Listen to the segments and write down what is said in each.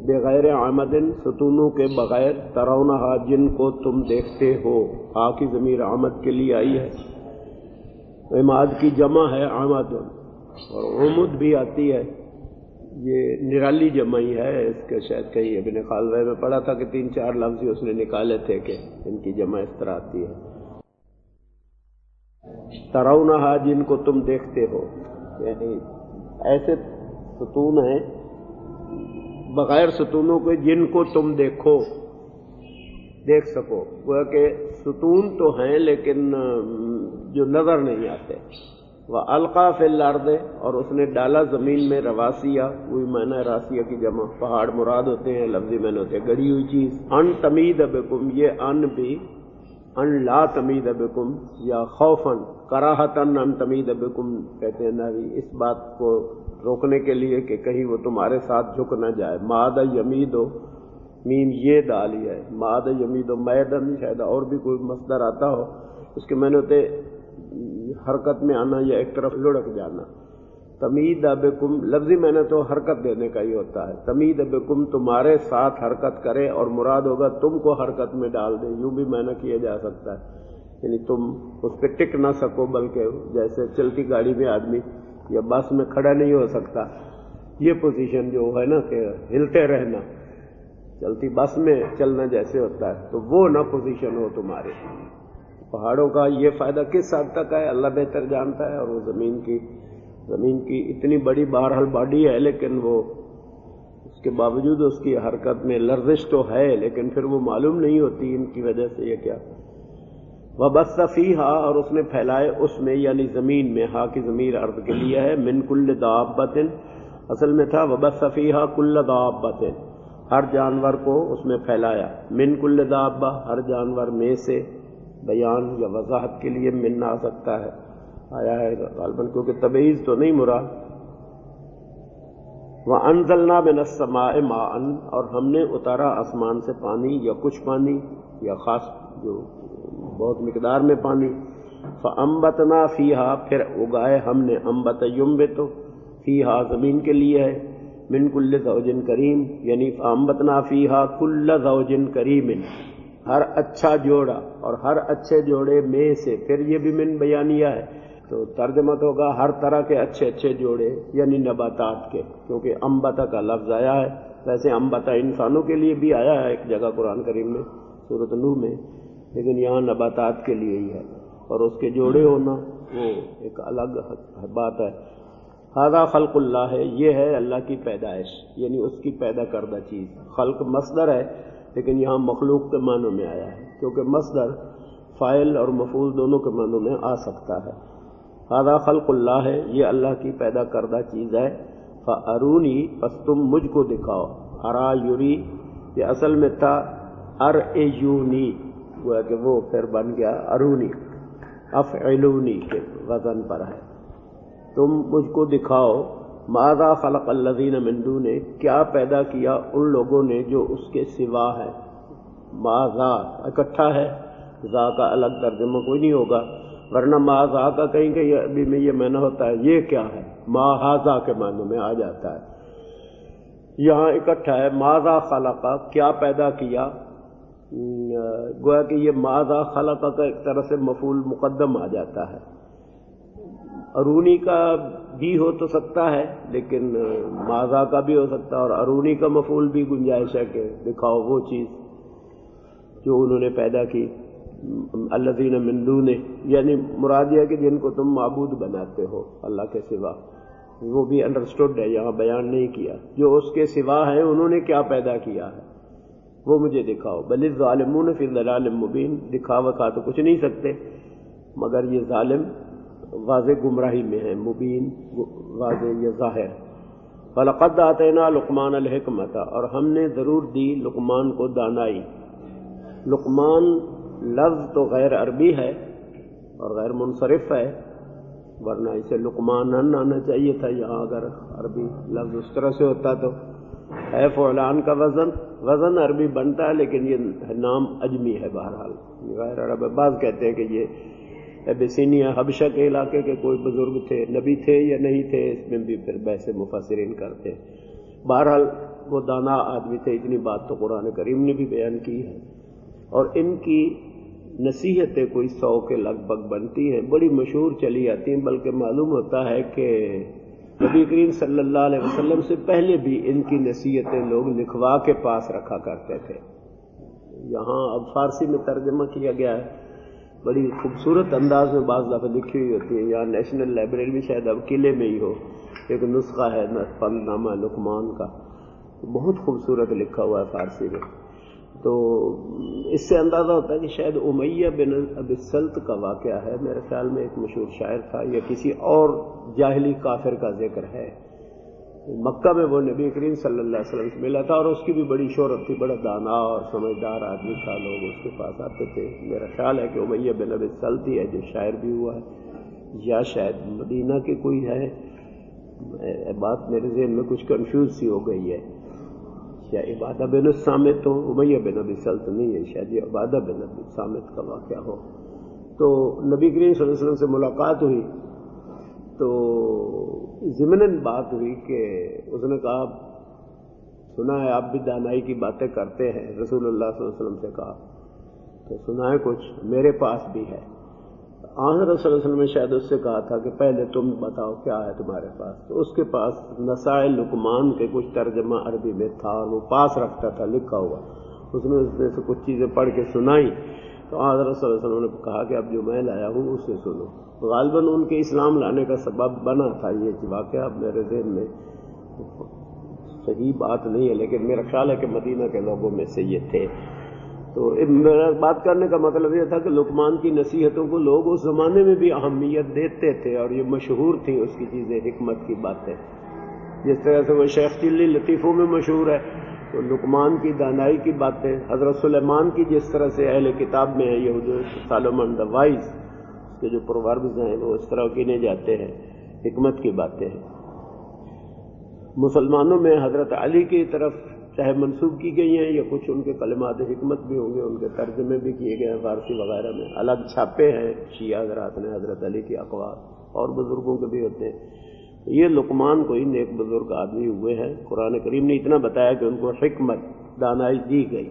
بغیر عمدن ستونوں کے بغیر، ترونہا جن کو تم دیکھتے ہو، آ کی ضمیر عمد کے لیے آئی ہے، عماد کی جمع ہے عمد، اور عمد بھی آتی ہے، یہ نرالی جمع ہی ہے اس کے، شاید کہیں ابن خالوہ میں پڑھا تھا کہ 3-4 لفظ اس نے نکالے تھے کہ ان کی جمع اس طرح آتی ہے، ترونہا جن کو تم دیکھتے ہو، یعنی ایسے ستون ہیں بغیر ستونوں کے جن کو تم دیکھو، دیکھ سکو، گویا کہ ستون تو ہیں لیکن جو نظر نہیں آتے۔ وَأَلْقَى فِي الْأَرْضِ، اور اس نے ڈالا زمین میں، رواسیہ، وہی معنی راسیہ کی جمع، پہاڑ مراد ہوتے ہیں، لفظی معنی ہوتے ہیں گڑی ہوئی چیز، ان تمید بکم، یہ ان بھی ان لا تمید بکم یا خوفاً کراہتاً ان تمید بکم کہتے ہیں نبی، اس بات کو روکنے کے لیے کہ کہیں وہ تمہارے ساتھ جھک نہ جائے۔ ماد یمیدو، میم یہ ڈالی ہے، ماد یمیدو میدن، شاید اور بھی کوئی مصدر آتا ہو، اس کے معنی ہوتے حرکت میں آنا یا ایک طرف لڑک جانا۔ تمید بکم لفظی معنی تو حرکت دینے کا ہی ہوتا ہے، تمید بکم تمہارے ساتھ حرکت کرے، اور مراد ہوگا تم کو حرکت میں ڈال دے، یوں بھی معنی کیا جا سکتا ہے، یعنی تم اس پہ ٹک نہ سکو، بلکہ جیسے چلتی گاڑی میں آدمی یا بس میں کھڑا نہیں ہو سکتا، یہ پوزیشن جو ہے نا کہ ہلتے رہنا، چلتی بس میں چلنا جیسے ہوتا ہے، تو وہ نہ پوزیشن ہو تمہارے۔ پہاڑوں کا یہ فائدہ کس حد تک ہے اللہ بہتر جانتا ہے، اور وہ زمین کی اتنی بڑی بہرحال باڈی ہے، لیکن وہ اس کے باوجود اس کی حرکت میں لرزش تو ہے، لیکن پھر وہ معلوم نہیں ہوتی ان کی وجہ سے یہ کیا۔ وَبَثَّ فِيهَا، اور اس نے پھیلائے اس میں، یعنی زمین میں، ہا کی ضمیر ارض کے لیے ہے، من کل دابۃ، اصل میں تھا وَبَثَّ فِيهَا کل دابۃ، ہر جانور کو اس میں پھیلایا، من کل دابہ، ہر جانور میں سے، بیان یا وضاحت کے لیے من آ سکتا ہے، آیا ہے غالباً کیونکہ تبعیض تو نہیں مراد۔ وَأَنزَلْنَا مِنَ السَّمَاءِ مَاءً، اور ہم نے اتارا آسمان سے پانی، یا کچھ پانی یا خاص جو بہت مقدار میں پانی، فَأَنبَتْنَا فِيهَا، پھر اگائے ہم نے، انبت ينبت، فِيهَا زمین کے لیے ہے، من کل زوج کریم، یعنی فَأَنبَتْنَا فِيهَا کل زوج کریم، ہر اچھا جوڑا، اور ہر اچھے جوڑے میں سے، پھر یہ بھی من بیانیہ ہے، تو ترجمہ تو ہوگا ہر طرح کے اچھے اچھے جوڑے، یعنی نباتات کے، کیونکہ انبتا کا لفظ آیا ہے، ویسے انبتا انسانوں کے لیے بھی آیا ہے ایک جگہ قرآن کریم میں، سورۃ نوح میں، لیکن یہاں نباتات کے لیے ہی ہے، اور اس کے جوڑے ہونا وہ ایک الگ بات ہے۔ ھذا خلق اللہ ہے، یہ ہے اللہ کی پیدائش، یعنی اس کی پیدا کردہ چیز۔ خلق مصدر ہے لیکن یہاں مخلوق کے معنوں میں آیا ہے، کیونکہ مصدر فاعل اور مفعول دونوں کے معنوں میں آ سکتا ہے۔ ھذا خلق اللہ ہے، یہ اللہ کی پیدا کردہ چیز ہے۔ فارونی، پس تم مجھ کو دکھاؤ، ارا یوری، یہ اصل میں تھا ارعیونی، گویا کہ وہ پھر بن گیا ارونی، افعلونی کے وزن پر ہے، تم مجھ کو دکھاؤ، ماذا خلق الذین من دونہ، کیا پیدا کیا ان لوگوں نے جو اس کے سوا ہے۔ ماذا اکٹھا ہے، ذا کا الگ ترجمہ کوئی نہیں ہوگا، ورنہ ماذا کا کہیں کہ عربی میں یہ معنی ہوتا ہے یہ کیا ہے، ما ھذا کے معنی میں آ جاتا ہے، یہاں اکٹھا ہے، ماذا خلق، کیا پیدا کیا، گویا کہ یہ ماذا خلق کا ایک طرح سے مفعول مقدم آ جاتا ہے، ارونی کا بھی ہو تو سکتا ہے لیکن ماذا کا بھی ہو سکتا ہے، اور ارونی کا مفعول بھی گنجائش ہے کہ دکھاؤ وہ چیز جو انہوں نے پیدا کی، الذین من دونہ، یعنی مراد یہ ہے کہ جن کو تم معبود بناتے ہو اللہ کے سوا، وہ بھی انڈرسٹوڈ ہے، یہاں بیان نہیں کیا، جو اس کے سوا ہیں انہوں نے کیا پیدا کیا ہے وہ مجھے دکھاؤ۔ بل الظالمون فی ضلال مبین، دکھا وکھا تو کچھ نہیں سکتے مگر یہ ظالم واضح گمراہی میں ہے، مبین واضح یہ ظاہر۔ فَلَقَدْ آتَيْنَا لُقْمَانَ الْحِکْمَةَ، اور ہم نے ضرور دی لقمان کو دانائی۔ لقمان لفظ تو غیر عربی ہے اور غیر منصرف ہے، ورنہ اسے لقمانن آنا چاہیے تھا یہاں، اگر عربی لفظ اس طرح سے ہوتا تو ہے فعلان کا وزن عربی بنتا ہے، لیکن یہ نام اجمی ہے، بہرحال غیر عرب۔ بعض کہتے ہیں کہ یہ ابیسینیا حبشہ کے علاقے کے کوئی بزرگ تھے، نبی تھے یا نہیں تھے، اس میں بھی پھر بحث مفسرین کرتے ہیں۔ بہرحال وہ دانا آدمی تھے، اتنی بات تو قرآن کریم نے بھی بیان کی ہے، اور ان کی نصیحتیں کوئی 100 کے لگ بھگ بنتی ہیں، بڑی مشہور چلی جاتی ہیں، بلکہ معلوم ہوتا ہے کہ نبی کریم صلی اللہ علیہ وسلم سے پہلے بھی ان کی نصیحتیں لوگ لکھوا کے پاس رکھا کرتے تھے۔ یہاں اب فارسی میں ترجمہ کیا گیا ہے، بڑی خوبصورت انداز میں بعض دفعہ لکھی ہوئی ہوتی ہے۔ یہاں نیشنل لائبریری میں شاید اب قلعے میں ہی ہو، ایک نسخہ ہے فن نامہ لقمان کا، بہت خوبصورت لکھا ہوا ہے فارسی میں۔ تو اس سے اندازہ ہوتا ہے کہ شاید امیہ بن ابی سلط کا واقعہ ہے، میرے خیال میں ایک مشہور شاعر تھا، یا کسی اور جاہلی کافر کا ذکر ہے۔ مکہ میں وہ نبی کریم صلی اللہ علیہ وسلم سے ملا تھا، اور اس کی بھی بڑی شہرت تھی، بڑا دانا اور سمجھدار آدمی تھا، لوگ اس کے پاس آتے تھے۔ میرا خیال ہے کہ امیہ بن ابی سلط ہی ہے جو شاعر بھی ہوا ہے، یا شاید مدینہ کے کوئی ہے، بات میرے ذہن میں کچھ کنفیوز سی ہو گئی ہے، یا عبادہ بن الصامت ہو، امیہ بن ابی سلط نہیں ہے، شاید یہ عبادہ بن ابی صامت کا واقعہ ہو۔ تو نبی کریم صلی اللہ علیہ وسلم سے ملاقات ہوئی تو ضمناً بات ہوئی کہ اس نے کہا سنا ہے آپ بھی دانائی کی باتیں کرتے ہیں، رسول اللہ صلی اللہ علیہ وسلم سے کہا تو سنا ہے کچھ میرے پاس بھی ہے۔ آخر صلی اللہ علیہ وسلم نے شاید اس سے کہا تھا کہ پہلے تم بتاؤ کیا ہے تمہارے پاس، تو اس کے پاس نصائح لقمان کے کچھ ترجمہ عربی میں تھا، اور وہ پاس رکھتا تھا لکھا ہوا، اس میں سے کچھ چیزیں پڑھ کے سنائی، تو حضرت صلی اللہ علیہ وسلم نے کہا کہ اب جو میں لایا ہوں اس سے سنو۔ غالباً ان کے اسلام لانے کا سبب بنا تھا یہ واقعہ، اب میرے ذہن میں صحیح بات نہیں ہے، لیکن میرا خیال ہے کہ مدینہ کے لوگوں میں سے یہ تھے۔ تو میرا بات کرنے کا مطلب یہ تھا کہ لقمان کی نصیحتوں کو لوگ اس زمانے میں بھی اہمیت دیتے تھے، اور یہ مشہور تھیں اس کی چیزیں، حکمت کی باتیں، جس طرح سے وہ شیخ چلی لطیفوں میں مشہور ہے، تو لقمان کی دانائی کی باتیں، حضرت سلیمان کی جس طرح سے اہل کتاب میں ہے، یہ سالومن دا وائز کے جو پرووربز ہیں وہ اس طرح گنے جاتے ہیں، حکمت کی باتیں ہیں۔ مسلمانوں میں حضرت علی کی طرف چاہے منسوب کی گئی ہیں، یا کچھ ان کے کلمات حکمت بھی ہوں گے، ان کے ترجمے بھی کیے گئے ہیں فارسی وغیرہ میں، الگ چھاپے ہیں شیعہ حضرات نے حضرت علی کی اقوال، اور بزرگوں کے بھی ہوتے ہیں۔ یہ لقمان کوئی نیک بزرگ آدمی ہوئے ہیں، قرآن کریم نے اتنا بتایا کہ ان کو حکمت دانائی دی گئی۔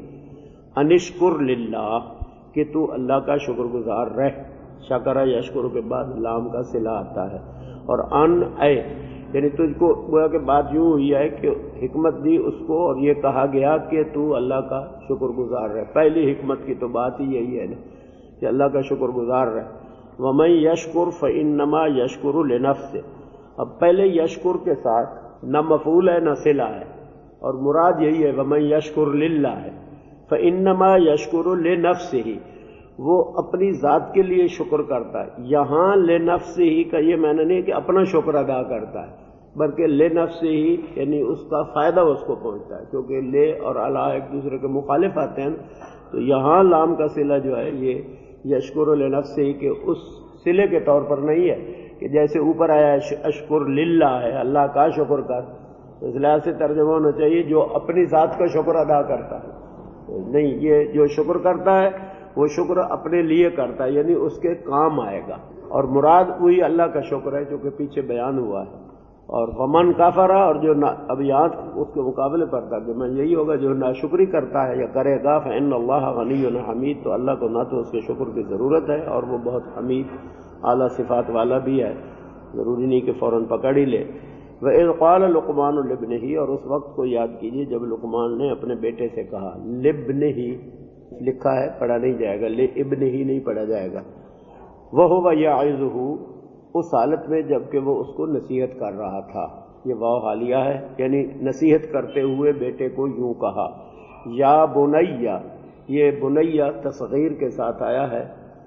انشکر للہ، کہ تو اللہ کا شکر گزار رہ، شکر یشکر کے بعد لام کا صلہ آتا ہے، اور ان اے یعنی تجھ کو گویا کہ بات یوں ہوئی ہے کہ حکمت دی اس کو، اور یہ کہا گیا کہ تو اللہ کا شکر گزار رہ۔ پہلی حکمت کی تو بات ہی یہی ہے نا کہ اللہ کا شکر گزار رہ۔ وَمَن يَشْكُرْ فَإِنَّمَا يَشْكُرُ لِنَفْسِهِ، اب پہلے یشکر کے ساتھ نہ مفعول ہے نہ صلہ ہے، اور مراد یہی ہے وَمَن يَشْكُرْ لِلَّهِ فَإِنَّمَا يَشْكُرُ لِنَفْسِهِ، وہ اپنی ذات کے لیے شکر کرتا ہے۔ یہاں لنفسہ کا یہ معنی نہیں کہ اپنا شکر ادا کرتا ہے، بلکہ لنفسہ یعنی اس کا فائدہ اس کو پہنچتا ہے، کیونکہ لے اور علی ایک دوسرے کے مخالف آتے ہیں، تو یہاں لام کا صلہ جو ہے یہ یشکر لنفسہ کہ اس صلے کے طور پر نہیں ہے کہ جیسے اوپر آیا اشکر للہ ہے، اللہ کا شکر کر، اس لحاظ سے ترجمہ ہونا چاہیے جو اپنی ذات کا شکر ادا کرتا ہے، نہیں، یہ جو شکر کرتا ہے وہ شکر اپنے لیے کرتا ہے، یعنی اس کے کام آئے گا، اور مراد وہی اللہ کا شکر ہے جو کہ پیچھے بیان ہوا ہے۔ اور ومن کافرا، اور جو اب یہاں اس کے مقابلے پر ترجمہ یہی ہوگا جو ناشکری کرتا ہے یا کرے گا فإن اللہ غنی حمید، تو اللہ کو نہ تو اس کے شکر کی ضرورت ہے، اور وہ بہت حمید اعلیٰ صفات والا بھی ہے، ضروری نہیں کہ فوراً پکڑ ہی لے۔ وَإِذْ قَالَ لُقْمَانُ لِابْنِهِ، اور اس وقت کو یاد کیجیے جب لقمان نے اپنے بیٹے سے کہا، لِابْنِهِ لکھا ہے، پڑھا نہیں جائے گا، لِابْنِهِ نہیں پڑھا جائے گا، وَهُوَ يَعِظُهُ، اس حالت میں جبکہ وہ اس کو نصیحت کر رہا تھا، یہ واو حالیہ ہے، یعنی نصیحت کرتے ہوئے بیٹے کو یوں کہا، یا بنیا، یہ بنیا تصغیر کے ساتھ آیا ہے،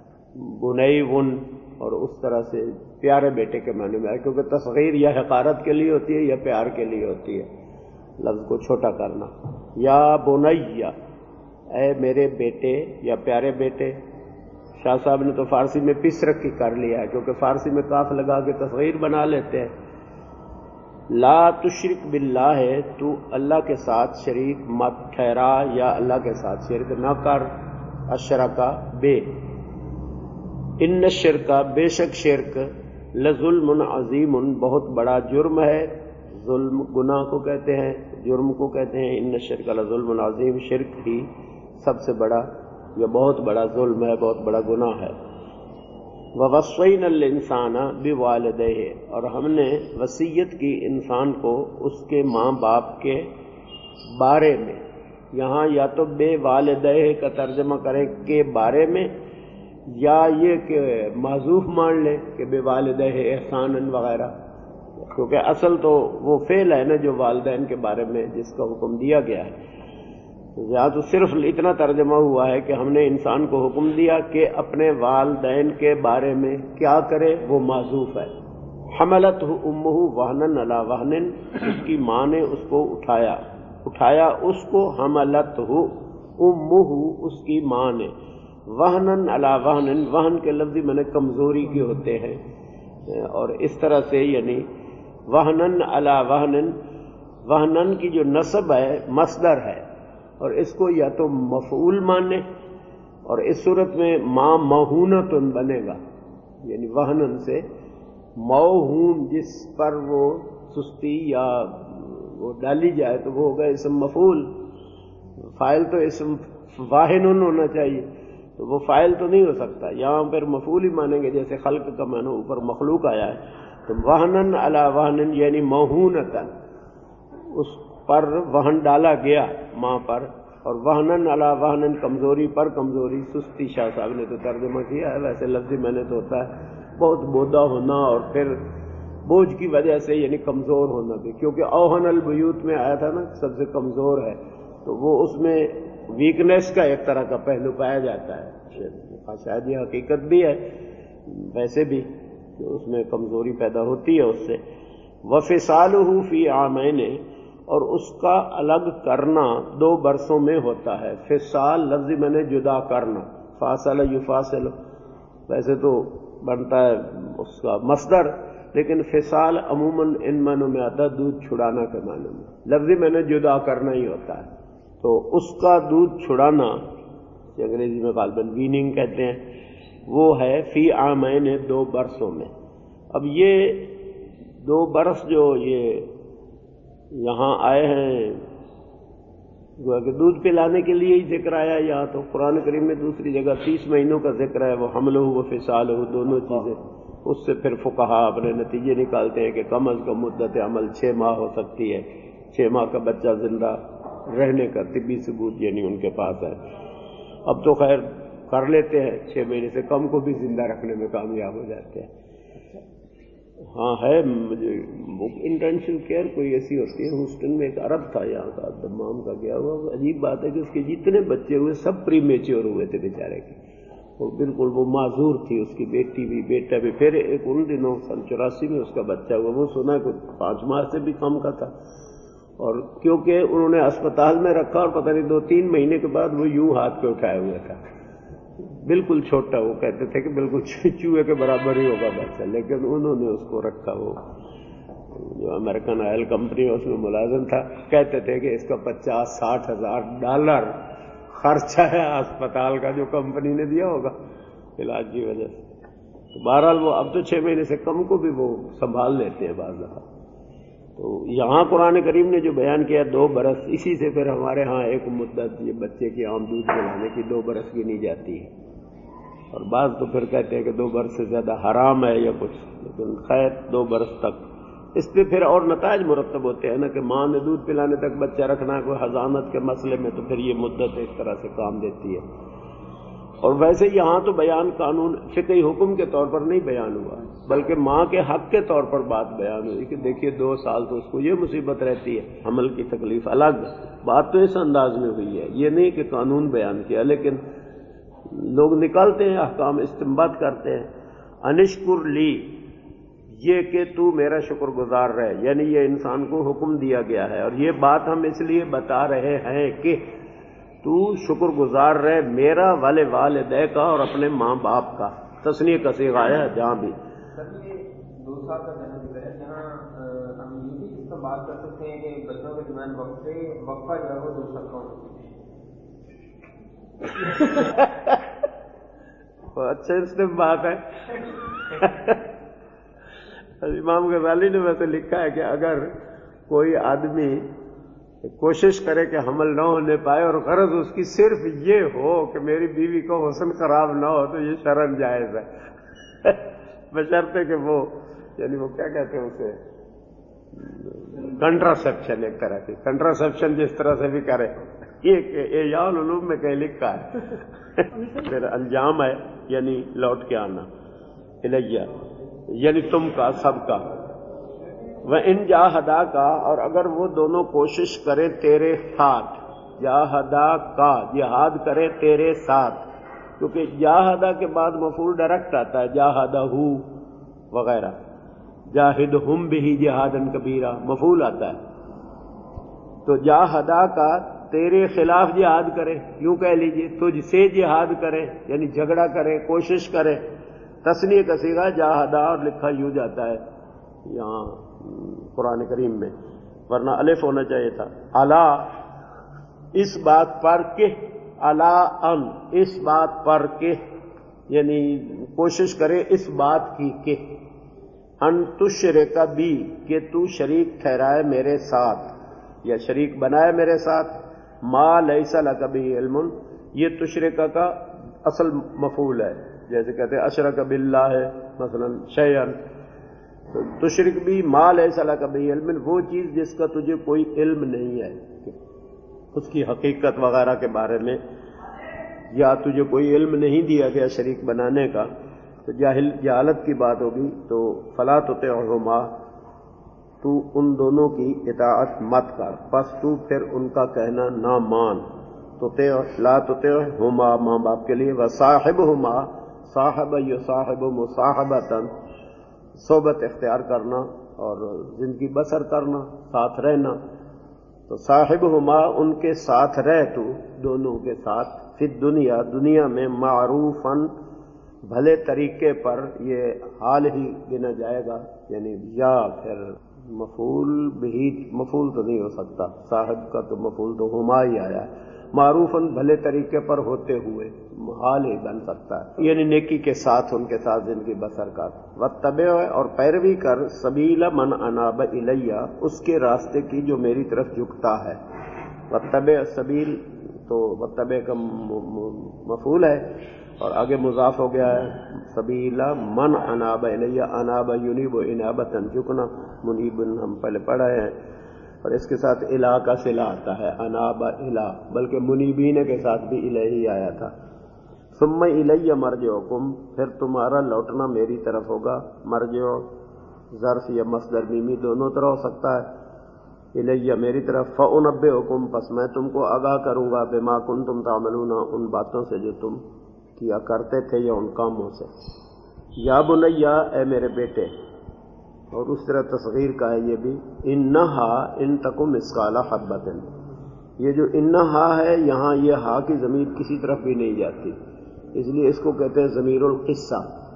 بنیون، اور اس طرح سے پیارے بیٹے کے معنی میں آیا، کیونکہ تصغیر یا حقارت کے لیے ہوتی ہے یا پیار کے لیے ہوتی ہے، لفظ کو چھوٹا کرنا۔ یا بنیا، اے میرے بیٹے یا پیارے بیٹے، شاہ صاحب نے تو فارسی میں پس رکھ کے کر لیا ہے، کیونکہ فارسی میں کاف لگا کے تصغیر بنا لیتے ہیں۔ لا تشرک باللہ ہے، تو اللہ کے ساتھ شریک مت ٹھہرا، یا اللہ کے ساتھ شرک نہ کر، اشرکا بے، ان الشرک بے شک شرک لظلم عظیم، بہت بڑا جرم ہے، ظلم گناہ کو کہتے ہیں، جرم کو کہتے ہیں، ان الشرک لظلم عظیم، شرک ہی سب سے بڑا یا بہت بڑا ظلم ہے، بہت بڑا گناہ ہے۔ وَوَصَّيْنَا الْإِنسَانَ بِوَالِدَيْهِ، اور ہم نے وصیت کی انسان کو اس کے ماں باپ کے بارے میں، یہاں یا تو بے والدہ کا ترجمہ کریں کے بارے میں، یا یہ کہ معذوف مان لیں کہ بے والدہ احساناً وغیرہ، کیونکہ اصل تو وہ فعل ہے نا جو والدین کے بارے میں جس کا حکم دیا گیا ہے، یا تو صرف اتنا ترجمہ ہوا ہے کہ ہم نے انسان کو حکم دیا کہ اپنے والدین کے بارے میں کیا کرے، وہ معذوف ہے۔ حملتہ امہ وہنن علی وہنن، اس کی ماں نے اس کو اٹھایا اس کو، حملتہ امہ اس کی ماں نے، وہنن علی وہنن، وہن کے لفظی معنی کمزوری کے ہوتے ہیں، اور اس طرح سے یعنی وہنن علی وہنن، وہنن کی جو نصب ہے مصدر ہے، اور اس کو یا تو مفعول مانے، اور اس صورت میں ماں موہونتن بنے گا، یعنی وہنن سے موہون جس پر وہ سستی یا وہ ڈالی جائے تو وہ ہوگا اسم مفعول، فاعل تو اسم واہنن ہونا چاہیے، تو وہ فاعل تو نہیں ہو سکتا، یہاں پھر مفعول ہی مانیں گے، جیسے خلق کا معنی اوپر مخلوق آیا ہے، تو وہنن علی وہنن یعنی موہونتن، اس پر وہن ڈالا گیا ماں پر، اور وہنن علی وہنن کمزوری پر کمزوری، سستی شاہ صاحب نے تو ترجمہ کیا ہے، ویسے لفظی میں نے تو ہوتا ہے بہت بودا ہونا، اور پھر بوجھ کی وجہ سے یعنی کمزور ہونا بھی، کیونکہ اوہن البیوت میں آیا تھا نا سب سے کمزور ہے، تو وہ اس میں ویکنیس کا ایک طرح کا پہلو پایا جاتا ہے، شاید یہ حقیقت بھی ہے ویسے بھی کہ اس میں کمزوری پیدا ہوتی ہے اس سے۔ وفصالہ فی عامین، اور اس کا الگ کرنا 2 برسوں میں ہوتا ہے۔ فصال لفظی میں نے جدا کرنا، فاصلہ یفاصل ویسے تو بنتا ہے اس کا مصدر، لیکن فصال عموماً ان معنوں میں آتا ہے دودھ چھڑانا کے معنی میں، لفظی میں نے جدا کرنا ہی ہوتا ہے، تو اس کا دودھ چھڑانا انگریزی میں غالباً ویننگ کہتے ہیں، وہ ہے فی عامین 2 برسوں میں۔ اب یہ 2 برس جو یہ یہاں آئے ہیں کہ دودھ پلانے کے لیے ہی ذکر آیا، یہاں تو قرآن کریم میں دوسری جگہ 30 مہینوں کا ذکر ہے، وہ حملہ و فصالہ دونوں چیزیں، اس سے پھر فقہا اپنے نتیجے نکالتے ہیں کہ کم از کم مدت عمل 6 ماہ ہو سکتی ہے، 6 ماہ کا بچہ زندہ رہنے کا طبی ثبوت یعنی ان کے پاس ہے۔ اب تو خیر کر لیتے ہیں، 6 مہینے سے کم کو بھی زندہ رکھنے میں کامیاب ہو جاتے ہیں۔ ہاں ہے مجھے انٹینشن کیئر کوئی ایسی ہوتی ہے، ہیوسٹن میں ایک عرب تھا یہاں کا دمام کا گیا ہوا، عجیب بات ہے کہ اس کے جتنے بچے ہوئے سب پری میچور ہوئے تھے بیچارے کے، وہ بالکل وہ معذور تھی، اس کی بیٹی بھی بیٹا بھی، پھر ایک ان دنوں سن 84 میں اس کا بچہ ہوا، وہ سنا کہ 5 ماہ سے بھی کم کا تھا، اور کیونکہ انہوں نے اسپتال میں رکھا اور پتہ نہیں 2-3 مہینے کے بعد وہ یوں ہاتھ پہ اٹھائے ہوئے تھا، بالکل چھوٹا، وہ کہتے تھے کہ بالکل چوہے کے برابر ہی ہوگا بچہ، لیکن انہوں نے اس کو رکھا، وہ جو امریکن آئل کمپنی اس میں ملازم تھا، کہتے تھے کہ اس کا $50,000 خرچہ ہے اسپتال کا جو کمپنی نے دیا ہوگا علاج کی وجہ سے۔ تو بہرحال وہ اب تو 6 مہینے سے کم کو بھی وہ سنبھال لیتے ہیں بعض دفعہ۔ تو یہاں قرآن کریم نے جو بیان کیا 2 برس، اسی سے پھر ہمارے ہاں ایک مدت یہ بچے کی عام دودھ پلانے کی 2 برس گنی جاتی ہے، اور بعض تو پھر کہتے ہیں کہ 2 برس سے زیادہ حرام ہے یا کچھ، لیکن خیر 2 برس تک اس پہ پھر اور نتائج مرتب ہوتے ہیں نا کہ ماں نے دودھ پلانے تک بچہ رکھنا ہے کوئی حضانت کے مسئلے میں، تو پھر یہ مدت اس طرح سے کام دیتی ہے۔ اور ویسے یہاں تو بیان قانون فقہی حکم کے طور پر نہیں بیان ہوا، بلکہ ماں کے حق کے طور پر بات بیان ہوئی کہ دیکھیے 2 سال تو اس کو یہ مصیبت رہتی ہے، حمل کی تکلیف الگ، بات تو اس انداز میں ہوئی ہے، یہ نہیں کہ قانون بیان کیا، لیکن لوگ نکالتے ہیں احکام، استنباط کرتے ہیں۔ انشکر لی، یہ کہ تو میرا شکر گزار رہے، یعنی یہ انسان کو حکم دیا گیا ہے، اور یہ بات ہم اس لیے بتا رہے ہیں کہ تو شکر گزار رہے میرا والے والدے کا اور اپنے ماں باپ کا، تثنیہ کا صیغہ ہے جہاں بھی۔ سر یہ 2 سال کا جنم ہے، جہاں ہم یہ بھی اس پر بات کر سکتے ہیں کہ بچوں کے درمیان وقفہ جو ہے وہ 2 سال کا ہونا اچھا اس میں بات ہے۔ امام غزالی نے ویسے لکھا ہے کہ اگر کوئی آدمی کوشش کرے کہ حمل نہ ہونے پائے اور غرض اس کی صرف یہ ہو کہ میری بیوی کو حسن خراب نہ ہو، تو یہ شرعاً جائز ہے بشرطے کہ وہ یعنی وہ کیا کہتے ہیں اسے، کنٹراسیپشن، ایک طرح کی کنٹراسیپشن جس طرح سے بھی کرے، یہ احیاء العلوم میں کہیں لکھا ہے پھر انجام ہے یعنی لوٹ کے آنا، الیہ یعنی تم کا، سب کا، وَإِن جَاهَدَاكَ اور اگر وہ دونوں کوشش کرے تیرے ساتھ، جاہداکا جہاد کرے تیرے ساتھ، کیونکہ جاہدہ کے بعد مفعول ڈائریکٹ آتا ہے، جاہدہ وغیرہ، جاہدہم بہ جہادا کبیرا مفعول آتا ہے، تو جاہداکا تیرے خلاف جہاد کرے، یوں کہہ لیجئے تجھ سے جہاد کرے یعنی جھگڑا کرے، کوشش کرے، تثنیہ کا صیغہ جاہدہ اور لکھا یوں جاتا ہے یہاں قرآن کریم میں، ورنہ الف ہونا چاہیے تھا، الا اس بات پر کہ، الا ان اس بات پر کہ یعنی کوشش کرے اس بات کی کہ، ان تشرک بی کہ تو شریک ٹھہرائے میرے ساتھ یا شریک بنائے میرے ساتھ، ما لیس لک بہ علم، یہ تشرک کا اصل مفعول ہے، جیسے کہتے ہیں اشرک باللہ ہے مثلا شیئا، تشرک بھی ما لیس لک بہ علم، وہ چیز جس کا تجھے کوئی علم نہیں ہے اس کی حقیقت وغیرہ کے بارے میں، یا تجھے کوئی علم نہیں دیا گیا شریک بنانے کا، تو جہالت کی بات ہوگی، تو فلا تطعہما تو ان دونوں کی اطاعت مت کر، پس تو پھر ان کا کہنا نہ مان، لا تطعہما ماں باپ کے لیے، وصاحبہما صاحب یصاحب مصاحبۃ صحبت اختیار کرنا اور زندگی بسر کرنا، ساتھ رہنا، تو صاحبہما ان کے ساتھ رہ تو دونوں کے ساتھ، فی الدنیا دنیا میں، معروفاً بھلے طریقے پر، یہ حال ہی گنا جائے گا یعنی یا پھر مفعول بھی، مفعول تو نہیں ہو سکتا، صاحب کا تو مفعول تو ہما ہی آیا ہے، معروفاً بھلے طریقے پر ہوتے ہوئے حال ہی بن سکتا ہے، یعنی نیکی کے ساتھ ان کے ساتھ زندگی بسر کر، واتبع اور پیروی کر، سبیل من اناب الیہ اس کے راستے کی جو میری طرف جھکتا ہے، واتبع سبیل تو واتبع کا مفعول ہے اور آگے مضاف ہو گیا ہے، سبیل من اناب الیہ، اناب ینیب انابۃ جھکنا، منیب ہم پہلے پڑھا ہے، اور اس کے ساتھ الہ کا صلہ آتا ہے، اناب الہ، بلکہ منیبین کے ساتھ بھی الہ ہی آیا تھا، ثم الی مرجعکم پھر تمہارا لوٹنا میری طرف ہوگا، مرجع ظرف یا مصدر میمی دونوں طرح ہو سکتا ہے، الی میری طرف، فانبئکم پس میں تم کو آگاہ کروں گا، بما کنتم تعملون ان باتوں سے جو تم کیا کرتے تھے یا ان کاموں سے، یا بنیا اے میرے بیٹے، اور اس طرح تصغیر کا ہے یہ بھی، انہا ان تکم مثقال حبۃ، یہ جو انہا ہے یہاں یہ ہا کی ضمیر کسی طرف بھی نہیں جاتی، اس لیے اس کو کہتے ہیں ضمیر القصہ،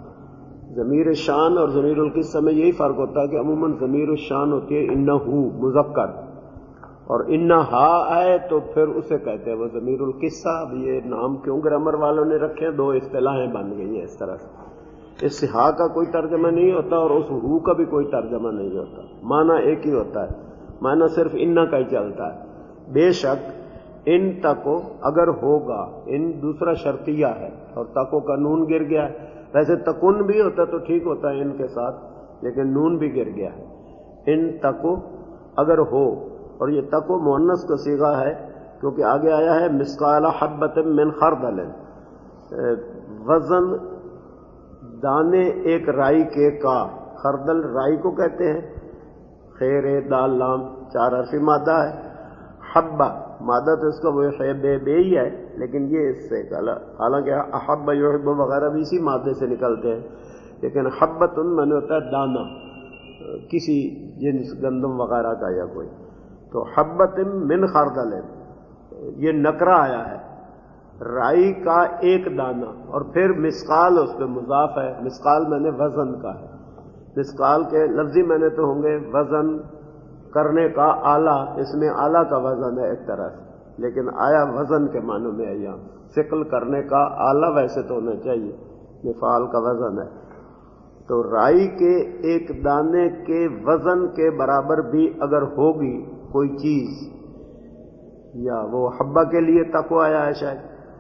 ضمیر شان اور ضمیر القصہ میں یہی فرق ہوتا ہے کہ عموماً ضمیر الشان ہوتی ہے انہو مذکر، اور انہا آئے تو پھر اسے کہتے ہیں وہ ضمیر القصہ۔ اب یہ نام کیوں گرامر والوں نے رکھے، دو اصطلاحیں بن گئی ہیں اس طرح سے، اس ہا کا کوئی ترجمہ نہیں ہوتا اور اس ہو کا بھی کوئی ترجمہ نہیں ہوتا، معنی ایک ہی ہوتا ہے، معنی صرف انہ کا ہی چلتا ہے۔ بے شک ان تکو اگر ہوگا، ان دوسرا شرطیہ ہے اور تکو کا نون گر گیا ہے، ویسے تکن بھی ہوتا تو ٹھیک ہوتا ہے ان کے ساتھ، لیکن نون بھی گر گیا ہے، ان تکو اگر ہو، اور یہ تکو مؤنث کا صیغہ ہے کیونکہ آگے آیا ہے مثقال حبۃ من خردل، وزن دانے ایک رائی کے کا، خردل رائی کو کہتے ہیں، خیر دال لام چار حرفی مادہ ہے، حبہ مادہ تو اس کا وہ بے ہی ہے، لیکن یہ اس سے حالانکہ احب یحب وغیرہ بھی اسی مادے سے نکلتے ہیں، لیکن حبۃ میں نے ہوتا ہے دانہ کسی جنس گندم وغیرہ کا یا کوئی، تو حبۃ من خردل یہ نکرہ آیا ہے، رائی کا ایک دانہ، اور پھر مثقال اس پہ مضاف ہے، مثقال میں نے وزن کا ہے، مثقال کے لفظی میں نے تو ہوں گے وزن کرنے کا آلہ، اس میں آلہ کا وزن ہے ایک طرح سے، لیکن آیا وزن کے معنوں میں ہے، یہاں ثقل کرنے کا آلہ ویسے تو ہونا چاہیے، مثال کا وزن ہے، تو رائی کے ایک دانے کے وزن کے برابر بھی اگر ہوگی کوئی چیز، یا وہ حبہ کے لیے تقوی آیا ہے شاید،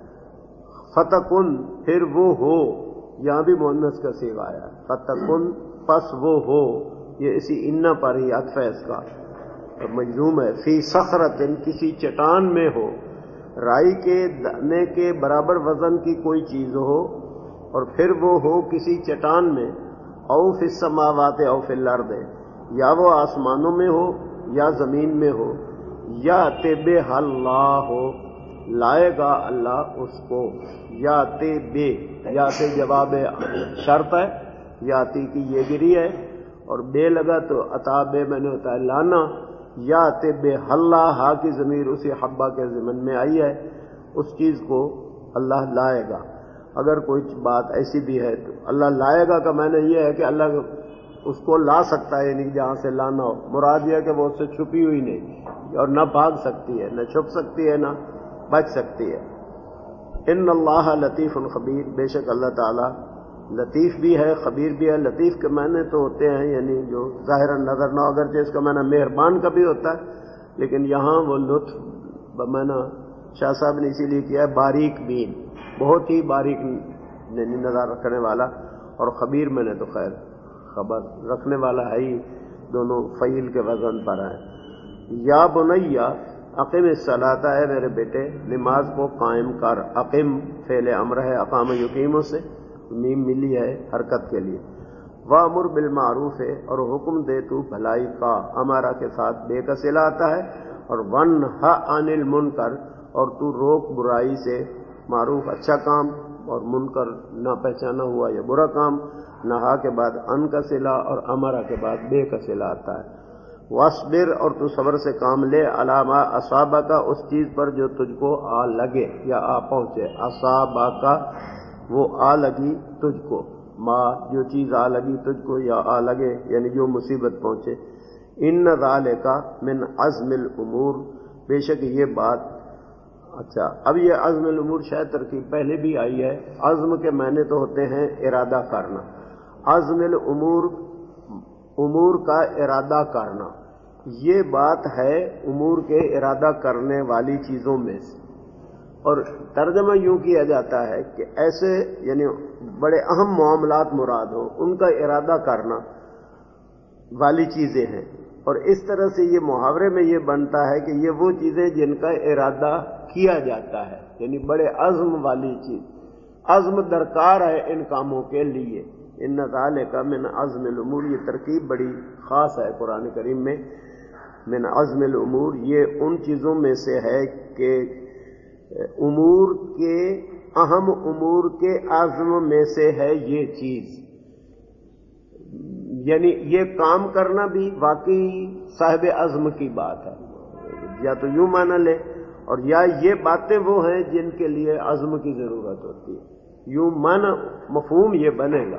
فتکن پھر وہ ہو، یہاں بھی مؤنث کا صیغہ آیا ہے، فتکن پس وہ ہو، یہ اسی انا پر ہی عطف ہے اس کا، اور مجزوم ہے، فی صخرۃ کسی چٹان میں ہو، رائی کے دانے کے برابر وزن کی کوئی چیز ہو اور پھر وہ ہو کسی چٹان میں، او فی السماوات او فی الارض، یا وہ آسمانوں میں ہو یا زمین میں ہو، یا بے اللہ ہو، لائے گا اللہ اس کو، یا بے، یا جواب شرط ہے، یاتی کی یہ گری ہے، اور بے لگا تو عطا بے میں نے ہوتا ہے لانا، یا بے اللہ، ہا کی ضمیر اسی حبہ کے ضمن میں آئی ہے، اس چیز کو اللہ لائے گا۔ اگر کوئی بات ایسی بھی ہے تو اللہ لائے گا کا معنی یہ ہے کہ اللہ اس کو لا سکتا ہے، یعنی جہاں سے لانا ہو، مراد یہ ہے کہ وہ اس سے چھپی ہوئی نہیں، اور نہ بھاگ سکتی ہے، نہ چھپ سکتی ہے، نہ بچ سکتی ہے۔ ان اللہ لطیف خبیر، بے شک اللہ تعالی لطیف بھی ہے خبیر بھی ہے۔ لطیف کے معنی تو ہوتے ہیں یعنی جو ظاہراً نظر نہ، اگرچہ اس کا معنی مہربان کا بھی ہوتا ہے، لیکن یہاں وہ لطف بمعنی شاہ صاحب نے اسی لیے کیا ہے باریک بین، بہت ہی باریک نظر رکھنے والا، اور خبیر میں نے تو خیر خبر رکھنے والا ہے ہی، دونوں فعیل کے وزن پر ہیں۔ یا بنیا اقم الصلاۃ، ہے میرے بیٹے نماز کو قائم کر، اقم فعل امر ہے، اقام یقیم سے میم ملی ہے حرکت کے لیے، وامر بالمعروف ہے، اور حکم دے تو بھلائی کا، امارا کے ساتھ بے کا صلہ آتا ہے، اور ونہا عن المنکر، اور تو روک برائی سے، معروف اچھا کام اور منکر نہ پہچانا ہوا یا برا کام، نہا کے بعد ان کا صلہ اور امرا کے بعد بے کا صلہ آتا ہے۔ واصبر، اور تو صبر سے کام لے، علامہ اصابہ کا، اس چیز پر جو تجھ کو آ لگے یا آ پہنچے، اصابہ کا وہ آ لگی تجھ کو، ما جو چیز آ لگی تجھ کو یا آ لگے یعنی جو مصیبت پہنچے۔ ان ذالک من عزم الامور، بے شک یہ بات، اچھا اب یہ عزم الامور شاید ترکیب پہلے بھی آئی ہے، عزم کے معنی تو ہوتے ہیں ارادہ کرنا، عزم الامور امور کا ارادہ کرنا، یہ بات ہے امور کے ارادہ کرنے والی چیزوں میں سے، اور ترجمہ یوں کیا جاتا ہے کہ ایسے یعنی بڑے اہم معاملات مراد ہوں ان کا ارادہ کرنا والی چیزیں ہیں، اور اس طرح سے یہ محاورے میں یہ بنتا ہے کہ یہ وہ چیزیں جن کا ارادہ کیا جاتا ہے، یعنی بڑے عزم والی چیز، عزم درکار ہے ان کاموں کے لیے۔ ان ذالک من عزم الامور، یہ ترکیب بڑی خاص ہے قرآن کریم میں، من عزم الامور یہ ان چیزوں میں سے ہے کہ امور کے اہم امور کے عزم میں سے ہے یہ چیز، یعنی یہ کام کرنا بھی واقعی صاحب عزم کی بات ہے، یا تو یوں مانا لے، اور یا یہ باتیں وہ ہیں جن کے لیے عزم کی ضرورت ہوتی ہے، یوں مانا مفہوم یہ بنے گا۔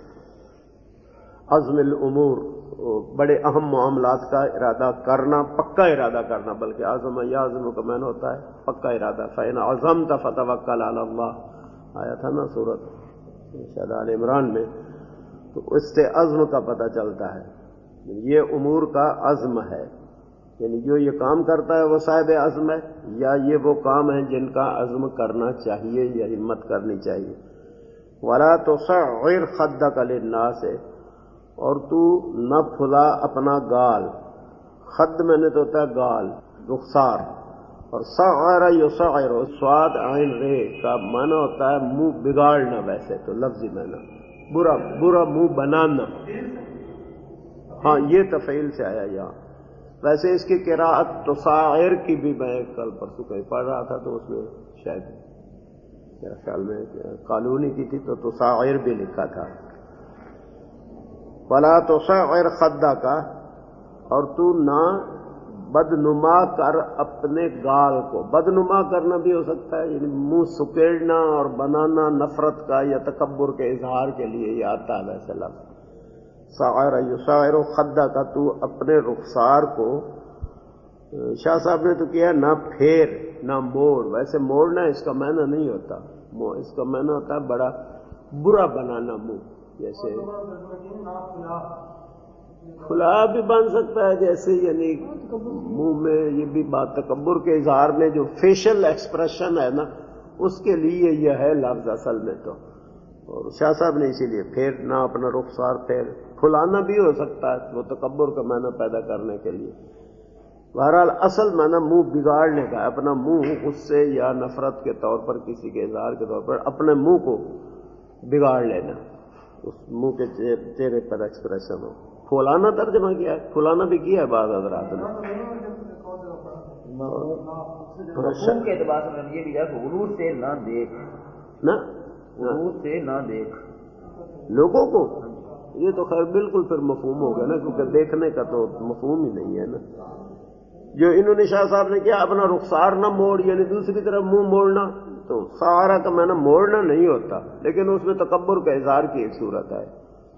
عزم الامور بڑے اہم معاملات کا ارادہ کرنا، پکا ارادہ کرنا، بلکہ عزم یا عزم کا معنی ہوتا ہے پکا ارادہ۔ فَإِنْ عَزَمْتَ فَتَوَكَّلْ عَلَى اللَّهِ، آیا تھا نا سورۃ شاید آل عمران میں، تو اس سے عزم کا پتہ چلتا ہے، یہ امور کا عزم ہے، یعنی جو یہ کام کرتا ہے وہ صاحب عزم ہے، یا یہ وہ کام ہیں جن کا عزم کرنا چاہیے یا ہمت کرنی چاہیے۔ وَلَا تُصَعِّرْ خَدَّكَ لِلنَّاسِ، اور تو نہ پھلا اپنا گال، خد میں نے تو ہوتا ہے گال، رخسار، اور صغر یصغر، صاد عین رے کا معنی ہوتا ہے منہ بگاڑنا، ویسے تو لفظی معنی برا برا منہ بنانا، ہاں یہ تفعیل سے آیا یہاں۔ ویسے اس کی قراءت تصاعر کی بھی میں کل پرسوں کہیں پڑھ رہا تھا، تو اس میں شاید میرا خیال میں قالونی کی تھی تو تصاعر بھی لکھا تھا۔ وَلَا تُصَعِّرْ خَدَّكَ، اور تو نہ بدنما کر اپنے گال کو، بدنما کرنا بھی ہو سکتا ہے یعنی منہ سکیڑنا اور بنانا نفرت کا یا تکبر کے اظہار کے لیے یہ آتا ہے ویسے لفظ۔ صَعَرَ یُصَعِرُ خَدَّكَ، تو اپنے رخسار کو، شاہ صاحب نے تو کیا نہ پھیر نہ موڑ، ویسے موڑنا اس کا معنی نہیں ہوتا، اس کا معنی ہوتا ہے بڑا برا بنانا منہ، جیسے کھلا بھی بن سکتا ہے، جیسے یعنی منہ میں یہ بھی بات تکبر کے اظہار میں جو فیشل ایکسپریشن ہے نا، اس کے لیے یہ ہے لفظ اصل میں تو. اور شاہ صاحب نے اسی لیے پھیرنا، اپنا رخسار پھیر کھلانا بھی ہو سکتا ہے وہ تکبر کا معنی پیدا کرنے کے لیے. بہرحال اصل معنی منہ بگاڑنے کا ہے، اپنا منہ غصے یا نفرت کے طور پر، کسی کے اظہار کے طور پر اپنے منہ کو بگاڑ لینا، اس منہ کے چہرے پر ایکسپریشن ہو. کھولانا ترجمہ کیا ہے، کھلانا بھی کیا ہے بعض حضرات نے. مفہوم کے اعتبار سے یہ بھی ہے کہ غرور سے نہ دیکھ، نا غرور سے نہ دیکھ لوگوں کو. یہ تو خیر بالکل پھر مفہوم ہو گیا نا، کیونکہ دیکھنے کا تو مفہوم ہی نہیں ہے نا. جو انہوں نے شاہ صاحب نے کیا اپنا رخسار نہ موڑ، یعنی دوسری طرف منہ موڑنا، تو سارا کا معنی موڑنا نہیں ہوتا، لیکن اس میں تکبر کا اظہار کی ایک صورت ہے.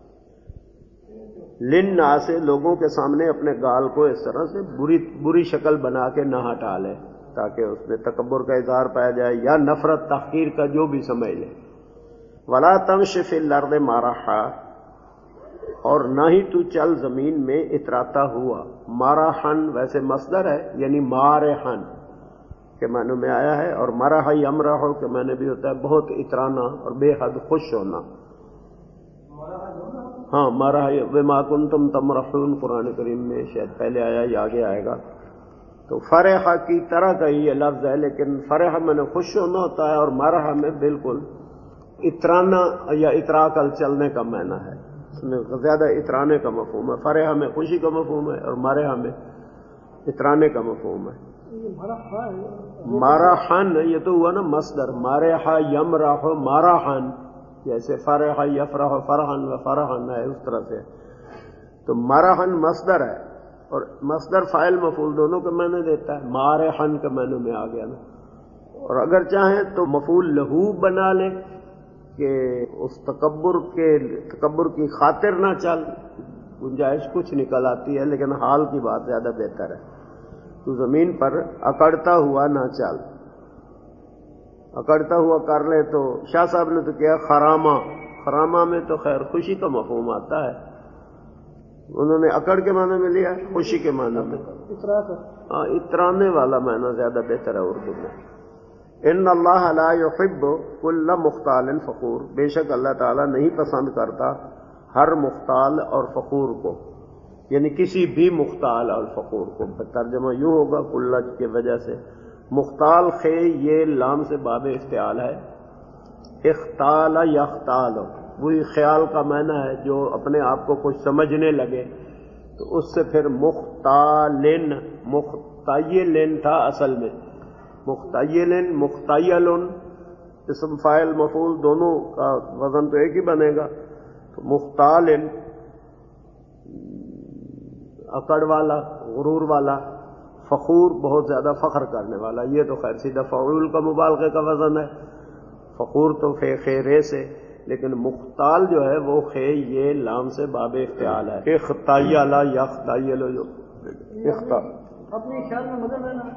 لننا سے لوگوں کے سامنے اپنے گال کو اس طرح سے بری شکل بنا کے نہ ہٹا لے تاکہ اس میں تکبر کا اظہار پایا جائے یا نفرت تحقیر کا جو بھی سمجھ لے. ولا تمش فی الارض مرحا، اور نہ ہی تو چل زمین میں اتراتا ہوا. مرحن ویسے مصدر ہے، یعنی مارحن کے معنی میں آیا ہے، اور مرح یمرح کے معنی بھی ہوتا ہے بہت اترانا اور بے حد خوش ہونا. ہاں مرح بما کنتم تمرحون قرآن کریم میں شاید پہلے آیا یا آگے آئے گا. تو فرح کی طرح کا ہی یہ لفظ ہے، لیکن فرح میں نے خوش ہونا ہوتا ہے، اور مرح میں بالکل اترانا یا اترا کر چلنے کا معنی ہے. اس میں زیادہ اترانے کا مفہوم ہے. فرح میں خوشی کا مفہوم ہے اور مرح میں اترانے کا مفہوم ہے. مرحن یہ تو ہوا نا مصدر، مرح یمرح مرحن، جیسے فرح یفرح فرحن و فرحن ہے اس طرح سے. تو مرحن مصدر ہے، اور مصدر فاعل مفعول دونوں کے معنی دیتا ہے. مارحن کے معنی میں آ گیا نا. اور اگر چاہیں تو مفعول لہو بنا لیں کہ اس تکبر کی خاطر نہ چل، گنجائش کچھ نکل آتی ہے، لیکن حال کی بات زیادہ بہتر ہے. تو زمین پر اکڑتا ہوا نہ چل. اکڑتا ہوا کر لے تو شاہ صاحب نے تو کیا خرامہ. خرامہ میں تو خیر خوشی کا مفہوم آتا ہے، انہوں نے اکڑ کے معنی میں لیا، خوشی کے معنی میں اترانے والا معنی زیادہ بہتر ہے اردو میں. ان اللہ لا يحب كل مختال فخور، بے شک اللہ تعالیٰ نہیں پسند کرتا ہر مختال اور فخور کو، یعنی کسی بھی مختال اور فخور کو. ترجمہ یوں ہوگا کل کی وجہ سے. مختال خے یہ لام سے باب افتعال ہے. اختال یختال وہی خیال کا معنی ہے جو اپنے آپ کو کچھ سمجھنے لگے، تو اس سے پھر مختالن، مختیلن تھا اصل میں. مختیلن مختیلن اسم فاعل مفعول دونوں کا وزن تو ایک ہی بنے گا. تو مختالن اکڑ والا، غرور والا، فخور بہت زیادہ فخر کرنے والا. یہ تو خیر سیدھا فعول کا مبالغے کا وزن ہے. فخور تو فے خیرے سے، لیکن مختال جو ہے وہ خے یہ لام سے باب افتعال ہے. اختیل یختیل جو اپنے خیال میں مگر رہنا،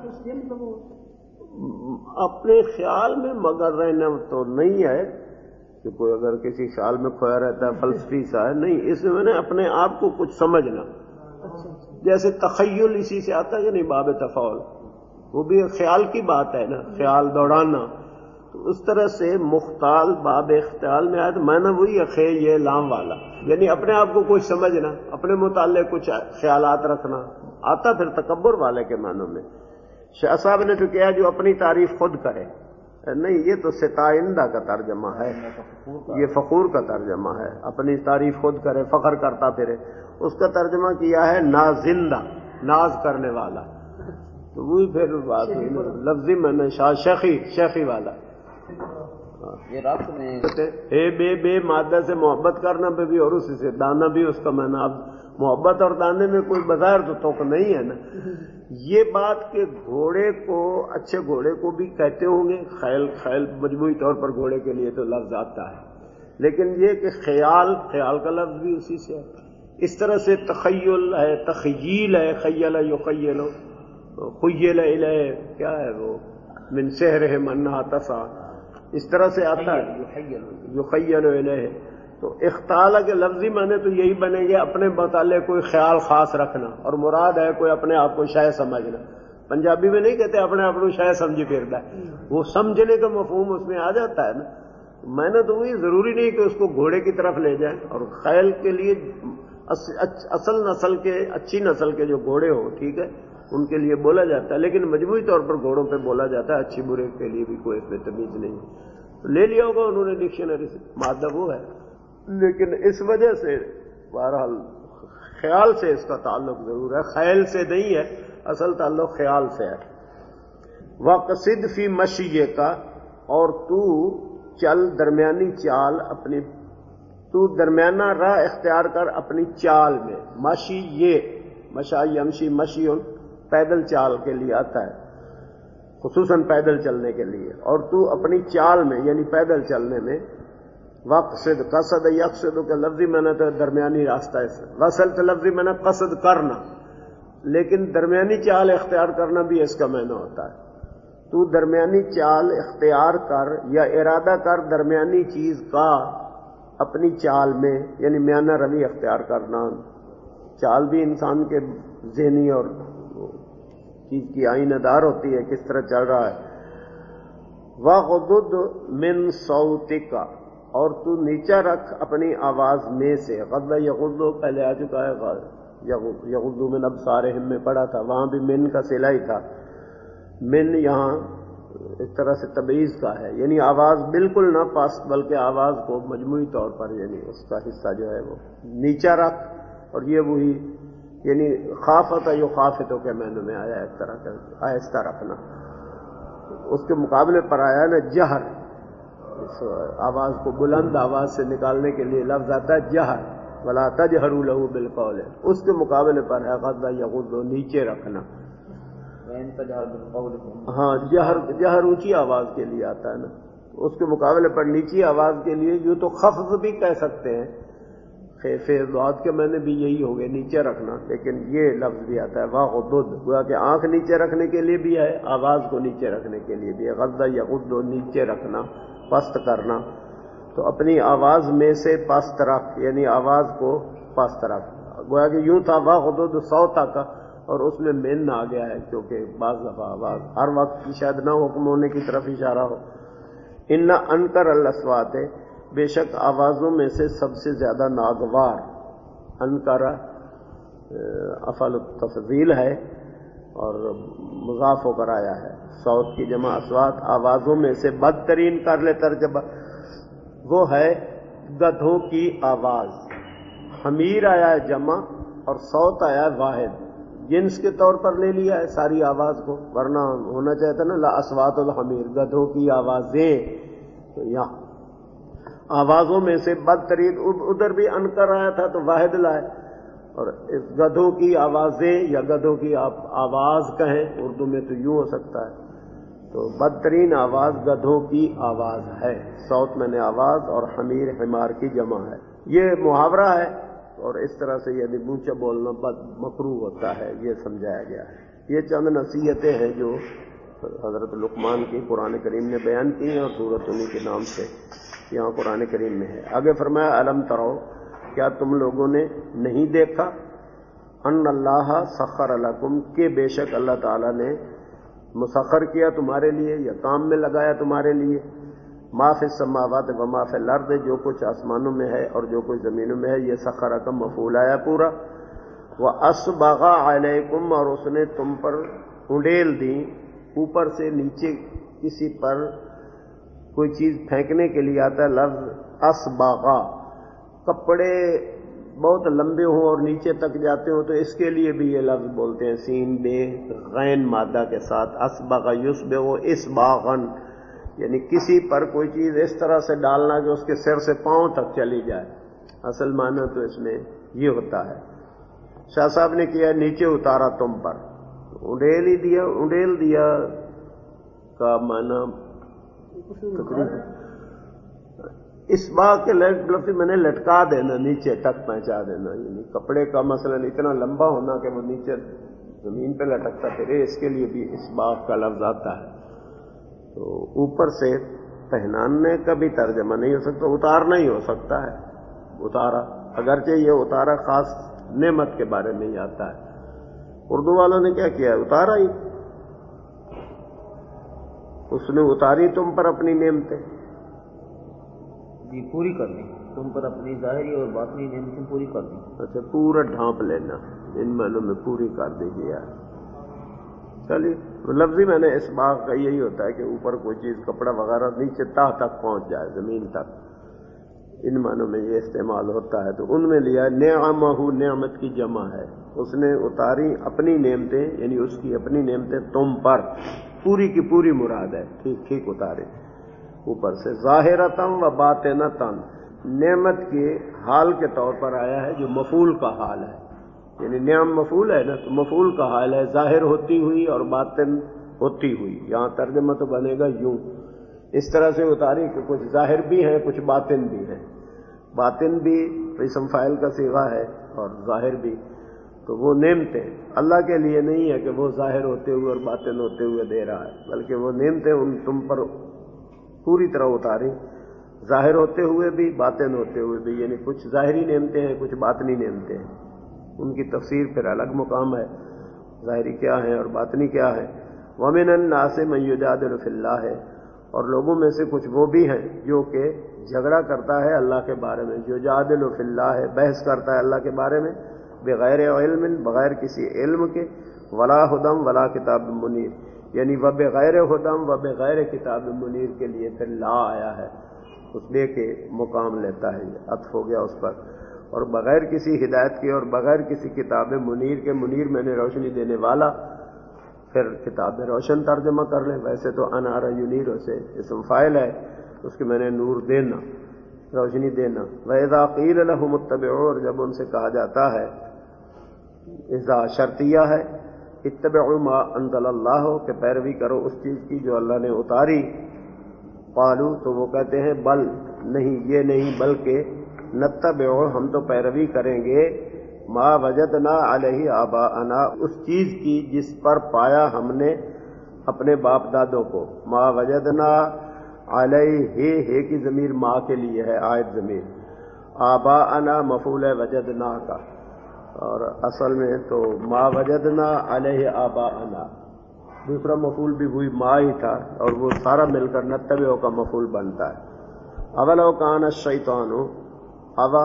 اپنے خیال میں مگر رہنا تو نہیں ہے کہ کوئی اگر کسی خیال میں کھویا رہتا ہے فلسفی سا ہے، نہیں. اس میں نے اپنے آپ کو کچھ سمجھنا، جیسے تخیل اسی سے آتا ہے کہ نہیں، باب تفاعل وہ بھی خیال کی بات ہے نا، خیال دوڑانا. تو اس طرح سے مختال باب اختیال میں آیا تو معنی وہی ہے خے یہ لام والا، یعنی اپنے آپ کو کچھ سمجھنا، اپنے متعلق کچھ خیالات رکھنا. آتا پھر تکبر والے کے معنوں میں. شاہ صاحب نے تو کیا جو اپنی تعریف خود کرے، نہیں یہ تو ستائندہ کا ترجمہ ہے، یہ فخور کا ترجمہ ہے. اپنی تعریف خود کرے، فخر کرتا پھرے. اس کا ترجمہ کیا ہے نازندہ، ناز کرنے والا. تو وہی پھر بات ہوئی نا لفظی میں نے شیخی والا. یہ رابط میں بے مادہ سے محبت کرنا پہ بھی، اور اسی سے دانا بھی اس کا معنی. اب محبت اور دانے میں کوئی بظاہر تو توق نہیں ہے نا. یہ بات کہ گھوڑے کو، اچھے گھوڑے کو بھی کہتے ہوں گے، خیل مجموعی طور پر گھوڑے کے لیے تو لفظ آتا ہے، لیکن یہ کہ خیال کا لفظ بھی اسی سے ہے. اس طرح سے تخیل ہے، تخیل ہے، خیل یخیل، خیل الیہ کیا ہے وہ من سحرہم انہا تسعی، اس طرح سے آتا ہے. یخیل الیہ تو اختال کے لفظی معنی تو یہی بنے گے اپنے متعلق کوئی خیال خاص رکھنا، اور مراد ہے کوئی اپنے آپ کو شے سمجھنا. پنجابی میں نہیں کہتے اپنے آپ کو شے سمجھی پھرتا ہے، وہ سمجھنے کا مفہوم اس میں آ جاتا ہے نا. میں نے تو وہی ضروری نہیں کہ اس کو گھوڑے کی طرف لے جائیں، اور خیل کے لیے اصل نسل کے اچھی نسل کے جو گھوڑے ہو ٹھیک ہے ان کے لیے بولا جاتا ہے، لیکن مجموعی طور پر گھوڑوں پہ بولا جاتا ہے، اچھی برے کے لیے بھی کوئی اس میں تمیز نہیں. لے لیا ہوگا انہوں نے ڈکشنری سے، مادہ وہ ہے، لیکن اس وجہ سے بہرحال خیال سے اس کا تعلق ضرور ہے، خیل سے نہیں ہے، اصل تعلق خیال سے ہے. وَقْصِدْ فِي مَشْيِكَ، اور تو چل درمیانی چال اپنی، تو درمیانہ راہ اختیار کر اپنی چال میں. مشی یہ مشا یمشی مشیون پیدل چال کے لیے آتا ہے، خصوصاً پیدل چلنے کے لیے، اور تو اپنی چال میں یعنی پیدل چلنے میں. وقصد قصد یقصد کا لفظی معنی تو درمیانی راستہ ہے، وصل تو لفظی معنی قصد کرنا، لیکن درمیانی چال اختیار کرنا بھی اس کا معنی ہوتا ہے. تو درمیانی چال اختیار کر یا ارادہ کر درمیانی چیز کا اپنی چال میں، یعنی میانہ روی اختیار کرنا. چال بھی انسان کے ذہنی اور چیز کی آئینہ دار ہوتی ہے، کس طرح چل رہا ہے. وَغْضُضْ مِنْ صَوْتِكَ، اور تو نیچا رکھ اپنی آواز میں سے. غض یغض پہلے آ چکا ہے، یغض من ابصارہم میں پڑھا تھا، وہاں بھی من کا صلہ ہی تھا. من یہاں اس طرح سے تبعیض کا ہے، یعنی آواز بالکل نہ پست بلکہ آواز کو مجموعی طور پر یعنی اس کا حصہ جو ہے وہ نیچا رکھ. اور یہ وہی یعنی خافت یخافت کے معنی میں آیا، ایک طرح کا آہستہ رکھنا. اس کے مقابلے پر آیا نا جہر، اس آواز کو بلند آواز سے نکالنے کے لیے لفظ آتا ہے جہر، ولا تجہروا لہ بالقول. اس کے مقابلے پر ہے غض یغض نیچے رکھنا. ہاں جہر اونچی آواز کے لیے آتا ہے نا، اس کے مقابلے پر نیچی آواز کے لیے یوں تو خفض بھی کہہ سکتے ہیں، خفض کے معنی بھی یہی ہو گئے نیچے رکھنا، لیکن یہ لفظ بھی آتا ہے وغضض، گویا کہ آنکھ نیچے رکھنے کے لیے بھی ہے، آواز کو نیچے رکھنے کے لیے بھی ہے. غض یغض نیچے رکھنا، پست کرنا. تو اپنی آواز میں سے پست رکھ، یعنی آواز کو پست رکھ. گویا کہ یوں تھا وغضض صوتا کا، اور اس میں من آ گیا ہے کیونکہ بعض دفعہ آواز ہر وقت کی شاید نہ حکم ہونے کی طرف اشارہ ہو. ان انکر الاصوات، بے شک آوازوں میں سے سب سے زیادہ ناگوار. انکر افعل التفضیل ہے اور مضاف ہو کر آیا ہے. صوت کی جمع اصوات، آوازوں میں سے بدترین کر لے ترجمہ، وہ ہے گدھوں کی آواز. حمیر آیا ہے جمع اور صوت آیا ہے واحد، جنس کے طور پر لے لیا ہے ساری آواز کو، ورنہ ہونا چاہتا نا لا اصوات الحمیر، گدھوں کی آوازیں. تو یہاں آوازوں میں سے بدترین، ادھر بھی انکر آیا تھا تو واحد لائے، اور اس گدھوں کی آوازیں یا گدھوں کی آواز کہیں اردو میں تو یوں ہو سکتا ہے. تو بدترین آواز گدھوں کی آواز ہے. صوت میں نے آواز اور حمیر حمار کی جمع ہے. یہ محاورہ ہے اور اس طرح سے یعنی اونچا بولنا بد مکروہ ہوتا ہے، یہ سمجھایا گیا ہے. یہ چند نصیحتیں ہیں جو حضرت لقمان کی قرآن کریم نے بیان کی ہیں، اور سورۃ انہی کے نام سے یہاں قرآن کریم میں ہے. آگے فرمایا الم ترو، کیا تم لوگوں نے نہیں دیکھا، ان اللہ سخر لکم، کہ بے شک اللہ تعالیٰ نے مسخر کیا تمہارے لیے یا کام میں لگایا تمہارے لیے، ما فی السماوات و ما فی الارض، جو کچھ آسمانوں میں ہے اور جو کچھ زمینوں میں ہے. یہ سخر کا مفعول آیا پورا. وَأَسْبَغَ عَلَيْكُمْ، اور اس نے تم پر انڈیل دی، اوپر سے نیچے کسی پر کوئی چیز پھینکنے کے لیے آتا ہے لفظ اسباغا. کپڑے بہت لمبے ہوں اور نیچے تک جاتے ہوں تو اس کے لیے بھی یہ لفظ بولتے ہیں سین بے غین مادہ کے ساتھ. اسبغ یسبغ اسباغن، یعنی کسی پر کوئی چیز اس طرح سے ڈالنا کہ اس کے سر سے پاؤں تک چلی جائے. اصل معنی تو اس میں یہ ہوتا ہے. شاہ صاحب نے کیا نیچے اتارا تم پر، انڈیل ہی دیا. انڈیل دیا کا معنی اس بات کے لفظ میں نے لٹکا دینا، نیچے تک پہنچا دینا، یعنی کپڑے کا مثلا اتنا لمبا ہونا کہ وہ نیچے زمین پہ لٹکتا پھرے، اس کے لیے بھی اس بات کا لفظ آتا ہے. تو اوپر سے پہنانے کا بھی ترجمہ نہیں ہو سکتا، اتارنا ہی ہو سکتا ہے. اتارا، اگرچہ یہ اتارا خاص نعمت کے بارے میں ہی آتا ہے۔ اردو والوں نے کیا کیا، اتارا ہی، اس نے اتاری تم پر اپنی نعمتیں، جی پوری کر دی، تم پر اپنی ظاہری اور باطنی نعمتیں پوری کر دی۔ اچھا، پورا ڈھانپ لینا، ان معنوں میں پوری کر دیجیے۔ چلیے، لفظی میں نے اس بات کا یہی ہوتا ہے کہ اوپر کوئی چیز کپڑا وغیرہ نیچے تہ تک پہنچ جائے، زمین تک، ان معنوں میں یہ استعمال ہوتا ہے۔ تو ان میں لیا نعمہ، نعمت کی جمع ہے، اس نے اتاری اپنی نعمتیں، یعنی اس کی اپنی نعمتیں تم پر، پوری کی پوری مراد ہے، ٹھیک ٹھیک اتارے اوپر سے۔ ظاہرتم و باطنتم، نعمت کے حال کے طور پر آیا ہے جو مفعول کا حال ہے، یعنی نعم مفعول ہے نا، تو مفعول کا حال ہے، ظاہر ہوتی ہوئی اور باطن ہوتی ہوئی۔ یہاں ترجمہ تو بنے گا یوں، اس طرح سے اتاری کہ کچھ ظاہر بھی ہیں کچھ باطن بھی ہیں، باطن بھی اسم فاعل کا صیغہ ہے اور ظاہر بھی۔ تو وہ نعمتیں اللہ کے لیے نہیں ہے کہ وہ ظاہر ہوتے ہوئے اور باطن ہوتے ہوئے دے رہا ہے، بلکہ وہ نعمتیں ان تم پر پوری طرح اتاری، ظاہر ہوتے ہوئے بھی باطن ہوتے ہوئے بھی، یعنی کچھ ظاہری نعمتیں ہیں کچھ باطنی نعمتیں ہیں، ان کی تفسیر پھر الگ مقام ہے، ظاہری کیا ہے اور باطنی کیا ہے۔ وَمِنَ النَّاسِ مَن يُجَادِلُ فِي اللَّهِ، اور لوگوں میں سے کچھ وہ بھی ہیں جو کہ جھگڑا کرتا ہے اللہ کے بارے میں، يُجَادِلُ فِي اللَّهِ، بحث کرتا ہے اللہ کے بارے میں، بغیر علم، بغیر کسی علم کے، ولا ہدم ولا کتاب منیر، یعنی وہ بغیر ہدم و بغیر کتاب منیر کے لیے پھر لا آیا ہے، اس لیے کہ مقام لیتا ہے، عطف ہو گیا اس پر، اور بغیر کسی ہدایت کے اور بغیر کسی کتاب منیر کے، منیر میں نے روشنی دینے والا، پھر کتاب روشن ترجمہ کر لیں، ویسے تو انار ینیر سے اسم فاعل ہے، اس کے میں نے نور دینا، روشنی دینا۔ وَإِذَا قِيلَ لَهُمُ اتَّبِعُوا، اور جب ان سے کہا جاتا ہے، اذا شرطیہ ہے، اتبعوا ما انزل اللہ، کہ پیروی کرو اس چیز کی جو اللہ نے اتاری، قالوا، تو وہ کہتے ہیں بل، نہیں، یہ نہیں، بلکہ نتبع، ہم تو پیروی کریں گے، ما وجدنا علیہ آباءنا، اس چیز کی جس پر پایا ہم نے اپنے باپ دادوں کو، ما وجدنا علیہ، ہے کی ضمیر ما کے لیے ہے، عائد ضمیر، آباءنا مفعول ہے وجدنا کا، اور اصل میں تو ما وجدنا علیہ آباءنا، دوسرا مفعول بھی وہی ما ہی تھا، اور وہ سارا مل کر نتبع کا مفعول بنتا ہے۔ اولو کان الشیطان، اوا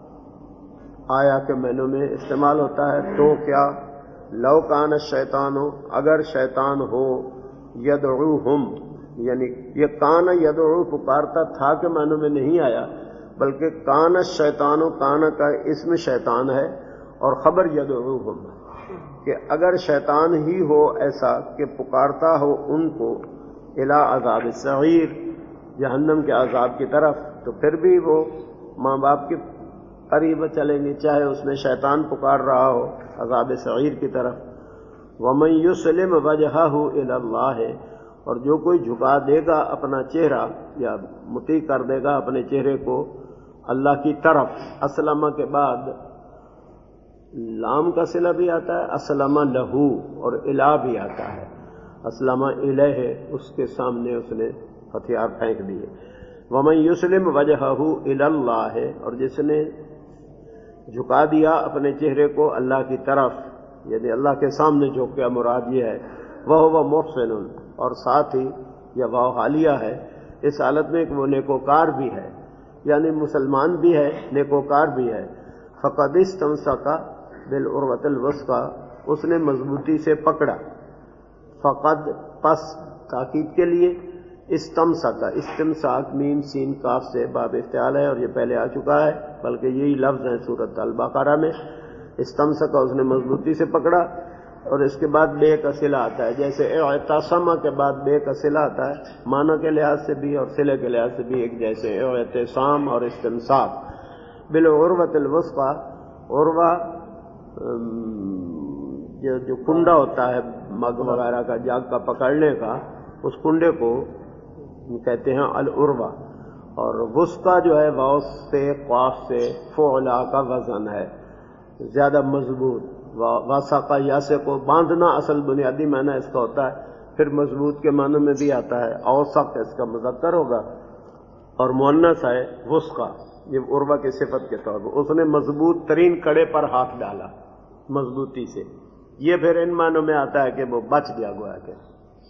آیا کے معنوں میں استعمال ہوتا ہے، تو کیا، لو کان الشیطان، اگر شیطان ہو، یدعوہم، یعنی یہ کان یدعو پکارتا تھا کے معنوں میں نہیں آیا، بلکہ کان الشیطان، کان کا اسم شیطان ہے اور خبر یدعوہم، کہ اگر شیطان ہی ہو ایسا کہ پکارتا ہو ان کو، الی عذاب السعیر، جہنم کے عذاب کی طرف، تو پھر بھی وہ ماں باپ کے قریب چلیں گے، چاہے اس میں شیطان پکار رہا ہو عذاب سعیر کی طرف۔ وَمَن يُسْلِمْ وَجْهَهُ إِلَى اللَّهِ، اور جو کوئی جھکا دے گا اپنا چہرہ یا مطیع کر دے گا اپنے چہرے کو اللہ کی طرف، اسلمہ کے بعد لام کا صلہ بھی آتا ہے، اسلمہ لہو، اور الہ بھی آتا ہے، اسلمہ الیہ، اس کے سامنے اس نے ہتھیار پھینک دیے۔ وَمَن يُسْلِمْ وَجْهَهُ إِلَى اللَّهِ، اور جس نے جھکا دیا اپنے چہرے کو اللہ کی طرف، یعنی اللہ کے سامنے جھک گیا، مراد یہ ہے، وَهُوَ مُحْسِنٌ، اور ساتھ ہی یہ واو حالیہ ہے، اس حالت میں کہ وہ نیکوکار بھی ہے، یعنی مسلمان بھی ہے نیکوکار بھی ہے۔ فَقَدِ اسْتَمْسَكَ بِالْعُرْوَةِ الْوُثْقَىٰ، اس نے مضبوطی سے پکڑا، فقد پس تاکید کے لیے، استمسک، استمساک میم سین کاف سے باب افتعال ہے، اور یہ پہلے آ چکا ہے، بلکہ یہی لفظ ہے سورۃ البقرہ میں، استمسک، اس نے مضبوطی سے پکڑا، اور اس کے بعد بے کا صلہ آتا ہے، جیسے اعتصم کے بعد بے کا صلہ آتا ہے، معنی کے لحاظ سے بھی اور صلے کے لحاظ سے بھی ایک جیسے، اعتصام اور استمساک۔ بالعروۃ الوثقیٰ، عروہ جو کنڈا ہوتا ہے مگ وغیرہ کا، جاگ کا پکڑنے کا، اس کنڈے کو کہتے ہیں العروہ، اور وثقیٰ جو ہے واو سے قاف سے فعلا کا وزن ہے، زیادہ مضبوط، وثقہ یاسے کو باندھنا اصل بنیادی معنی اس کا ہوتا ہے، پھر مضبوط کے معنی میں بھی آتا ہے، اوثق اس کا مذکر ہوگا، اور مؤنث ہے وثقہ، یہ عروہ کی صفت کے طور پر، اس نے مضبوط ترین کڑے پر ہاتھ ڈالا مضبوطی سے، یہ پھر ان معنوں میں آتا ہے کہ وہ بچ گیا گویا کہ۔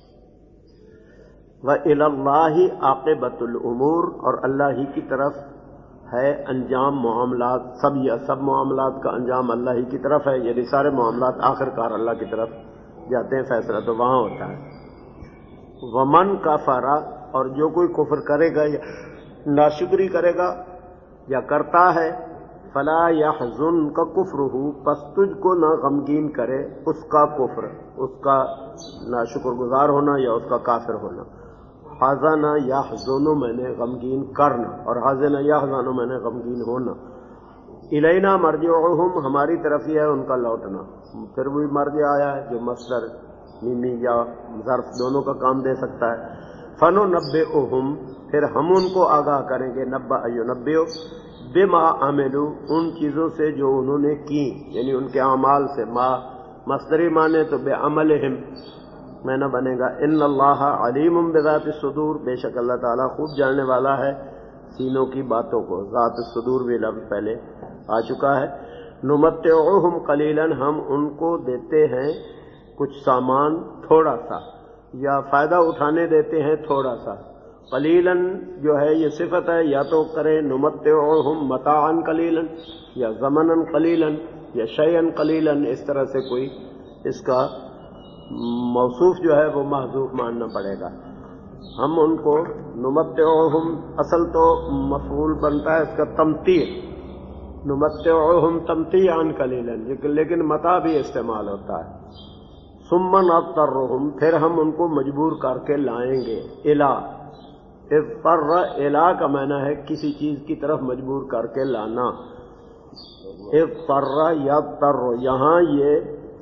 وَإِلَى اللَّهِ عَاقِبَةُ الْأُمُورِ، اور اللہ ہی کی طرف ہے انجام معاملات، سب معاملات کا انجام اللہ ہی کی طرف ہے، یعنی سارے معاملات آخر کار اللہ کی طرف جاتے ہیں، فیصلہ تو وہاں ہوتا ہے۔ ومن کفر، اور جو کوئی کفر کرے گا یا ناشکری کرے گا یا کرتا ہے، فلا یحزنک کفرہ، پس تجھ کو نہ غمگین کرے اس کا کفر، اس کا ناشکر گزار ہونا یا اس کا کافر ہونا۔ حزن یحزن میں نے غمگین کرنا، اور حزن یحزن میں نے غمگین ہونا۔ الینا مرجعہم، ہماری طرف ہی ہے ان کا لوٹنا، پھر وہی مرجع آیا ہے جو مصدر میمی یا ظرف دونوں کا کام دے سکتا ہے۔ فننبئہم، پھر ہم ان کو آگاہ کریں گے، نبأ ینبئ، بما عملوا، ان چیزوں سے جو انہوں نے کی، یعنی ان کے اعمال سے۔ ما مصدری مانے تو بعملہم میں نہ بنے گا۔ ان اللہ علیم بذات الصدور، بے شک اللہ تعالیٰ خوب جاننے والا ہے سینوں کی باتوں کو۔ ذات الصدور بھی لفظ پہلے آ چکا ہے۔ نمتعہم قلیلا، ہم ان کو دیتے ہیں کچھ سامان تھوڑا سا، یا فائدہ اٹھانے دیتے ہیں تھوڑا سا۔ قلیلاً جو ہے یہ صفت ہے، یا تو کریں نمتعہم متاعا قلیلا، یا زمنا قلیلا، یا شیئا قلیلا، اس طرح سے کوئی اس کا موصوف جو ہے وہ محذوف ماننا پڑے گا۔ ہم ان کو نمتعہم، اصل تو مفعول بنتا ہے اس کا تمتیع، نمتعہم تمتیعا قلیلا، لیکن متاع بھی استعمال ہوتا ہے۔ ثم نضطرہم، پھر ہم ان کو مجبور کر کے لائیں گے۔ الا، اضطر، الا کا معنی ہے کسی چیز کی طرف مجبور کر کے لانا۔ اضطر یضطر، یہاں یہ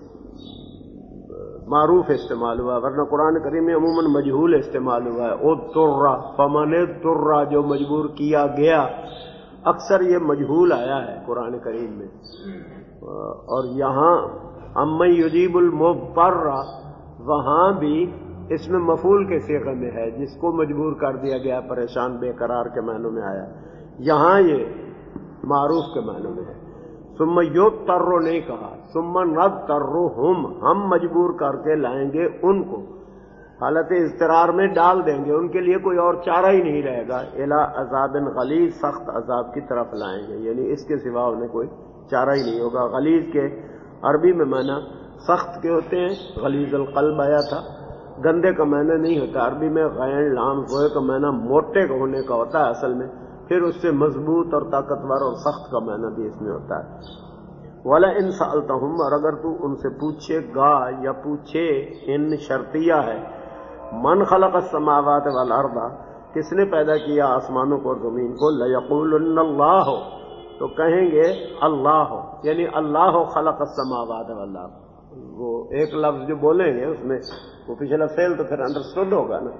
معروف استعمال ہوا، ورنہ قرآن کریم میں عموماً مجہول استعمال ہوا ہے۔ اضطر، فمن اضطر، جو مجبور کیا گیا، اکثر یہ مجہول آیا ہے قرآن کریم میں۔ اور یہاں امن یجیب المضطر، وہاں بھی اس میں مفعول کے صیغے میں ہے، جس کو مجبور کر دیا گیا، پریشان بے قرار کے معنوں میں آیا۔ یہاں یہ معروف کے معنوں میں ہے۔ ثم یضطر نہیں کہا، ثم نضطرہم، ہم مجبور کر کے لائیں گے ان کو، حالت اضطرار میں ڈال دیں گے، ان کے لیے کوئی اور چارہ ہی نہیں رہے گا۔ الی عذاب غلیظ، سخت عذاب کی طرف لائیں گے، یعنی اس کے سوا انہیں کوئی چارہ ہی نہیں ہوگا۔ غلیظ کے عربی میں معنی سخت کے ہوتے ہیں، غلیظ القلب آیا تھا، گندے کا معنی نہیں ہوتا عربی میں، غین لام زوئے کا معنی موٹے ہونے کا ہوتا ہے اصل میں، پھر اس سے مضبوط اور طاقتور اور سخت کا معنی بھی اس میں ہوتا ہے۔ وَلَئِن سَأَلْتَهُمْ، اور اگر تو ان سے پوچھے گا یا پوچھے، ان شرطیہ ہے، من خلق السماوات والارض، کس نے پیدا کیا آسمانوں کو اور زمین کو، لَيَقُولُنَّ اللَّهُ، تو کہیں گے اللہ، یعنی اللہ خلق السماوات والارض۔ وہ ایک لفظ جو بولیں گے اس میں وہ پچھلا فعل تو پھر انڈرسٹوڈ ہوگا نا۔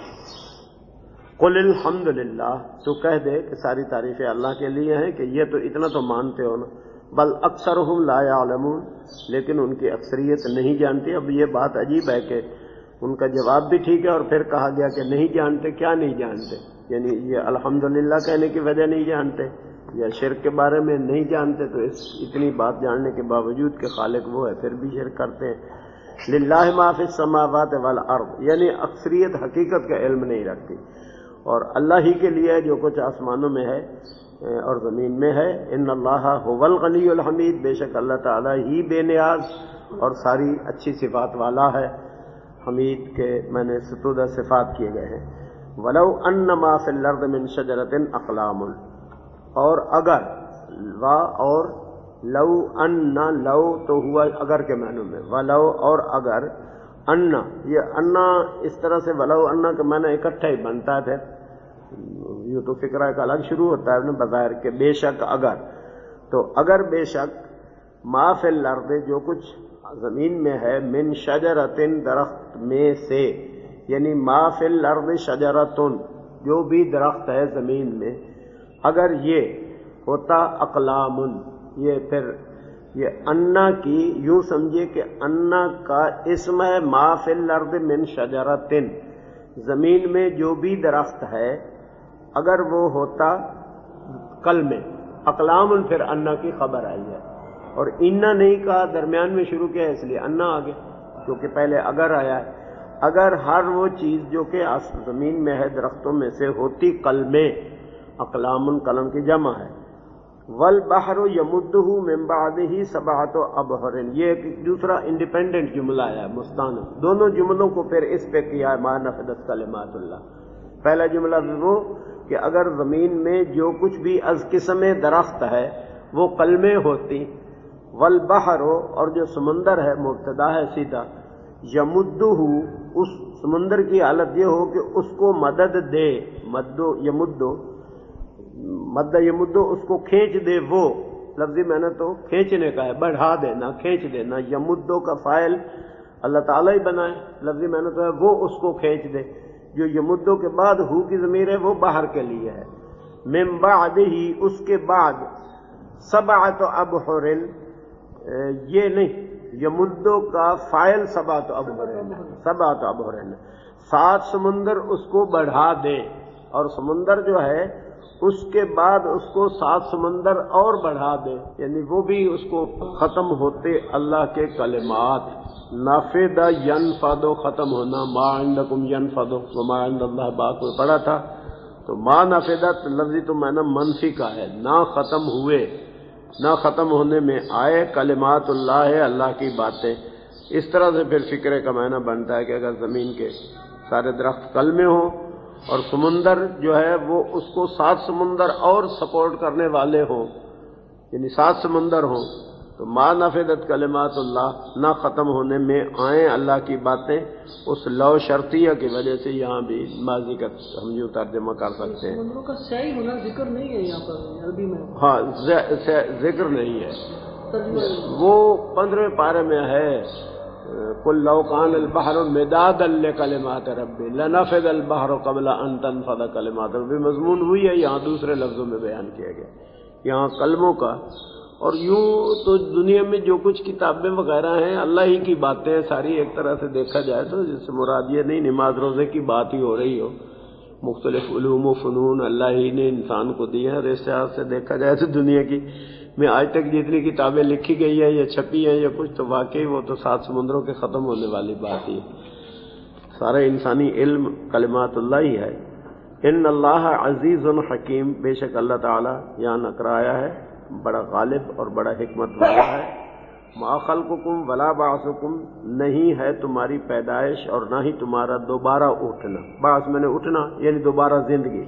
قل الحمدللہ، تو کہہ دے کہ ساری تعریفیں اللہ کے لیے ہیں، کہ یہ تو اتنا تو مانتے ہو نا، بل اکثرہم لا یعلمون، لیکن ان کی اکثریت نہیں جانتی۔ اب یہ بات عجیب ہے کہ ان کا جواب بھی ٹھیک ہے اور پھر کہا گیا کہ نہیں جانتے۔ کیا نہیں جانتے؟ یعنی یہ الحمدللہ کہنے کی وجہ نہیں جانتے، یا شرک کے بارے میں نہیں جانتے، تو اس اتنی بات جاننے کے باوجود کہ خالق وہ ہے پھر بھی شرک کرتے ہیں۔ للہ ما فی السماوات والارض، یعنی اکثریت حقیقت کا علم نہیں رکھتی، اور اللہ ہی کے لیے جو کچھ آسمانوں میں ہے اور زمین میں ہے۔ ان اللہ هو الغنی الحمید، بے شک اللہ تعالیٰ ہی بے نیاز اور ساری اچھی صفات والا ہے۔ حمید کے میں نے ستودہ صفات کیے گئے ہیں۔ ولو ان ما فی الارض من شجرۃ اقلام، اور اگر، اور لو ان، لو تو ہوا اگر کے معنوں میں، ولو اور اگر، ان، یہ ان اس طرح سے ولو ان کا معنی اکٹھا ہی بنتا ہے، یوں تو فکرہ ایک الگ شروع ہوتا ہے بظاہر کہ بے شک اگر، تو اگر بے شک، ما فی الارض جو کچھ زمین میں ہے، من شجرۃ درخت میں سے، یعنی ما فی الارض شجرۃ جو بھی درخت ہے زمین میں، اگر یہ ہوتا اقلام، یہ پھر یہ انا کی یوں سمجھے کہ انا کا اسم ہے ما فی الارض من شجرۃ، زمین میں جو بھی درخت ہے اگر وہ ہوتا کل میں، اقلام پھر انا کی خبر آئی ہے، اور انا نہیں کہا، درمیان میں شروع کیا اس لیے انا آگے، کیونکہ پہلے اگر آیا ہے۔ اگر ہر وہ چیز جو کہ زمین میں ہے درختوں میں سے ہوتی کل میں، اقلام قلم کی جمع ہے۔ والبحر یمدہ من بعدہ سبعۃ ابحر، یہ ایک دوسرا انڈیپینڈنٹ جملہ ہے مستانف، دونوں جملوں کو پھر اس پہ کیا ہے ما نفدت کلمات اللہ۔ پہلا جملہ وہ کہ اگر زمین میں جو کچھ بھی از قسم درخت ہے وہ کلمے ہوتی، والبحر، اور جو سمندر ہے مبتدا ہے سیدھا، یمدہ، اس سمندر کی حالت یہ ہو کہ اس کو مدد دے، مدو یمدو، مد یمدو، اس کو کھینچ دے، وہ لفظی میں نے تو کھینچنے کا ہے، بڑھا دینا، کھینچ دینا، یمدو کا فاعل اللہ تعالیٰ ہی بنائے، لفظی میں نے تو ہے وہ اس کو کھینچ دے۔ جو یمدو کے بعد ہو کی ضمیر ہے وہ باہر کے لیے ہے۔ من بعدہ، اس کے بعد، سبعۃ ابحر، یہ نہیں، یمدو کا فاعل سبعۃ ابحر، سبعۃ ابحر، 7 سمندر اس کو بڑھا دے، اور سمندر جو ہے اس کے بعد اس کو 7 سمندر اور بڑھا دے، یعنی وہ بھی اس کو ختم ہوتے اللہ کے کلمات۔ نافذ ینفد، ختم ہونا، ما عندکم ینفد وما عند اللہ باق میں پڑھا تھا، تو ما نافذت لفظی تو میں نے منفی کا ہے، نہ ختم ہوئے، نہ ختم ہونے میں آئے، کلمات اللہ ہے، اللہ کی باتیں۔ اس طرح سے پھر فکرے کا معنی بنتا ہے کہ اگر زمین کے سارے درخت کل میں ہوں اور سمندر جو ہے وہ اس کو 7 سمندر اور سپورٹ کرنے والے ہوں، یعنی 7 سمندر ہوں، تو ما نفدت کلمات اللہ، نہ ختم ہونے میں آئیں اللہ کی باتیں۔ اس لو شرطیہ کی وجہ سے یہاں بھی ماضی کا ہم یوں ترجمہ کر سکتے ہیں۔ سمندروں کا سیائی ہونا ذکر نہیں ہے یہاں پر عربی میں، ہاں ذکر نہیں ہے، وہ 15ویں پارے میں ہے، قل لو کان البحر مدادا لکلمات ربی لنفد البحر قبل ان تنفد کلمات ربی، مضمون ہوئی ہے، یہاں دوسرے لفظوں میں بیان کیا گیا، یہاں کلموں کا۔ اور یوں تو دنیا میں جو کچھ کتابیں وغیرہ ہیں اللہ ہی کی باتیں ہیں ساری، ایک طرح سے دیکھا جائے تو، جس سے مراد یہ نہیں نماز روزے کی بات ہی ہو رہی ہو، مختلف علوم و فنون اللہ ہی نے انسان کو دی ہیں، اور اس لحاظ سے دیکھا جائے تو دنیا کی میں آج تک جتنی کتابیں لکھی گئی ہیں یا چھپی ہیں یا کچھ، تو واقعی وہ تو 7 سمندروں کے ختم ہونے والی بات ہی ہے، سارا انسانی علم کلمات اللہ ہی ہے۔ ان اللہ عزیز حکیم، بے شک اللہ تعالی یہاں نکرایا ہے، بڑا غالب اور بڑا حکمت والا ہے۔ ما خلقکم ولا بعثکم، نہیں ہے تمہاری پیدائش اور نہ ہی تمہارا دوبارہ اٹھنا، بعث میں نے اٹھنا یعنی دوبارہ زندگی،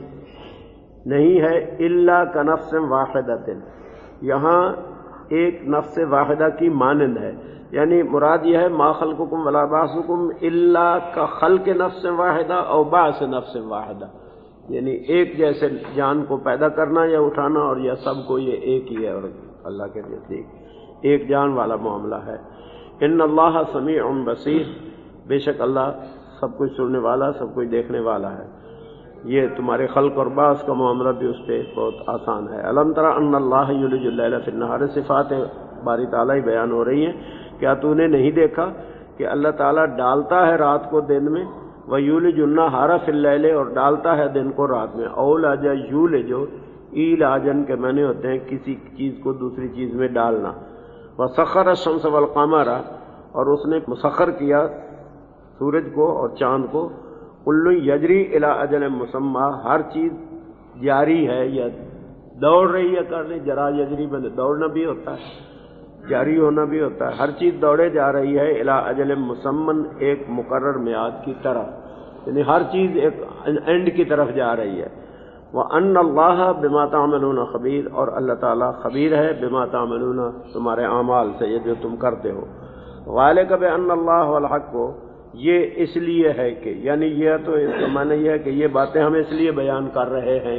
نہیں ہے، الا کنفس واحدۃ، یہاں ایک نفس واحدہ کی مانند ہے، یعنی مراد یہ ہے ما خلقکم ولا بعثکم الا کخلق نفس واحدہ او بعث نفس واحدہ، یعنی ایک جیسے جان کو پیدا کرنا یا اٹھانا، اور یہ سب کو یہ ایک ہی ہے، اور اللہ کے نزدیک ایک جان والا معاملہ ہے۔ ان اللہ سمیع بصیر، بے شک اللہ سب کچھ سننے والا، سب کچھ دیکھنے والا ہے۔ یہ تمہارے خلق اور بعث کا معاملہ بھی اس پہ بہت آسان ہے۔ الم تر ان اللہ یولج اللیل فی النہار، صفات باری تعالیٰ ہی بیان ہو رہی ہیں، کیا تو نے نہیں دیکھا کہ اللہ تعالیٰ ڈالتا ہے رات کو دن میں، وَيُولِجُ النَّهَارَ فِي اللَّيْلِ، اور ڈالتا ہے دن کو رات میں، اولج یولج، ایلاجن کے معنی ہوتے ہیں کسی چیز کو دوسری چیز میں ڈالنا، وَسَخَّرَ الشَّمْسَ وَالْقَمَرَ، اور اس نے مسخر کیا سورج کو اور چاند کو، کل یجری الی اجل مسمى، ہر چیز جاری ہے یا دوڑ رہی ہے، کرنے جرا یجری میں دوڑنا بھی ہوتا ہے، جاری ہونا بھی ہوتا ہے، ہر چیز دوڑے جا رہی ہے، الی اجل مسمى، ایک مقرر میعاد کی طرف، یعنی ہر چیز ایک اینڈ کی طرف جا رہی ہے۔ وَأَنَّ اللَّهَ بِمَا تَعْمَلُونَ خبیر، اور اللہ تعالیٰ خبیر ہے بما تعملون، تمہارے اعمال سے، یہ جو تم کرتے ہو۔ ذَلِكَ بِأَنَّ اللَّهَ الْحَقُّ، یہ اس لیے ہے کہ، یعنی یہ تو اس کا معنی یہ ہے کہ یہ باتیں ہم اس لیے بیان کر رہے ہیں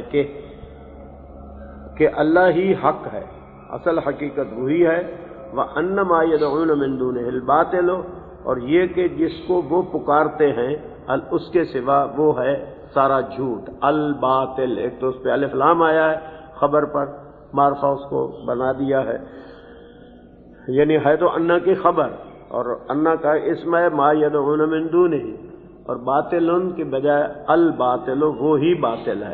کہ اللہ ہی حق ہے، اصل حقیقت وہی ہے، وَأَنَّ مَا يَدْعُونَ مِن دُونِهِ الْبَاطِلُ، اور یہ کہ جس کو وہ پکارتے ہیں اس کے سوا وہ ہے سارا جھوٹ، الباطل، ایک تو اس پہ الف لام آیا ہے خبر پر، معرفہ اس کو بنا دیا ہے، یعنی ہے تو انا کی خبر، اور انا کا اسم ہے ما یدعون من دونہ، اور باطل کے بجائے الباطل، وہ ہی باطل ہے،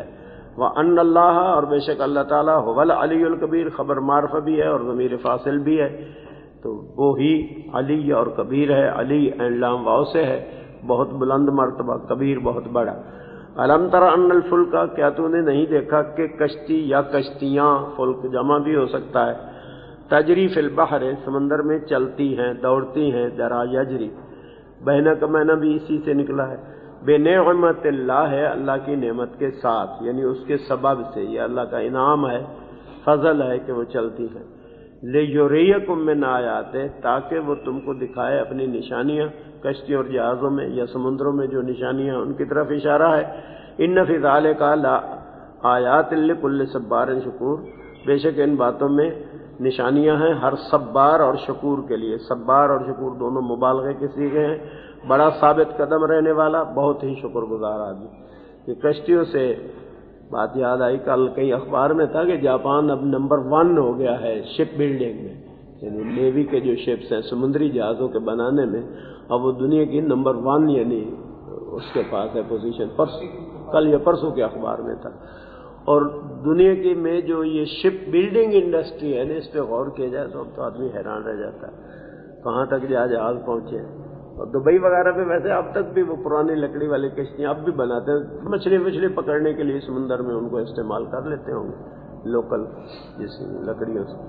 وَأَنَّ اللَّهَ اور بے شک اللہ تعالیٰ هُوَ الْعَلِيُّ الْكَبِيرُ خبر معرفہ بھی ہے اور ضمیر فاصل بھی ہے، تو وہی علی اور کبیر ہے، علی لام واو سے ہے، بہت بلند مرتبہ، کبیر بہت بڑا۔ الم تر ان الفلک، کیا تو نے نہیں دیکھا کہ کشتی یا کشتیاں، فلک جمع بھی ہو سکتا ہے، تجری فی البحر سمندر میں چلتی ہیں دوڑتی ہیں، جرا یجری بہنا کا معنی بھی اسی سے نکلا ہے، بے نعمت اللہ ہے اللہ کی نعمت کے ساتھ، یعنی اس کے سبب سے، یہ اللہ کا انعام ہے، فضل ہے کہ وہ چلتی ہیں، لیریکم من آیاتہ تاکہ وہ تم کو دکھائے اپنی نشانیاں، کشتیوں اور جہازوں میں یا سمندروں میں جو نشانیاں ان کی طرف اشارہ ہے۔ ان فی ذالک لآیات لکل صبار شکور، بے شک ان باتوں میں نشانیاں ہیں ہر صبار اور شکور کے لیے، صبار اور شکور دونوں مبالغے کے صیغے ہیں، بڑا ثابت قدم رہنے والا، بہت ہی شکر گزار آدمی۔ یہ کشتیوں سے بات یاد آئی، کل کئی اخبار میں تھا کہ جاپان اب نمبر 1 ہو گیا ہے شپ بلڈنگ میں، یعنی نیوی کے جو شپس ہیں سمندری جہازوں کے بنانے میں، اب وہ دنیا کی نمبر 1 یعنی اس کے پاس ہے پوزیشن، کل یا پرسوں کے اخبار میں تھا۔ اور دنیا کی میں جو یہ شپ بلڈنگ انڈسٹری ہے نا، اس پہ غور کیا جائے تو آدمی حیران رہ جاتا ہے کہاں تک جہاز پہنچے ہیں۔ اور دبئی وغیرہ پہ ویسے اب تک بھی وہ پرانی لکڑی والی کشتیاں اب بھی بناتے ہیں، مچھلی پکڑنے کے لیے سمندر میں ان کو استعمال کر لیتے ہوں گے لوکل جس لکڑیوں سے۔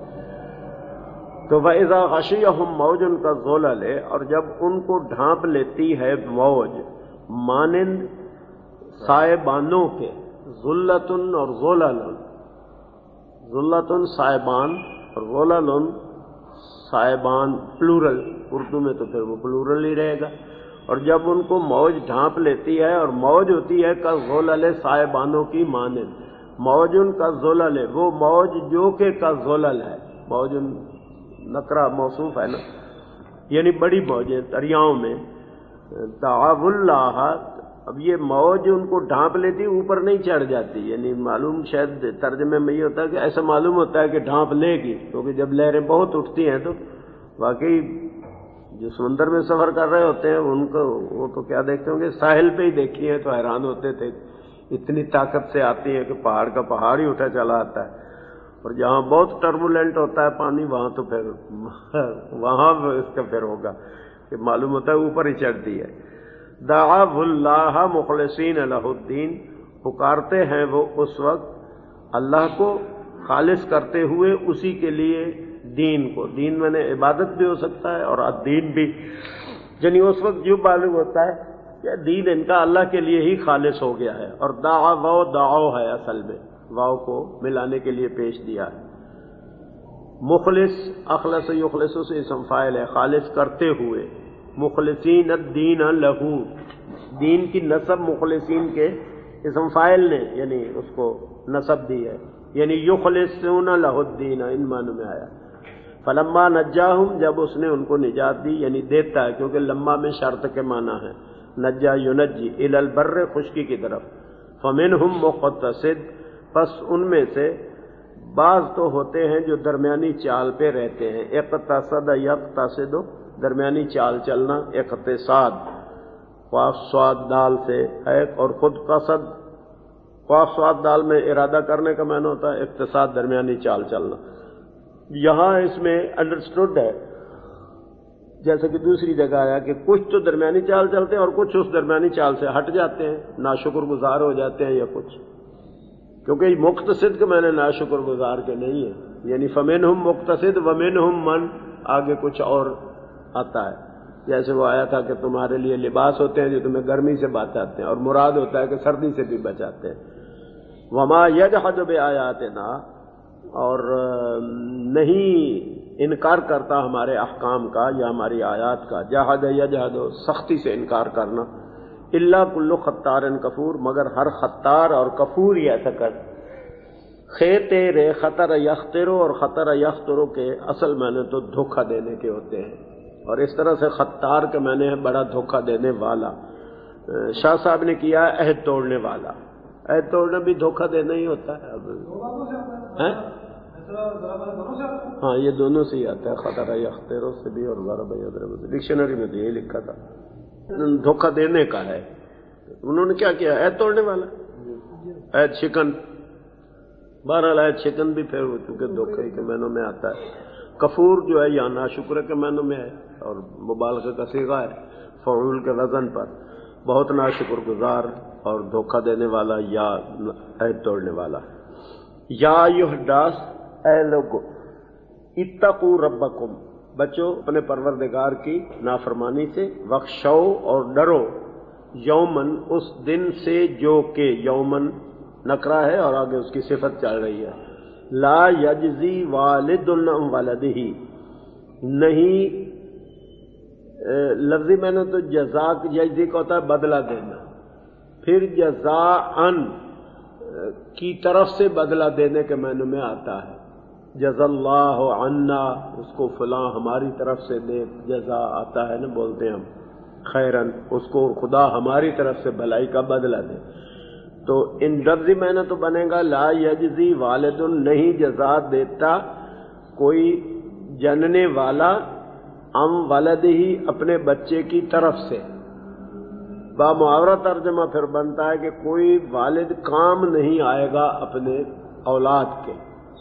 تو وَإِذَا غَشِيَهُمْ مَوْجٌ كَالظُّلَلِ، اور جب ان کو ڈھانپ لیتی ہے موج مانند سائبانوں کے، ذلتن اور ظللن، ذلتن سائبان اور ظللن سائبان پلورل، اردو میں تو پھر وہ پلورل ہی رہے گا۔ اور جب ان کو موج ڈھانپ لیتی ہے، اور موج ہوتی ہے کالظلل سائبانوں کی مانند، موجن کالظلل وہ موج جو کہ کالظلل ہے، موج نکرہ موصوف ہے نا، یعنی بڑی موجیں دریاؤں میں، دعوا اللہ، اب یہ موج ان کو ڈھانپ لیتی اوپر نہیں چڑھ جاتی، یعنی معلوم شاید ترجمے میں یہ ہوتا ہے کہ ایسا معلوم ہوتا ہے کہ ڈھانپ لے گی، کیونکہ جب لہریں بہت اٹھتی ہیں تو واقعی جو سمندر میں سفر کر رہے ہوتے ہیں ان کو وہ تو کیا دیکھتے ہوں گے، ساحل پہ ہی دیکھی ہیں تو حیران ہوتے تھے، اتنی طاقت سے آتی ہے کہ پہاڑ کا پہاڑ ہی اٹھا چلا آتا ہے، اور جہاں بہت ٹربولنٹ ہوتا ہے پانی وہاں تو پھر وہاں اس کا پھر ہوگا کہ معلوم ہوتا ہے اوپر ہی چڑھتی ہے۔ دعوا اللہ مخلصین لہ الدین، پکارتے ہیں وہ اس وقت اللہ کو خالص کرتے ہوئے اسی کے لیے دین کو، دین میں نے عبادت بھی ہو سکتا ہے اور الدین بھی، یعنی اس وقت جو معلوم ہوتا ہے کہ دین ان کا اللہ کے لیے ہی خالص ہو گیا ہے۔ اور دعوا دعو ہے اصل میں، واو کو ملانے کے لیے پیش دیا ہے۔ مخلص اخلص یخلص سے اسم فاعل ہے، خالص کرتے ہوئے، مخلصین الدین لہو، دین کی نسب مخلصین کے اسم فاعل نے یعنی اس کو نسب دی ہے، یعنی یخلصون لہ الدین، ان معنوں میں آیا۔ فلما نجاہم، جب اس نے ان کو نجات دی، یعنی دیتا ہے کیونکہ لما میں شرط کے معنی ہے، نجا ینجی الی البر، خشکی کی طرف، فمنہم مقتصد، پس ان میں سے بعض تو ہوتے ہیں جو درمیانی چال پہ رہتے ہیں، اقتصد یقتصد، درمیانی چال چلنا، اقتصاد قاف صاد دال سے ہے، اور خود قصد قاف صاد دال میں ارادہ کرنے کا معنی ہوتا ہے، اقتصاد درمیانی چال چلنا۔ یہاں اس میں انڈرسٹوڈ ہے، جیسے کہ دوسری جگہ آیا کہ کچھ تو درمیانی چال چلتے ہیں اور کچھ اس درمیانی چال سے ہٹ جاتے ہیں، ناشکر گزار ہو جاتے ہیں یا کچھ، کیونکہ مقتصد کے معنی ناشکر گزار کے نہیں ہے، یعنی فمنہم مقتصد ومنہم من، آگے کچھ اور آتا ہے، جیسے وہ آیا تھا کہ تمہارے لیے لباس ہوتے ہیں جو تمہیں گرمی سے بچاتے ہیں، اور مراد ہوتا ہے کہ سردی سے بھی بچاتے ہیں۔ وما یجحد بآیاتنا، اور نہیں انکار کرتا ہمارے احکام کا یا ہماری آیات کا، جحد یجحد سختی سے انکار کرنا، الا کل خطار کفور، مگر ہر خطار اور کفور ہی ایسا کر۔ خطر خطر یخترو، اور خطر یخترو کے اصل معنی تو دھوکہ دینے کے ہوتے ہیں، اور اس طرح سے خطار کے معنی ہے بڑا دھوکہ دینے والا۔ شاہ صاحب نے کیا عہد توڑنے والا، عہد توڑنا بھی دھوکہ دینا ہی ہوتا ہے۔ ہاں یہ دونوں سے ہی آتا ہے، خطر یخترو سے بھی اور ضرب یضرب سے، ڈکشنری میں تو یہی لکھا تھا، دھوکہ دینے کا ہے۔ انہوں نے کیا کیا؟ عہد توڑنے والا، عہد شکن بہرحال ہے چکن بھی پھر چونکہ دھوکے کے مہینوں میں آتا ہے. کفور جو ہے یا ناشکر کے مہینوں میں ہے اور مبالغہ کا صیغہ ہے فعول کے وزن پر. بہت ناشکر گزار اور دھوکہ دینے والا یا عہد توڑنے والا. یا ایھا الناس، اے لوگو، اتقوا ربکم، بچو اپنے پروردگار کی نافرمانی سے، وخشو اور ڈرو، یومن اس دن سے جو کہ یومن نکرہ ہے اور آگے اس کی صفت چل رہی ہے. لا یجزی والد عن ولدہ، نہیں لفظی میں نے تو جزاک یجزی کا ہوتا ہے بدلہ دینا، پھر جزاءً کی طرف سے بدلہ دینے کے معنی میں آتا ہے. جزا اللہ عنا، اس کو فلاں ہماری طرف سے دے، جزا آتا ہے نا بولتے ہیں ہم خیرن، اس کو خدا ہماری طرف سے بھلائی کا بدلہ دے. تو ان لفظی میں نے تو بنے گا لا یجزی والد، نہیں جزا دیتا کوئی جننے والا، ام ولد ہی اپنے بچے کی طرف سے. با محاورہ ترجمہ پھر بنتا ہے کہ کوئی والد کام نہیں آئے گا اپنے اولاد کے.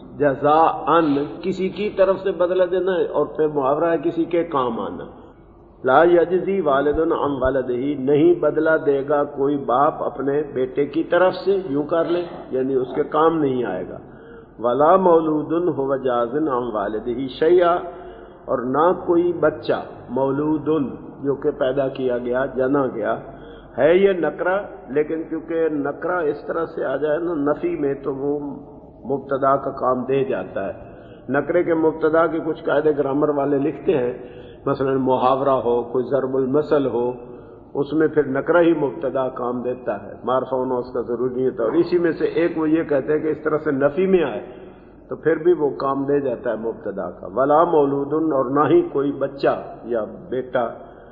جزاءً کسی کی طرف سے بدلہ دینا ہے اور پھر محاورہ ہے کسی کے کام آنا. لا یجزی والد عن ولدہ، نہیں بدلہ دے گا کوئی باپ اپنے بیٹے کی طرف سے، یوں کر لیں یعنی اس کے کام نہیں آئے گا. ولا مولود هو جاز عن والدہ شیئا، اور نہ کوئی بچہ مولود جو کہ پیدا کیا گیا، جنا گیا ہے. یہ نکرہ، لیکن کیونکہ نکرہ اس طرح سے آ جائے نا نفی میں تو وہ مبتدا کا کام دے جاتا ہے. نکرے کے مبتدا کے کچھ قاعدے گرامر والے لکھتے ہیں، مثلا محاورہ ہو، کوئی ضرب المثل ہو، اس میں پھر نکرہ ہی مبتدا کام دیتا ہے، معرفہ ہونا اس کا ضروری نہیں ہوتا. اور اسی میں سے ایک وہ یہ کہتے ہیں کہ اس طرح سے نفی میں آئے تو پھر بھی وہ کام دے جاتا ہے مبتدا کا. ولا مولود، اور نہ ہی کوئی بچہ یا بیٹا.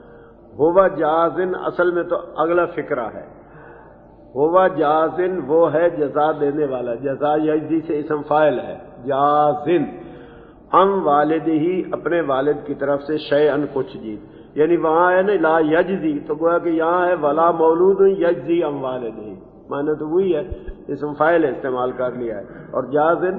ہوا جازن، اصل میں تو اگلا فقرہ ہے. ہوا جازن وہ ہے جزا دینے والا، جزا یجزی سے اسم فاعل ہے. جازن ام والد ہی اپنے والد کی طرف سے شیئن کچھ چیز، یعنی وہاں ہے نا لا یجزی، تو گویا کہ یہاں ہے ولا مولود یجزی ام والد ہی، معنی تو وہی ہے، اسم فاعل استعمال کر لیا ہے. اور جازن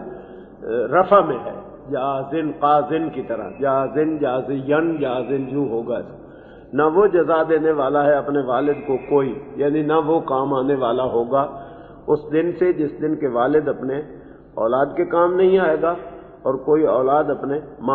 رفع میں ہے، جازن قازن کی طرح، جازن جازین جازن جو ہوگا. نہ وہ جزا دینے والا ہے اپنے والد کو کوئی، یعنی نہ وہ کام آنے والا ہوگا اس دن سے جس دن کے والد اپنے اولاد کے کام نہیں آئے گا، اور کوئی اولاد اپنے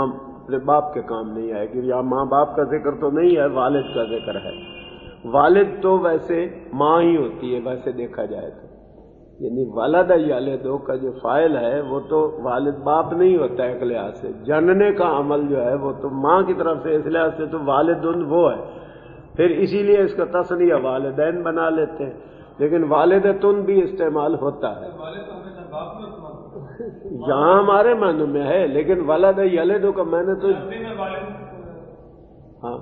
باپ کے کام نہیں آئے گی. یا ماں باپ کا ذکر تو نہیں ہے، والد کا ذکر ہے. والد تو ویسے ماں ہی ہوتی ہے ویسے دیکھا جائے تو، یعنی ولد یلدو کا جو فاعل ہے وہ تو والد باپ نہیں ہوتا ہے ایک لحاظ سے. جننے کا عمل جو ہے وہ تو ماں کی طرف سے، اس لحاظ سے تو والدن وہ ہے. پھر اسی لیے اس کا تثنیہ والدین بنا لیتے ہیں، لیکن والدتن بھی استعمال ہوتا ہے. یہاں ہمارے معنی میں ہے، لیکن ولد یلدو کا معنی تو ہاں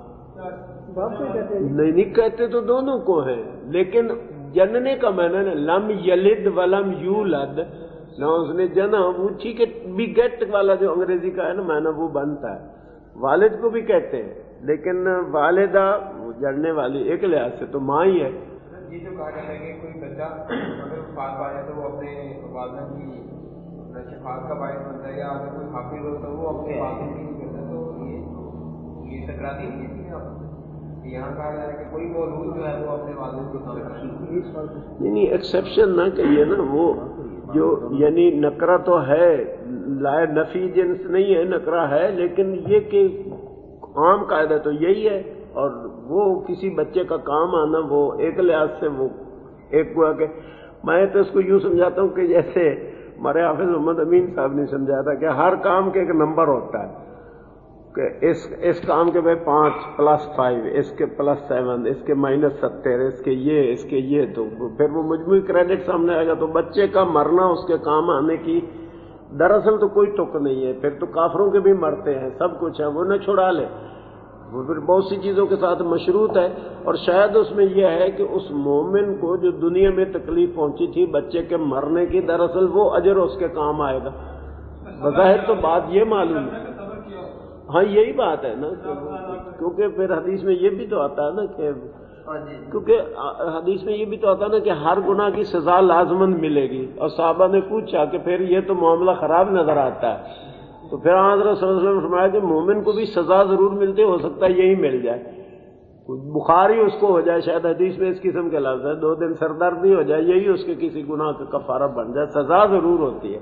نہیں کہتے تو دونوں کو ہیں، لیکن جننے کا معنی ہے لم یلد ولم یولد، نہ اس نے جنا، وہ ٹھیک ہے بھی گیٹ والا جو انگریزی کا ہے نا معنی وہ بنتا ہے. والد کو بھی کہتے ہیں، لیکن والدہ جڑنے والی ایک لحاظ سے تو ماں ہی ہے. یہ جو کہا جاتا ہے کہ کوئی بچہ اگر فات پا جائے تو وہ اپنے والدہ کی شفاعت کا باعث بنتا ہے، یا اگر کوئی حافظ ہو تو وہ اپنے والدین کی نہیں کرتا. تو یہ ٹکراتی نہیں ہے. یہاں کہا جا رہا ہے کہ کوئی مولود جو ہے وہ اپنے والد کو کام کرتا ہے. نہیں ایکسیپشن نہ کہیے نا، وہ جو یعنی نکرہ تو ہے، لائے نفی جنس نہیں ہے، نکرہ ہے، لیکن یہ کہ عام قاعدہ تو یہی ہے. اور وہ کسی بچے کا کام آنا وہ ایک لحاظ سے وہ ایک ہوا کہ میں تو اس کو یوں سمجھاتا ہوں کہ جیسے ہمارے حافظ محمد امین صاحب نے سمجھایا تھا کہ ہر کام کے ایک نمبر ہوتا ہے، کہ اس کام کے بھائی 5 + 5، اس کے +7، اس کے -70، اس کے یہ تو پھر وہ مجموعی کریڈٹ سامنے آئے گا. تو بچے کا مرنا اس کے کام آنے کی دراصل تو کوئی ٹک نہیں ہے. پھر تو کافروں کے بھی مرتے ہیں، سب کچھ ہے، وہ نہ چھڑا لے، وہ پھر بہت سی چیزوں کے ساتھ مشروط ہے. اور شاید اس میں یہ ہے کہ اس مومن کو جو دنیا میں تکلیف پہنچی تھی بچے کے مرنے کی، دراصل وہ اجر اس کے کام آئے گا. بظاہر تو بات یہ معلوم ہے. ہاں یہی بات ہے نا، کیونکہ پھر حدیث میں یہ بھی تو آتا ہے نا کہ کیونکہ حدیث میں یہ بھی تو آتا نا کہ ہر گناہ کی سزا لازمن ملے گی، اور صحابہ نے پوچھا کہ پھر یہ تو معاملہ خراب نظر آتا ہے، تو پھر حضرت صلی اللہ علیہ وسلم نے فرمایا کہ مومن کو بھی سزا ضرور ملتی، ہو سکتا ہے یہی مل جائے، بخار ہی اس کو ہو جائے، شاید حدیث میں اس قسم کے لفظ ہے، 2 دن سر درد نہیں ہو جائے، یہی اس کے کسی گناہ کا کفارہ بن جائے، سزا ضرور ہوتی ہے۔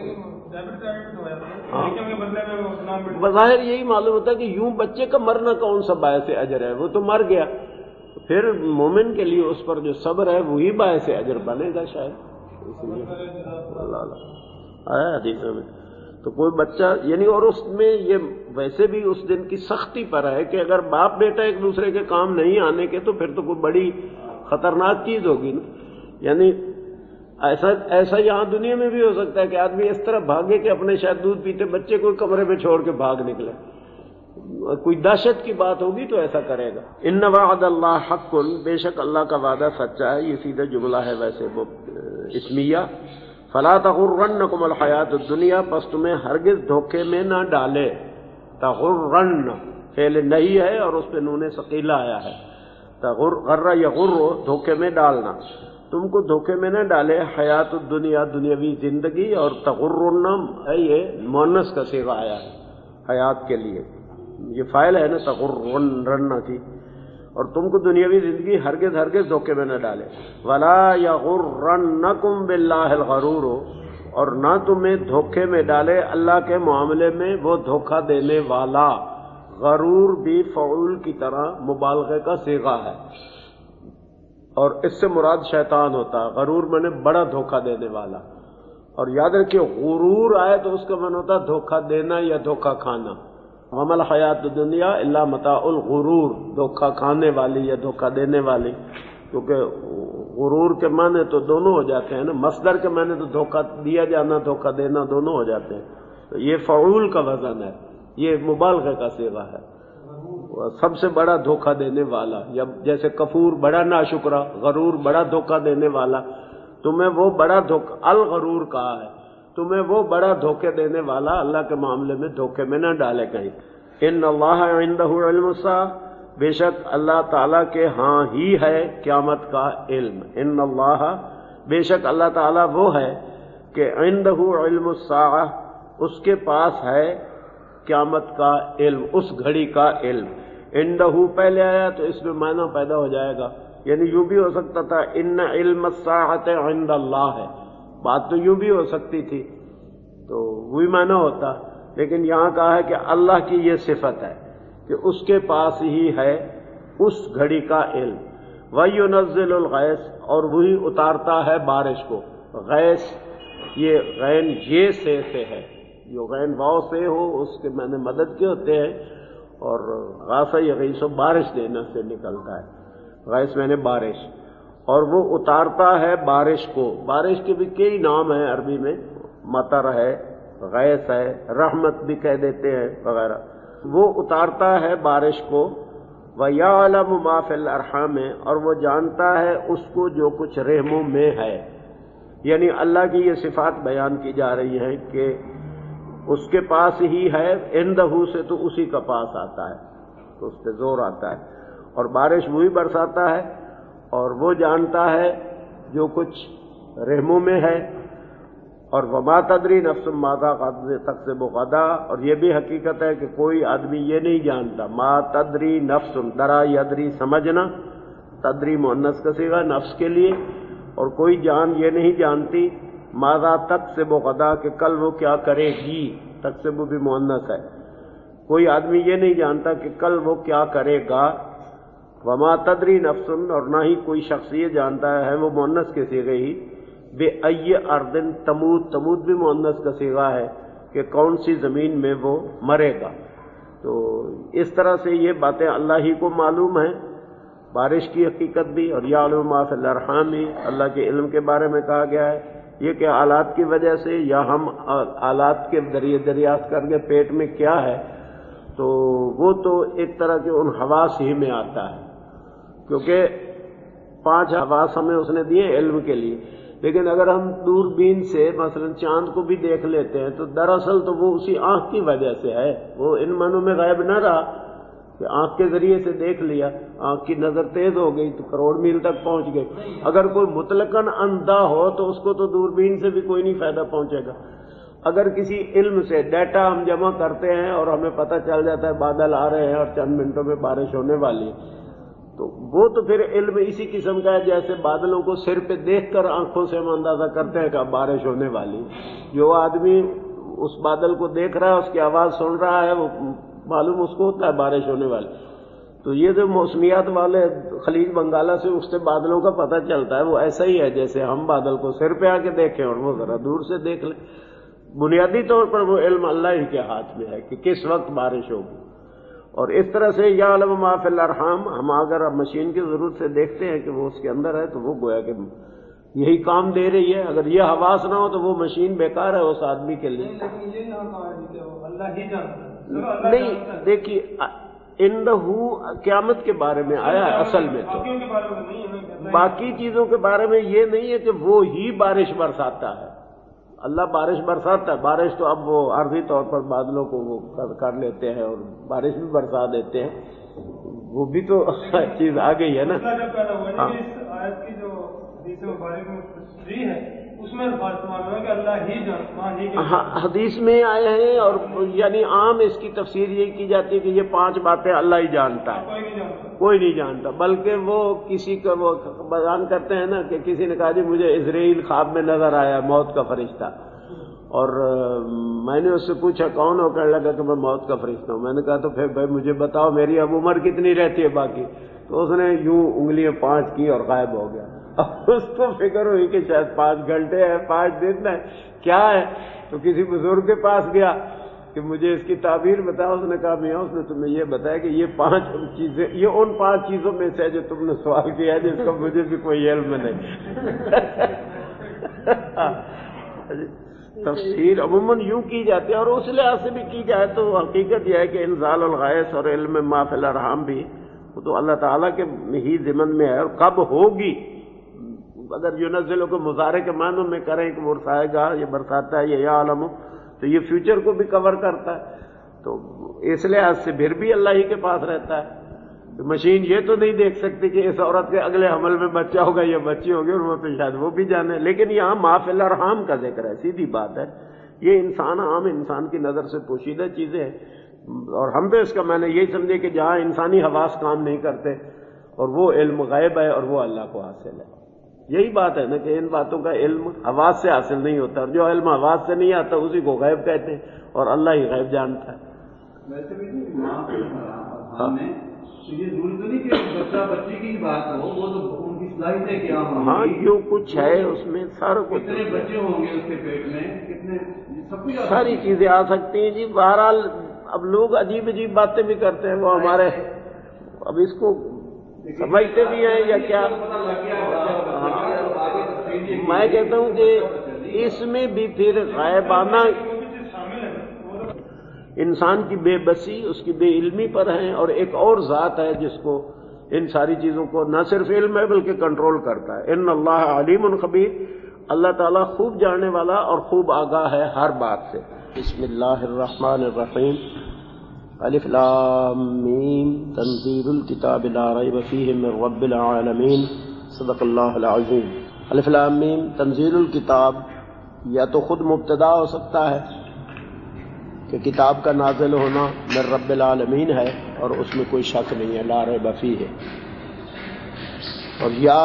بظاہر یہی معلوم ہوتا ہے کہ یوں بچے کا مرنا کون سا باعث اجر ہے، وہ تو مر گیا، پھر مومن کے لیے اس پر جو صبر ہے وہی باعث اجر بنے گا شاید، اس لیے آیا حدیث میں۔ تو کوئی بچہ یعنی، اور اس میں یہ ویسے بھی اس دن کی سختی پر ہے کہ اگر باپ بیٹا ایک دوسرے کے کام نہیں آنے کے تو پھر تو کوئی بڑی خطرناک چیز ہوگی نا، یعنی ایسا یہاں دنیا میں بھی ہو سکتا ہے کہ آدمی اس طرح بھاگے کہ اپنے شاید دودھ پیتے بچے کو کمرے میں چھوڑ کے بھاگ نکلے، کوئی دہشت کی بات ہوگی تو ایسا کرے گا۔ ان وعد اللہ حق، بے شک اللہ کا وعدہ سچا ہے، یہ سیدھا جملہ ہے ویسے وہ اسمیہ۔ فلا تغرنکم الحیات الدنیا، پس تمہیں ہرگز دھوکے میں نہ ڈالے، تغرن فعل نہیں ہے اور اس پہ نون ثقیلہ آیا ہے، غر یغر دھوکے میں ڈالنا، تم کو دھوکے میں نہ ڈالے حیات الدنیا دنیاوی زندگی، اور تغرن ہے یہ مؤنث کا صیغہ آیا ہے حیات کے لیے، یہ فاعل ہے نا تغرن تھی، اور تم کو دنیاوی زندگی ہرگز ہرگز دھوکے میں نہ ڈالے، ولا یغرنکم باللہ الغرور، اور نہ تمہیں دھوکے میں ڈالے اللہ کے معاملے میں وہ دھوکہ دینے والا۔ غرور بھی فعول کی طرح مبالغے کا صیغہ ہے، اور اس سے مراد شیطان ہوتا ہے، غرور میں نے بڑا دھوکہ دینے والا، اور یاد رکھیے غرور آئے تو اس کا معنی ہوتا ہے دھوکہ دینا یا دھوکہ کھانا، وما الحیات الدنیا الا متاع الغرور، دھوکہ کھانے والی یا دھوکہ دینے والی، کیونکہ غرور کے معنی تو دونوں ہو جاتے ہیں نا، مصدر کے معنی تو دھوکہ دیا جانا دھوکہ دینا دونوں ہو جاتے ہیں، تو یہ فعول کا وزن ہے، یہ مبالغے کا صیغہ ہے، سب سے بڑا دھوکہ دینے والا، یا جیسے کفور بڑا ناشکرا، غرور بڑا دھوکہ دینے والا، تمہیں وہ بڑا دھوکہ الغرور کہا ہے، تمہیں وہ بڑا دھوکے دینے والا اللہ کے معاملے میں دھوکے میں نہ ڈالے کہیں۔ ان اللہ عندہ علم الساعہ، بے شک اللہ تعالیٰ کے ہاں ہی ہے قیامت کا علم، ان اللہ بے شک اللہ تعالیٰ وہ ہے کہ عندہ علم الساعہ، اس کے پاس ہے قیامت کا علم، اس گھڑی کا علم، عندہ پہلے آیا تو اس میں معنی پیدا ہو جائے گا، یعنی یوں بھی ہو سکتا تھا ان علم الساعۃ عند اللہ ہے، بات تو یوں بھی ہو سکتی تھی تو وہی معنی ہوتا، لیکن یہاں کہا ہے کہ اللہ کی یہ صفت ہے کہ اس کے پاس ہی ہے اس گھڑی کا علم، وَيُنَزِّلُ الْغَيْثَ، اور وہی اتارتا ہے بارش کو، غیث یہ غین یہ سے ہے، جو غین واو سے ہو اس کے معنی مدد کے ہوتے ہیں، اور غاثہ یغیث بارش دینا سے نکلتا ہے، غیث میں نے بارش، اور وہ اتارتا ہے بارش کو، بارش کے بھی کئی نام ہیں عربی میں، مطر ہے، غیث ہے، رحمت بھی کہہ دیتے ہیں وغیرہ، وہ اتارتا ہے بارش کو، وَيَعْلَمُ مَا فِي الْأَرْحَامِ، اور وہ جانتا ہے اس کو جو کچھ رحموں میں ہے، یعنی اللہ کی یہ صفات بیان کی جا رہی ہیں کہ اس کے پاس ہی ہے، عندہ سے تو اسی کا پاس آتا ہے تو اس پہ زور آتا ہے، اور بارش وہی برساتا ہے، اور وہ جانتا ہے جو کچھ رحموں میں ہے، اور وما تدری نفس ماذا تکسب غدا، اور یہ بھی حقیقت ہے کہ کوئی آدمی یہ نہیں جانتا، ما تدری نفس، درا یدری سمجھنا، تدری مؤنث کا صیغہ نفس کے لیے، اور کوئی جان یہ نہیں جانتی ماذا تکسب غدا کہ کل وہ کیا کرے گی، تکسب بھی مؤنث ہے، کوئی آدمی یہ نہیں جانتا کہ کل وہ کیا کرے گا، وما تدری نفس، اور نہ ہی کوئی شخص یہ جانتا ہے وہ مؤنث کے صیغے ہی، بے ای اردن تموت، تموت بھی مؤنث کا صیغہ ہے کہ کون سی زمین میں وہ مرے گا، تو اس طرح سے یہ باتیں اللہ ہی کو معلوم ہیں، بارش کی حقیقت بھی، اور یعلم ما فی الارحام بھی اللہ کے علم کے بارے میں کہا گیا ہے، یہ کہ آلات کی وجہ سے یا ہم آلات کے ذریعے دریافت کر کے پیٹ میں کیا ہے، تو وہ تو ایک طرح کے ان حواس ہی میں آتا ہے، کیونکہ 5 حواس ہمیں اس نے دیے علم کے لیے، لیکن اگر ہم دوربین سے مثلا چاند کو بھی دیکھ لیتے ہیں تو دراصل تو وہ اسی آنکھ کی وجہ سے ہے، وہ ان معنوں میں غائب نہ رہا، کہ آنکھ کے ذریعے سے دیکھ لیا، آنکھ کی نظر تیز ہو گئی تو کروڑ میل تک پہنچ گئے. اگر کوئی مطلقاً اندھا ہو تو اس کو تو دوربین سے بھی کوئی نہیں فائدہ پہنچے گا. اگر کسی علم سے ڈیٹا ہم جمع کرتے ہیں اور ہمیں پتہ چل جاتا ہے بادل آ رہے ہیں اور چند منٹوں میں بارش ہونے والی ہے، تو وہ تو پھر علم اسی قسم کا ہے جیسے بادلوں کو سر پہ دیکھ کر آنکھوں سے ہم اندازہ کرتے ہیں کہ اب بارش ہونے والی. جو آدمی اس بادل کو دیکھ رہا ہے، اس کی آواز سن رہا ہے، وہ معلوم اس کو ہوتا ہے بارش ہونے والی. تو یہ جو موسمیات والے خلیج بنگالہ سے اس سے بادلوں کا پتہ چلتا ہے، وہ ایسا ہی ہے جیسے ہم بادل کو سر پہ آ کے دیکھیں اور وہ ذرا دور سے دیکھ لیں. بنیادی طور پر وہ علم اللہ ہی کے ہاتھ میں ہے کہ کس وقت بارش ہوگی. اور اس طرح سے یعلم ما فی الارحام، ہم اگر مشین کی ضرورت سے دیکھتے ہیں کہ وہ اس کے اندر ہے تو وہ گویا کہ یہی کام دے رہی ہے. اگر یہ حواس نہ ہو تو وہ مشین بیکار ہے اس آدمی کے لیے. اللہ ہی جانتا ہے. نہیں دیکھیے، انہو قیامت کے بارے میں آیا ہے اصل میں، تو باقی چیزوں کے بارے میں یہ نہیں ہے کہ وہ ہی بارش برساتا ہے. اللہ بارش برساتا ہے. بارش تو اب وہ عارضی طور پر بادلوں کو وہ کر لیتے ہیں اور بارش بھی برسا دیتے ہیں، وہ بھی تو چیز آ گئی ہے نا. آیت کی جو حدیث مبارک میں تشریح ہے اس میں کہ اللہ ہی جانتا. حدیث میں آئے ہیں اور یعنی عام اس کی تفسیر یہ کی جاتی ہے کہ یہ 5 باتیں اللہ ہی جانتا ہے، کوئی نہیں جانتا. بلکہ وہ کسی کا وہ بیان کرتے ہیں نا کہ کسی نے کہا جی مجھے اسرائیل خواب میں نظر آیا، موت کا فرشتہ، اور میں نے اس سے پوچھا کون ہو؟ کہنے لگا کہ میں موت کا فرشتہ ہوں. میں نے کہا تو پھر بھائی مجھے بتاؤ میری اب عمر کتنی رہتی ہے باقی؟ تو اس نے یوں انگلیاں 5 کی اور غائب ہو گیا. اب اس کو فکر ہوئی کہ شاید 5 گھنٹے ہے، 5 دن ہے، کیا ہے؟ تو کسی بزرگ کے پاس گیا کہ مجھے اس کی تعبیر بتاؤ. اس نے کہا میاں اس نے تمہیں یہ بتایا کہ یہ 5 چیزیں، یہ ان 5 چیزوں میں سے جو تم نے سوال کیا ہے جس کا مجھے بھی کوئی علم نہیں. تفسیر عموماً یوں کی جاتی ہے اور اس لحاظ سے بھی کی جائے تو حقیقت یہ ہے کہ انزال الغیث اور علم ما فی الارحام بھی وہ تو اللہ تعالیٰ کے ہی ضمن میں ہے. اور کب ہوگی، اگر ینزلوں کو مضارع کے معنوں میں کریں کہ برسائے گا، یہ برساتا ہے، یہ یعلم، تو یہ فیوچر کو بھی کور کرتا ہے. تو اس لحاظ سے پھر بھی اللہ ہی کے پاس رہتا ہے. مشین یہ تو نہیں دیکھ سکتی کہ اس عورت کے اگلے حمل میں بچہ ہوگا یا بچی ہوگی، اور وہ تو شاید وہ بھی جانے. لیکن یہاں ما فی الارحام کا ذکر ہے، سیدھی بات ہے. یہ انسان عام انسان کی نظر سے پوشیدہ چیزیں ہیں، اور ہم تو اس کا میں نے یہی سمجھے کہ جہاں انسانی حواس کام نہیں کرتے اور وہ علم غیب ہے اور وہ اللہ کو حاصل ہے. یہی بات ہے نا کہ ان باتوں کا علم حواس سے حاصل نہیں ہوتا، اور جو علم حواس سے نہیں آتا اسی کو غیب کہتے ہیں، اور اللہ ہی غیب جانتا ہے. ویسے بھی یہ ضروری تو نہیں کہ بچہ بچی کی بات ہو، وہ تو ان کی صلاحیت ہے کہ ہاں جو کچھ ہے اس میں سارا کچھ، کتنے بچے ہوں گے اس کے پیٹ میں، کتنے سب کچھ ساری چیزیں آ سکتی ہیں. جی بہرحال اب لوگ عجیب عجیب باتیں بھی کرتے ہیں، وہ ہمارے اب اس کو سمجھتے بھی ہیں یا کیا. میں کہتا ہوں کہ اس میں بھی پھر غائبانہ انسان کی بے بسی، اس کی بے علمی پر ہے، اور ایک اور ذات ہے جس کو ان ساری چیزوں کو نہ صرف علم ہے بلکہ کنٹرول کرتا ہے. ان اللہ علیم خبیر، اللہ تعالیٰ خوب جاننے والا اور خوب آگاہ ہے ہر بات سے. بسم اللہ الرحمن الرحیم. الف لام میم تنزیل الکتاب لا ریب فیہ من رب العالمین. صدق اللہ العظیم. الف لام میم تنزیل الکتاب یا تو خود مبتدا ہو سکتا ہے کہ کتاب کا نازل ہونا من رب العالمین ہے اور اس میں کوئی شک نہیں ہے، لا ریب فیہ، اور یا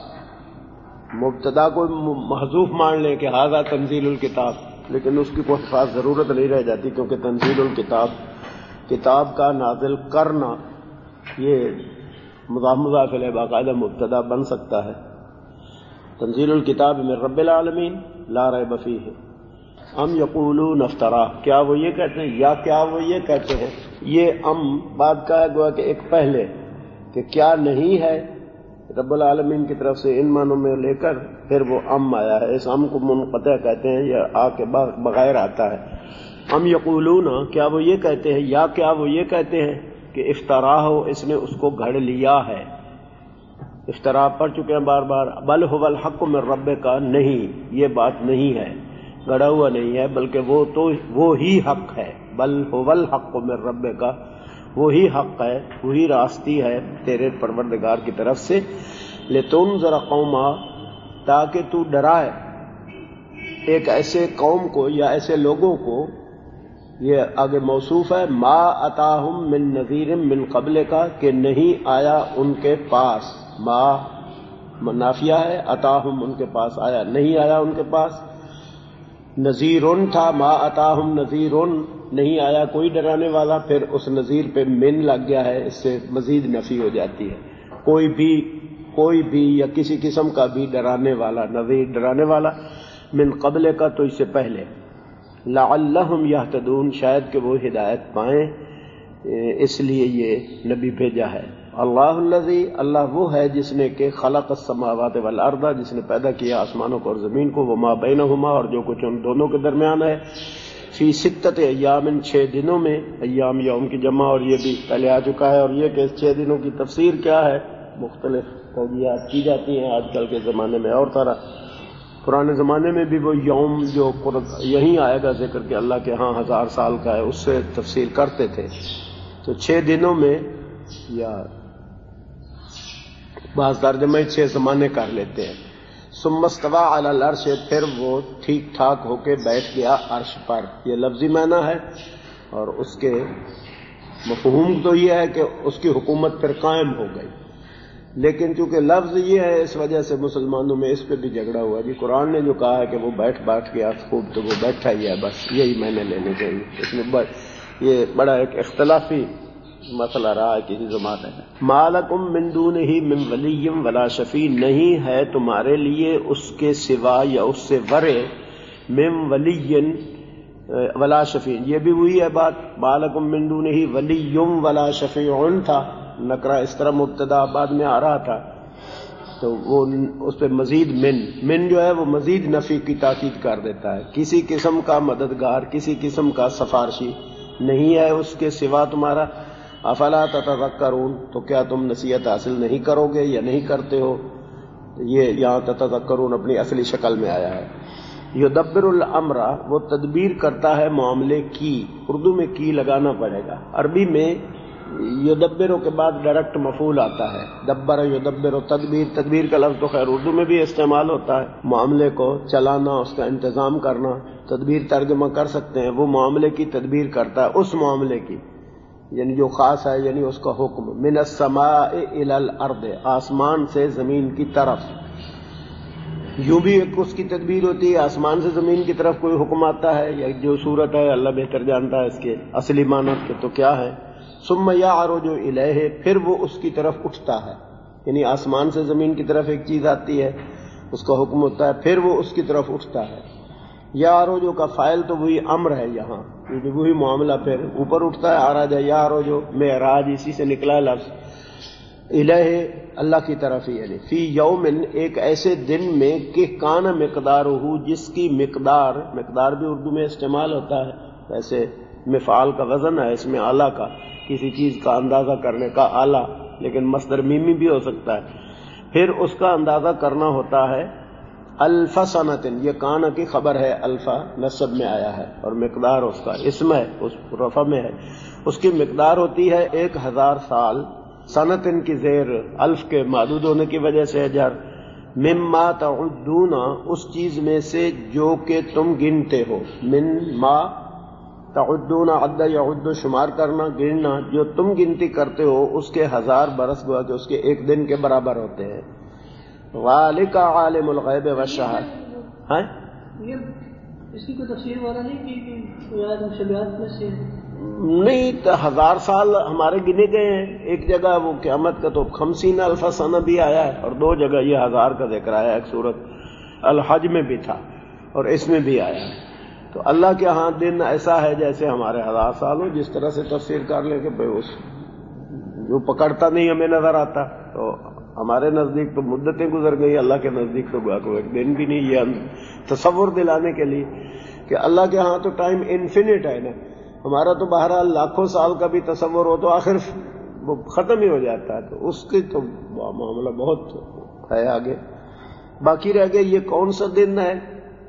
مبتدا کو محذوف مان لیں کہ ھذا تنزیل الکتاب، لیکن اس کی کوئی خاص ضرورت نہیں رہ جاتی کیونکہ تنزیل الکتاب، کتاب کا نازل کرنا، یہ مضاف الیہ باقاعدہ مبتدا بن سکتا ہے. تنزیل الکتاب من رب العالمین لا ریب فیہ. ام یقولون افترا، کیا وہ یہ کہتے ہیں یا کیا وہ یہ کہتے ہیں. یہ بات کا ہے گویا کہ ایک پہلے کہ کیا نہیں ہے رب العالمین کی طرف سے ان معنوں میں لے کر پھر وہ آیا ہے. اس کو منقطع کہتے ہیں، یہ آ کے بغیر آتا ہے. ام یقولون، کیا وہ یہ کہتے ہیں یا کیا وہ یہ کہتے ہیں کہ افطرا ہو، اس نے اس کو گھڑ لیا ہے. افطرا پڑھ چکے ہیں بار بار. بل هو الحق من ربک کا نہیں، یہ بات نہیں ہے، گڑا ہوا نہیں ہے، بلکہ وہ ہی حق ہے. بل هو الحق من ربک کا، وہی حق ہے، وہی راستی ہے تیرے پروردگار کی طرف سے، لتنذر قوما، تاکہ تو ڈرائے ایک ایسے قوم کو یا ایسے لوگوں کو، یہ آگے موصوف ہے، ما اتاہم من نذیر من قبل کا، کہ نہیں آیا ان کے پاس، ما نافیہ ہے، اتاہم ان کے پاس آیا، نہیں آیا ان کے پاس، نذیرن تھا، ما اتاہم نذیرن، نہیں آیا کوئی ڈرانے والا، پھر اس نذیر پہ من لگ گیا ہے، اس سے مزید نفی ہو جاتی ہے، کوئی بھی یا کسی قسم کا بھی ڈرانے والا، نذیر ڈرانے والا، من قبل کا تو اس سے پہلے، لعلہم یہتدون، شاید کہ وہ ہدایت پائیں، اس لیے یہ نبی بھیجا ہے۔ اللہ الذی، اللہ وہ ہے جس نے کہ خلق السماوات والارض، جس نے پیدا کیا آسمانوں کو اور زمین کو، وما بینہما، اور جو کچھ ان دونوں کے درمیان ہے، فی ستۃ ایام، 6 دنوں میں، ایام یوم کی جمع، اور یہ بھی پہلے آ چکا ہے، اور یہ کہ 6 دنوں کی تفسیر کیا ہے، مختلف توجیہات کی جاتی ہیں آج کل کے زمانے میں اور طرح، پرانے زمانے میں بھی وہ یوم جو یہیں آئے گا ذکر کہ اللہ کے ہاں 1000 سال کا ہے، اس سے تفسیر کرتے تھے، تو 6 دنوں میں، یا بعض ترجمے 6 زمانے کر لیتے ہیں، ثم استوى علی العرش، پھر وہ ٹھیک ٹھاک ہو کے بیٹھ گیا عرش پر، یہ لفظی معنی ہے، اور اس کے مفہوم تو یہ ہے کہ اس کی حکومت پھر قائم ہو گئی، لیکن چونکہ لفظ یہ ہے اس وجہ سے مسلمانوں میں اس پہ بھی جھگڑا ہوا، جی قرآن نے جو کہا ہے کہ وہ بیٹھ گیا خوب، تو وہ بیٹھا ہی ہے، بس یہی میں نے لینے چاہیے، اس میں یہ بڑا ایک اختلافی مسئلہ رہا ہے کسی زمانے میں۔ ما لکم من دونہ من ولی ولا شفیع، نہیں ہے تمہارے لیے اس کے سوا یا اس سے ورے، من ولی ولا شفیع، یہ بھی وہی ہے بات، ما لکم من دونہ ولی ولا شفیع تھا، نکرہ اس طرح مبتدا بعد میں آ رہا تھا، تو وہ اس پہ مزید من جو ہے وہ مزید نفی کی تاکید کر دیتا ہے، کسی قسم کا مددگار، کسی قسم کا سفارشی نہیں ہے اس کے سوا تمہارا، افلا تتذکرون، تو کیا تم نصیحت حاصل نہیں کرو گے یا نہیں کرتے ہو، یہ یہاں تتذکرون اپنی اصلی شکل میں آیا ہے۔ یدبر الامر، وہ تدبیر کرتا ہے معاملے کی، اردو میں کی لگانا پڑے گا، عربی میں یدبروں کے بعد ڈائریکٹ مفعول آتا ہے، دبر یدبر، تدبیر کا لفظ تو خیر اردو میں بھی استعمال ہوتا ہے، معاملے کو چلانا، اس کا انتظام کرنا، تدبیر ترجمہ کر سکتے ہیں، وہ معاملے کی تدبیر کرتا ہے، اس معاملے کی، یعنی جو خاص ہے، یعنی اس کا حکم، من السماء الی الارض، آسمان سے زمین کی طرف، یوں بھی ایک اس کی تدبیر ہوتی ہے، آسمان سے زمین کی طرف کوئی حکم آتا ہے، یا جو صورت ہے اللہ بہتر جانتا ہے اس کے اصلی معنی کے تو کیا ہے، ثم یعرج الیہ، پھر وہ اس کی طرف اٹھتا ہے، یعنی آسمان سے زمین کی طرف ایک چیز آتی ہے، اس کا حکم ہوتا ہے، پھر وہ اس کی طرف اٹھتا ہے، یعرج کا فاعل تو وہی امر ہے یہاں، کیونکہ وہی معاملہ پھر اوپر اٹھتا ہے، عرج یعرج، معراج اسی سے نکلا لفظ، الہ اللہ کی طرف ہی، یعنی فی یوم، ایک ایسے دن میں کہ کان مقدارہ، جس کی مقدار بھی اردو میں استعمال ہوتا ہے، ویسے مفعال کا وزن ہے اس میں اعلیٰ کا، کسی چیز کا اندازہ کرنے کا اعلیٰ، لیکن مصدر میمی بھی ہو سکتا ہے، پھر اس کا اندازہ کرنا ہوتا ہے الف سنۃ، یہ کان کی خبر ہے، الفا نسب میں آیا ہے، اور مقدار اس کا اسم ہے، اس رفع میں ہے، اس کی مقدار ہوتی ہے 1000 سال، سنت کی زیر الف کے معدود ہونے کی وجہ سے جر، مما تعدون، اس چیز میں سے جو کہ تم گنتے ہو، من ما تعدون، عد یعد شمار کرنا، گننا، جو تم گنتی کرتے ہو اس کے 1000 برس، گوا کہ اس کے ایک دن کے برابر ہوتے ہیں، ذالک عالم الغیب والشہادہ، ہاں یہ اس کی کوئی تفسیر والا نہیں کہ کوئی آیت مشابہات میں سے نہیں، 1000 سال ہمارے گنے گئے ہیں، ایک جگہ وہ قیامت کا تو 50 الف سنہ بھی آیا ہے، اور 2 جگہ یہ 1000 کا ذکر آیا ہے، ایک سورت الحج میں بھی تھا اور اس میں بھی آیا ہے، تو اللہ کے ہاں دن ایسا ہے جیسے ہمارے 1000 سال ہو، جس طرح سے تفسیر کر لیں کہ بھائی اس جو پکڑتا نہیں ہمیں نظر آتا، تو ہمارے نزدیک تو مدتیں گزر گئی، اللہ کے نزدیک تو گوا کو ایک دن بھی نہیں، یہ تصور دلانے کے لیے کہ اللہ کے ہاں تو ٹائم انفینٹ ہے نا، ہمارا تو بہرحال لاکھوں سال کا بھی تصور ہو تو آخر وہ ختم ہی ہو جاتا ہے، تو اس کی تو معاملہ بہت ہے آگے، باقی رہ گیا یہ کون سا دن ہے،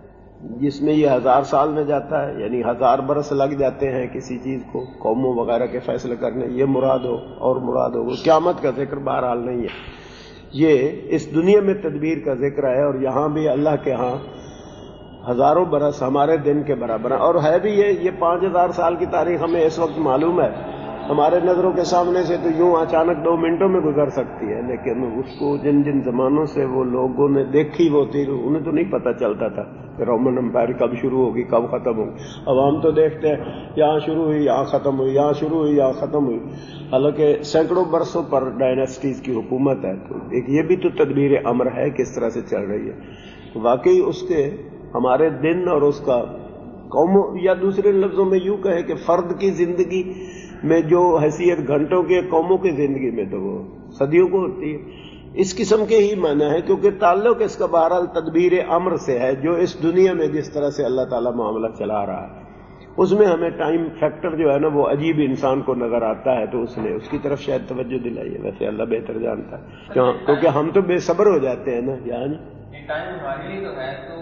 جس میں یہ 1000 سال میں جاتا ہے، یعنی 1000 برس لگ جاتے ہیں کسی چیز کو قوموں وغیرہ کے فیصلے کرنے، یہ مراد ہو اور مراد ہو، قیامت کا ذکر بہرحال نہیں ہے، یہ اس دنیا میں تدبیر کا ذکر ہے، اور یہاں بھی اللہ کے ہاں ہزاروں برس ہمارے دن کے برابر ہیں، اور ہے بھی یہ 5000 سال کی تاریخ ہمیں اس وقت معلوم ہے، ہمارے نظروں کے سامنے سے تو یوں اچانک 2 منٹوں میں گزر سکتی ہے، لیکن اس کو جن جن زمانوں سے وہ لوگوں نے دیکھی وہ تھی انہیں تو نہیں پتہ چلتا تھا کہ رومن امپائر کب شروع ہوگی کب ختم ہوگی۔ اب ہم تو دیکھتے ہیں یہاں شروع ہوئی یہاں ختم ہوئی، یہاں شروع ہوئی یہاں ختم ہوئی، حالانکہ سینکڑوں برسوں پر ڈائناسٹیز کی حکومت ہے، تو ایک یہ بھی تو تدبیر امر ہے کس طرح سے چل رہی ہے۔ واقعی اس کے ہمارے دن اور اس کا قوموں، یا دوسرے لفظوں میں یوں کہے کہ فرد کی زندگی میں جو حیثیت گھنٹوں کے، قوموں کی زندگی میں تو وہ صدیوں کو ہوتی ہے۔ اس قسم کے ہی معنی ہے، کیونکہ تعلق اس کا بہرحال تدبیر امر سے ہے، جو اس دنیا میں جس طرح سے اللہ تعالیٰ معاملہ چلا رہا ہے اس میں ہمیں ٹائم فیکٹر جو ہے نا وہ عجیب انسان کو نظر آتا ہے، تو اس نے اس کی طرف شاید توجہ دلائی ہے، ویسے اللہ بہتر جانتا ہے، کیونکہ ہم تو بے صبر ہو جاتے ہیں نا، یعنی ٹائم ہمارے لیے تو ہے، تو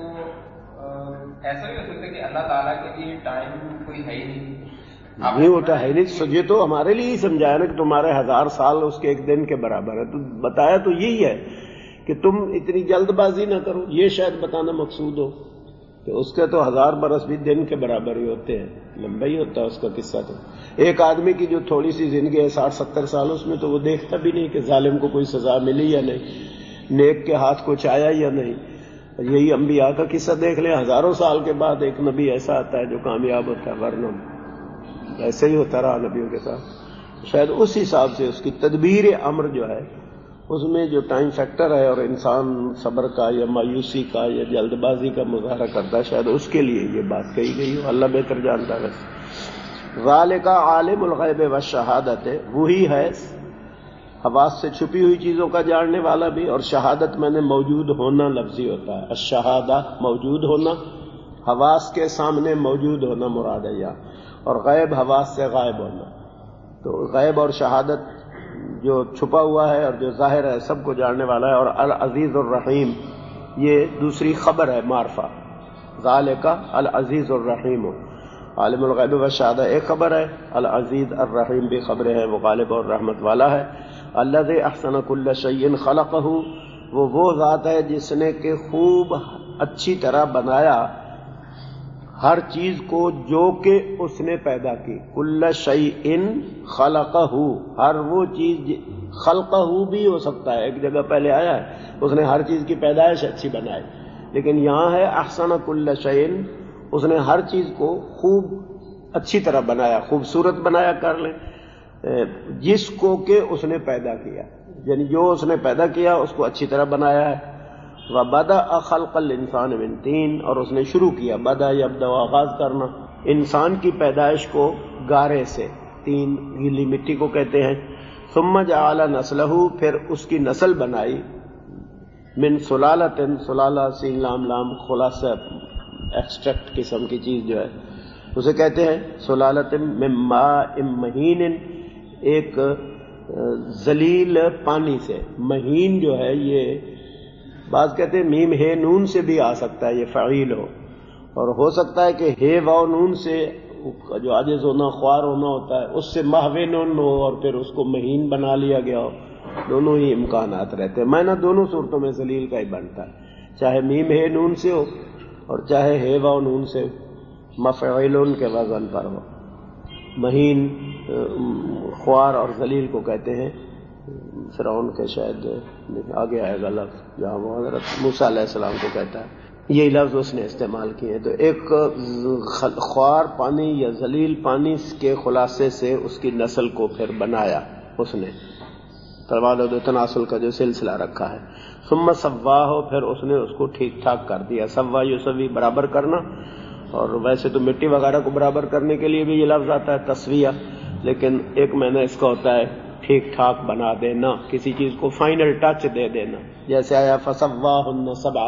ایسا بھی ہو سکتا ہے کہ اللہ تعالیٰ کے لیے ٹائم کوئی ہے ہی نہیں ہوتا ہے نہیں، یہ تو ہمارے لیے ہی سمجھایا نا کہ تمہارے 1000 سال اس کے ایک دن کے برابر ہے، تو بتایا تو یہی ہے کہ تم اتنی جلد بازی نہ کرو، یہ شاید بتانا مقصود ہو کہ اس کے تو 1000 برس بھی دن کے برابر ہی ہوتے ہیں، لمبا ہی ہوتا ہے اس کا قصہ۔ تو ایک آدمی کی جو تھوڑی سی زندگی ہے 60-70 سال، اس میں تو وہ دیکھتا بھی نہیں کہ ظالم کو کوئی سزا ملی یا نہیں، نیک کے ہاتھ کچھ آیا یا نہیں۔ یہی انبیاء کا قصہ دیکھ لیں، ہزاروں سال کے بعد ایک نبی ایسا آتا ہے جو کامیاب ہوتا ہے، ورنہ ایسے ہی ہوتا رہا نبیوں کے ساتھ۔ شاید اس حساب سے اس کی تدبیر امر جو ہے اس میں جو ٹائم فیکٹر ہے، اور انسان صبر کا یا مایوسی کا یا جلد بازی کا مظاہرہ کرتا ہے، شاید اس کے لیے یہ بات کہی گئی ہو، اللہ بہتر جانتا ہے۔ ذالک عالم الغیب والشہادت، وہی ہے حواس سے چھپی ہوئی چیزوں کا جاننے والا بھی، اور شہادت میں نے موجود ہونا لفظی ہوتا ہے، الشہادہ موجود ہونا، حواس کے سامنے موجود ہونا مراد ہے، اور غیب حواس سے غائب ہونا۔ تو غیب اور شہادت جو چھپا ہوا ہے اور جو ظاہر ہے سب کو جاننے والا ہے، اور العزیز الرحیم یہ دوسری خبر ہے معرفہ، ذالک العزیز الرحیم، عالم الغیب والشہادہ ایک خبر ہے، العزیز الرحیم بھی خبریں ہیں، وہ غالب اور رحمت والا ہے۔ الذی احسن کل شیء خلقہ، وہ ذات ہے جس نے کہ خوب اچھی طرح بنایا ہر چیز کو جو کہ اس نے پیدا کی، کل شیء خلقہ، ہر وہ چیز، خلقہ بھی ہو سکتا ہے، ایک جگہ پہلے آیا ہے اس نے ہر چیز کی پیدائش اچھی بنائی، لیکن یہاں ہے احسن کل شیء، اس نے ہر چیز کو خوب اچھی طرح بنایا، خوبصورت بنایا کر لیں، جس کو کہ اس نے پیدا کیا، یعنی جو اس نے پیدا کیا اس کو اچھی طرح بنایا ہے۔ وَبَدَأَ خَلْقَ الْإِنسَانِ مِنْ طِينٍ، اور اس نے شروع کیا، بدأ یبدأ آغاز کرنا، انسان کی پیدائش کو گارے سے، تین گیلی مٹی کو کہتے ہیں۔ ثُمَّ جَعَلَ نَسْلَهُ، پھر اس کی نسل بنائی، من سلالۃ، سلالہ سین لام لام خلاصہ ایکسٹریکٹ قسم کی چیز جو ہے اسے کہتے ہیں سلالۃ من ماء مہین، ایک ذلیل پانی سے، مہین جو ہے یہ بعض کہتے ہیں میم ہے نون سے بھی آ سکتا ہے، یہ فعیل ہو، اور ہو سکتا ہے کہ ہے واو نون سے جو عاجز ہونا خوار ہونا ہوتا ہے اس سے محو نون ہو اور پھر اس کو مہین بنا لیا گیا ہو، دونوں ہی امکانات رہتے ہیں، معنی دونوں صورتوں میں ذلیل کا ہی بنتا ہے، چاہے میم ہے نون سے ہو اور چاہے ہے واو نون سے مفعولن کے وزن پر ہو۔ مہین خوار اور ذلیل کو کہتے ہیں، فرعون کے شاید آگے آئے گا لفظ جہاں وہ حضرت موسیٰ علیہ السلام کو کہتا ہے، یہی لفظ اس نے استعمال کیے۔ تو ایک خوار پانی یا ذلیل پانی کے خلاصے سے اس کی نسل کو پھر بنایا اس نے، توالد و تناسل کا جو سلسلہ رکھا ہے۔ ثم سواہ، پھر اس نے اس کو ٹھیک ٹھاک کر دیا، سوا یسوی برابر کرنا، اور ویسے تو مٹی وغیرہ کو برابر کرنے کے لیے بھی یہ لفظ آتا ہے تسویہ، لیکن ایک معنی اس کا ہوتا ہے ٹھیک ٹھاک بنا دینا، کسی چیز کو فائنل ٹچ دے دینا، جیسے آیا فسواہن سبع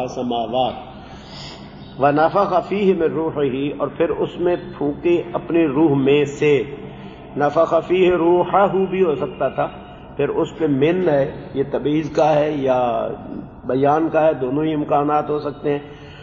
سماوات ونفخ فیہ من روحہ، اور پھر اس میں پھونکی اپنی روح میں سے، نفخ فیہ روحہ بھی ہو سکتا تھا، پھر اس پہ من ہے، یہ تبعیض کا ہے یا بیان کا ہے، دونوں ہی امکانات ہو سکتے ہیں۔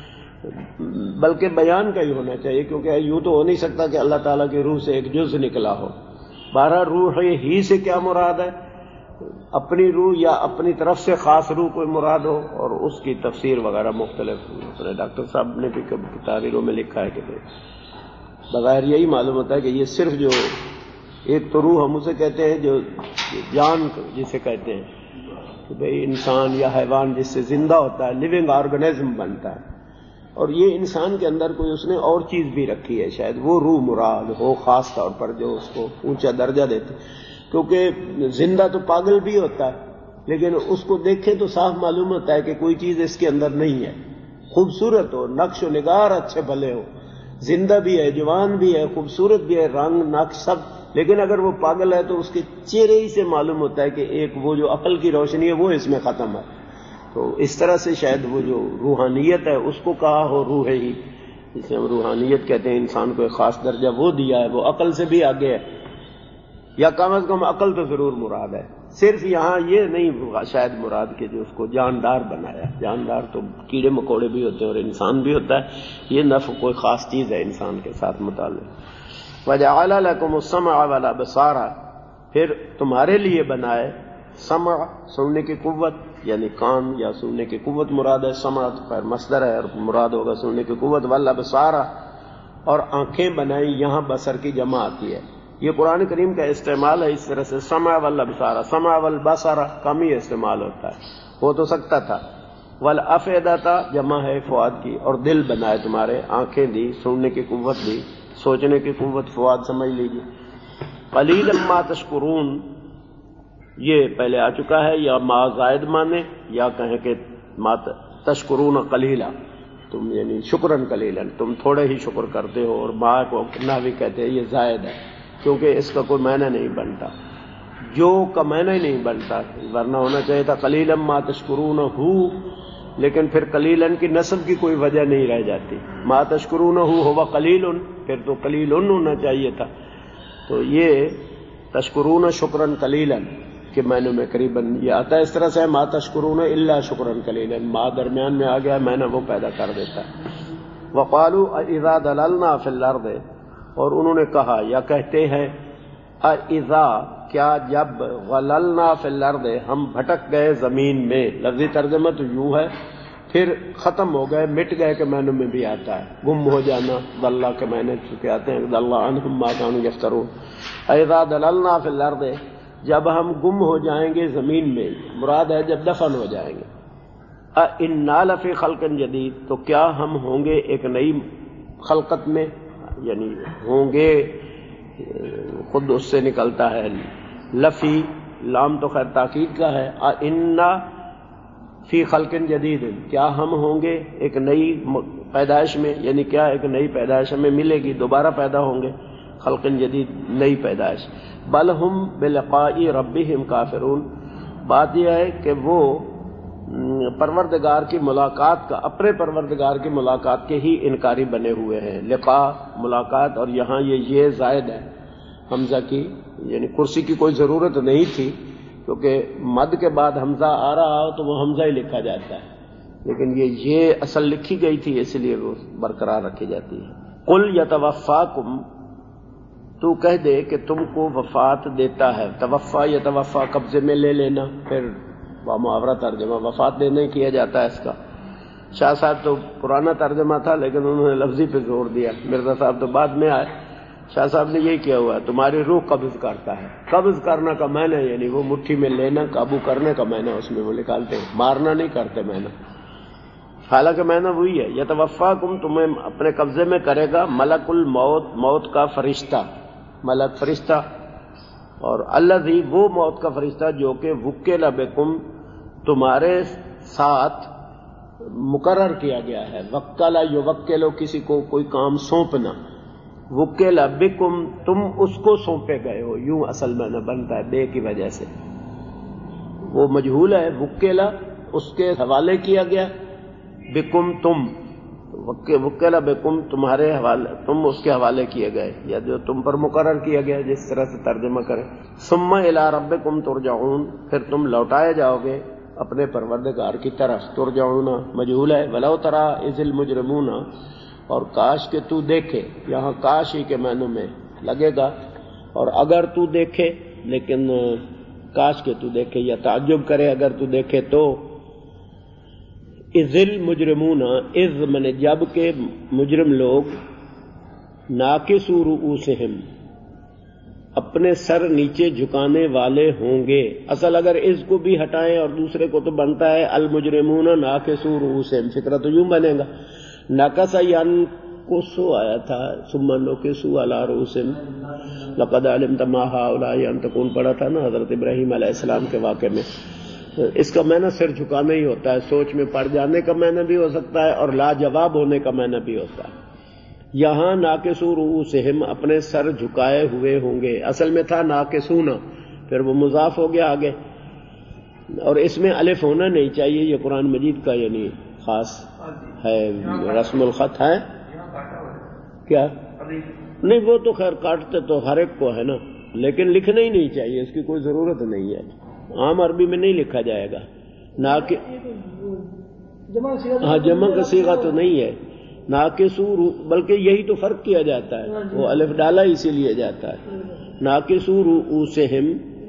بلکہ بیان کا ہی ہونا چاہیے، کیونکہ یوں تو ہو نہیں سکتا کہ اللہ تعالیٰ کی روح سے ایک جز نکلا ہو۔ بہرحال روح ہی سے کیا مراد ہے، اپنی روح یا اپنی طرف سے خاص روح کوئی مراد ہو، اور اس کی تفسیر وغیرہ مختلف ہوئی۔ ڈاکٹر صاحب نے بھی کبھی تحریروں میں لکھا ہے کہ بغیر یہی معلوم ہوتا ہے کہ یہ صرف جو ایک تو روح ہم اسے کہتے ہیں جو جان جسے کہتے ہیں کہ بھئی انسان یا حیوان جس سے زندہ ہوتا ہے، لیونگ آرگنزم بنتا ہے، اور یہ انسان کے اندر کوئی اس نے اور چیز بھی رکھی ہے، شاید وہ روح مراد ہو خاص طور پر جو اس کو اونچا درجہ دیتے، کیونکہ زندہ تو پاگل بھی ہوتا ہے، لیکن اس کو دیکھیں تو صاف معلوم ہوتا ہے کہ کوئی چیز اس کے اندر نہیں ہے، خوبصورت ہو، نقش و نگار اچھے بھلے ہو، زندہ بھی ہے، جوان بھی ہے، خوبصورت بھی ہے، رنگ نقش سب، لیکن اگر وہ پاگل ہے تو اس کے چہرے ہی سے معلوم ہوتا ہے کہ ایک وہ جو عقل کی روشنی ہے وہ اس میں ختم ہے۔ تو اس طرح سے شاید وہ جو روحانیت ہے اس کو کہا ہو روح ہی، جسے ہم روحانیت کہتے ہیں، انسان کو ایک خاص درجہ وہ دیا ہے، وہ عقل سے بھی آگے ہے، یا کم از کم عقل تو ضرور مراد ہے۔ صرف یہاں یہ نہیں شاید مراد کہ جو اس کو جاندار بنایا، جاندار تو کیڑے مکوڑے بھی ہوتے ہیں اور انسان بھی ہوتا ہے، یہ نفع کوئی خاص چیز ہے انسان کے ساتھ متعلق۔ وَجَعَلَ لَكُمُ السَّمْعَ وَالْأَبْصَارَ، پھر تمہارے لیے بنائے سمع سننے کی قوت، یعنی کان یا سننے کی قوت مراد ہے، سمع خیر مصدر ہے اور مراد ہوگا سننے کی قوت، والابصار، اور آنکھیں بنائی، یہاں بصر کی جمع آتی ہے، یہ قرآن کریم کا استعمال ہے اس طرح سے، سمع والابصار، سمع والبصر کم ہی استعمال ہوتا ہے، ہو تو سکتا تھا، والافئدہ جمع ہے فؤاد کی، اور دل بنائے تمہارے، آنکھیں دی، سننے کی قوت دی، سوچنے کی قوت، فؤاد سمجھ لیجیے۔ قلیلا ما تشکرون، یہ پہلے آ چکا ہے، یا ما زائد مانے، یا کہیں کہ ما تشکرون قلیلا، تم یعنی شکرن قلیلا، تم تھوڑے ہی شکر کرتے ہو، اور ما کو نحوی کہتے ہیں یہ زائد ہے، کیونکہ اس کا کوئی معنی نہیں بنتا، جو کا معنی نہیں بنتا، ورنہ ہونا چاہیے تھا قلیلا ما تشکرون ہو، لیکن پھر قلیلن کی نسب کی کوئی وجہ نہیں رہ جاتی، ما تشکرون ہوا قلیل، پھر تو قلیل ہونا چاہیے تھا، تو یہ تشکرون شکرن قلیلا کے معنی میں قریباً یہ آتا ہے، اس طرح سے ما تشکرون الا شکرن قلیلا، ما درمیان میں آ گیا، معنی وہ پیدا کر دیتا ہے۔ وقالوا اذا ضللنا فی الارض، اور انہوں نے کہا یا کہتے ہیں اذا، کیا جب غللنا فی الارض، ہم بھٹک گئے زمین میں، لفظی ترجمہ تو یوں ہے، پھر ختم ہو گئے، مٹ گئے کے معنی میں بھی آتا ہے، گم ہو جانا، ضل کے معنی چکے آتے ہیں، ضل عنہم ما کانوا یفترون، اذا ضللنا فی الارض، جب ہم گم ہو جائیں گے زمین میں، مراد ہے جب دفن ہو جائیں گے، انا لفی خلق جدید، تو کیا ہم ہوں گے ایک نئی خلقت میں، یعنی ہوں گے، خود اس سے نکلتا ہے لفی، لام تو خیر تاکید کا ہے، انا فی خلق جدید، کیا ہم ہوں گے ایک نئی پیدائش میں، یعنی کیا ایک نئی پیدائش ہمیں ملے گی، دوبارہ پیدا ہوں گے، خلق جدید نئی پیدائش، بل ہم بلقاء ربہم کافرون، بات یہ ہے کہ وہ پروردگار کی ملاقات کا، اپنے پروردگار کی ملاقات کے ہی انکاری بنے ہوئے ہیں، لقاء ملاقات، اور یہاں یہ زائد ہے حمزہ کی، یعنی کرسی کی کوئی ضرورت نہیں تھی، کیونکہ مد کے بعد حمزہ آ رہا ہو تو وہ حمزہ ہی لکھا جاتا ہے، لیکن یہ اصل لکھی گئی تھی اس لیے وہ برقرار رکھی جاتی ہے۔ قل یتوفاکم، تو کہہ دے کہ تم کو وفات دیتا ہے، توفا یتوفا قبضے میں لے لینا، پھر محاورہ ترجمہ وفات دینے کیا جاتا ہے اس کا۔ شاہ صاحب تو پرانا ترجمہ تھا لیکن انہوں نے لفظی پہ زور دیا، مرزا صاحب تو بعد میں آئے، شاہ صاحب نے یہی کیا ہوا ہے، تمہاری روح قبض کرتا ہے، قبض کرنا کا معنی یعنی وہ مٹھی میں لینا، قابو کرنے کا معنی اس میں وہ نکالتے ہیں، مارنا نہیں کرتے معنی، حالانکہ معنی وہی ہے، یتوفاکم، تمہیں اپنے قبضے میں کرے گا، ملک الموت، موت کا فرشتہ، ملک فرشتہ، اور الذی، وہ موت کا فرشتہ جو کہ وکل بکم، تمہارے ساتھ مقرر کیا گیا ہے، وکلا یوکلو، کسی کو کوئی کام سونپنا، وکل بکم، تم اس کو سونپے گئے ہو، یوں اصل میں نہ بنتا ہے بے کی وجہ سے، وہ مجہول ہے، وکلا اس کے حوالے کیا گیا، بکم تم، وکلا بکم تمہارے حوالے، تم اس کے حوالے کیے گئے، یا جو تم پر مقرر کیا گیا، جس طرح سے ترجمہ کریں، ثم الی ربکم ترجعون، پھر تم لوٹائے جاؤ گے اپنے پروردگار کی طرف. ترجعون مجہول ہے. ولو تری اذ المجرمون، اور کاش کہ تو دیکھے، یہاں کاش ہی کے معنوں میں لگے گا، اور اگر تو دیکھے، لیکن کاش کہ تو دیکھے یا تعجب کرے اگر تو دیکھے تو. اذ المجرمون، اذ من جب کہ مجرم لوگ، ناکسو رؤوسہم اپنے سر نیچے جھکانے والے ہوں گے. اصل اگر اس کو بھی ہٹائیں اور دوسرے کو تو بنتا ہے المجرمون ناکسو رؤوسہم، فکرہ تو یوں بنے گا. ناکسا ینکسو آیا تھا، ثم نکسو علی رؤوسہم لقد علمت ما ہؤلاء ینطقون پڑھا تھا نا حضرت ابراہیم علیہ السلام کے واقعے میں. اس کا معنی سر جھکانا ہی ہوتا ہے، سوچ میں پڑ جانے کا معنی بھی ہو سکتا ہے اور لاجواب ہونے کا معنی بھی ہوتا ہے. یہاں ناکسو رؤوسہم اپنے سر جھکائے ہوئے ہوں گے. اصل میں تھا ناکسون، پھر وہ مضاف ہو گیا آگے، اور اس میں الف ہونا نہیں چاہیے. یہ قرآن مجید کا یعنی خاص ہے، رسم الخط ہے. کیا نہیں، وہ تو خیر کاٹتے تو ہر ایک کو ہے نا، لیکن لکھنا ہی نہیں چاہیے، اس کی کوئی ضرورت نہیں ہے. عام عربی میں نہیں لکھا جائے گا. ہاں جمع کا صیغہ تو نہیں ہے. ناکسو، بلکہ یہی تو فرق کیا جاتا ہے، وہ الف ڈالا اسی لیے جاتا ہے. ناکسو رؤوسہم،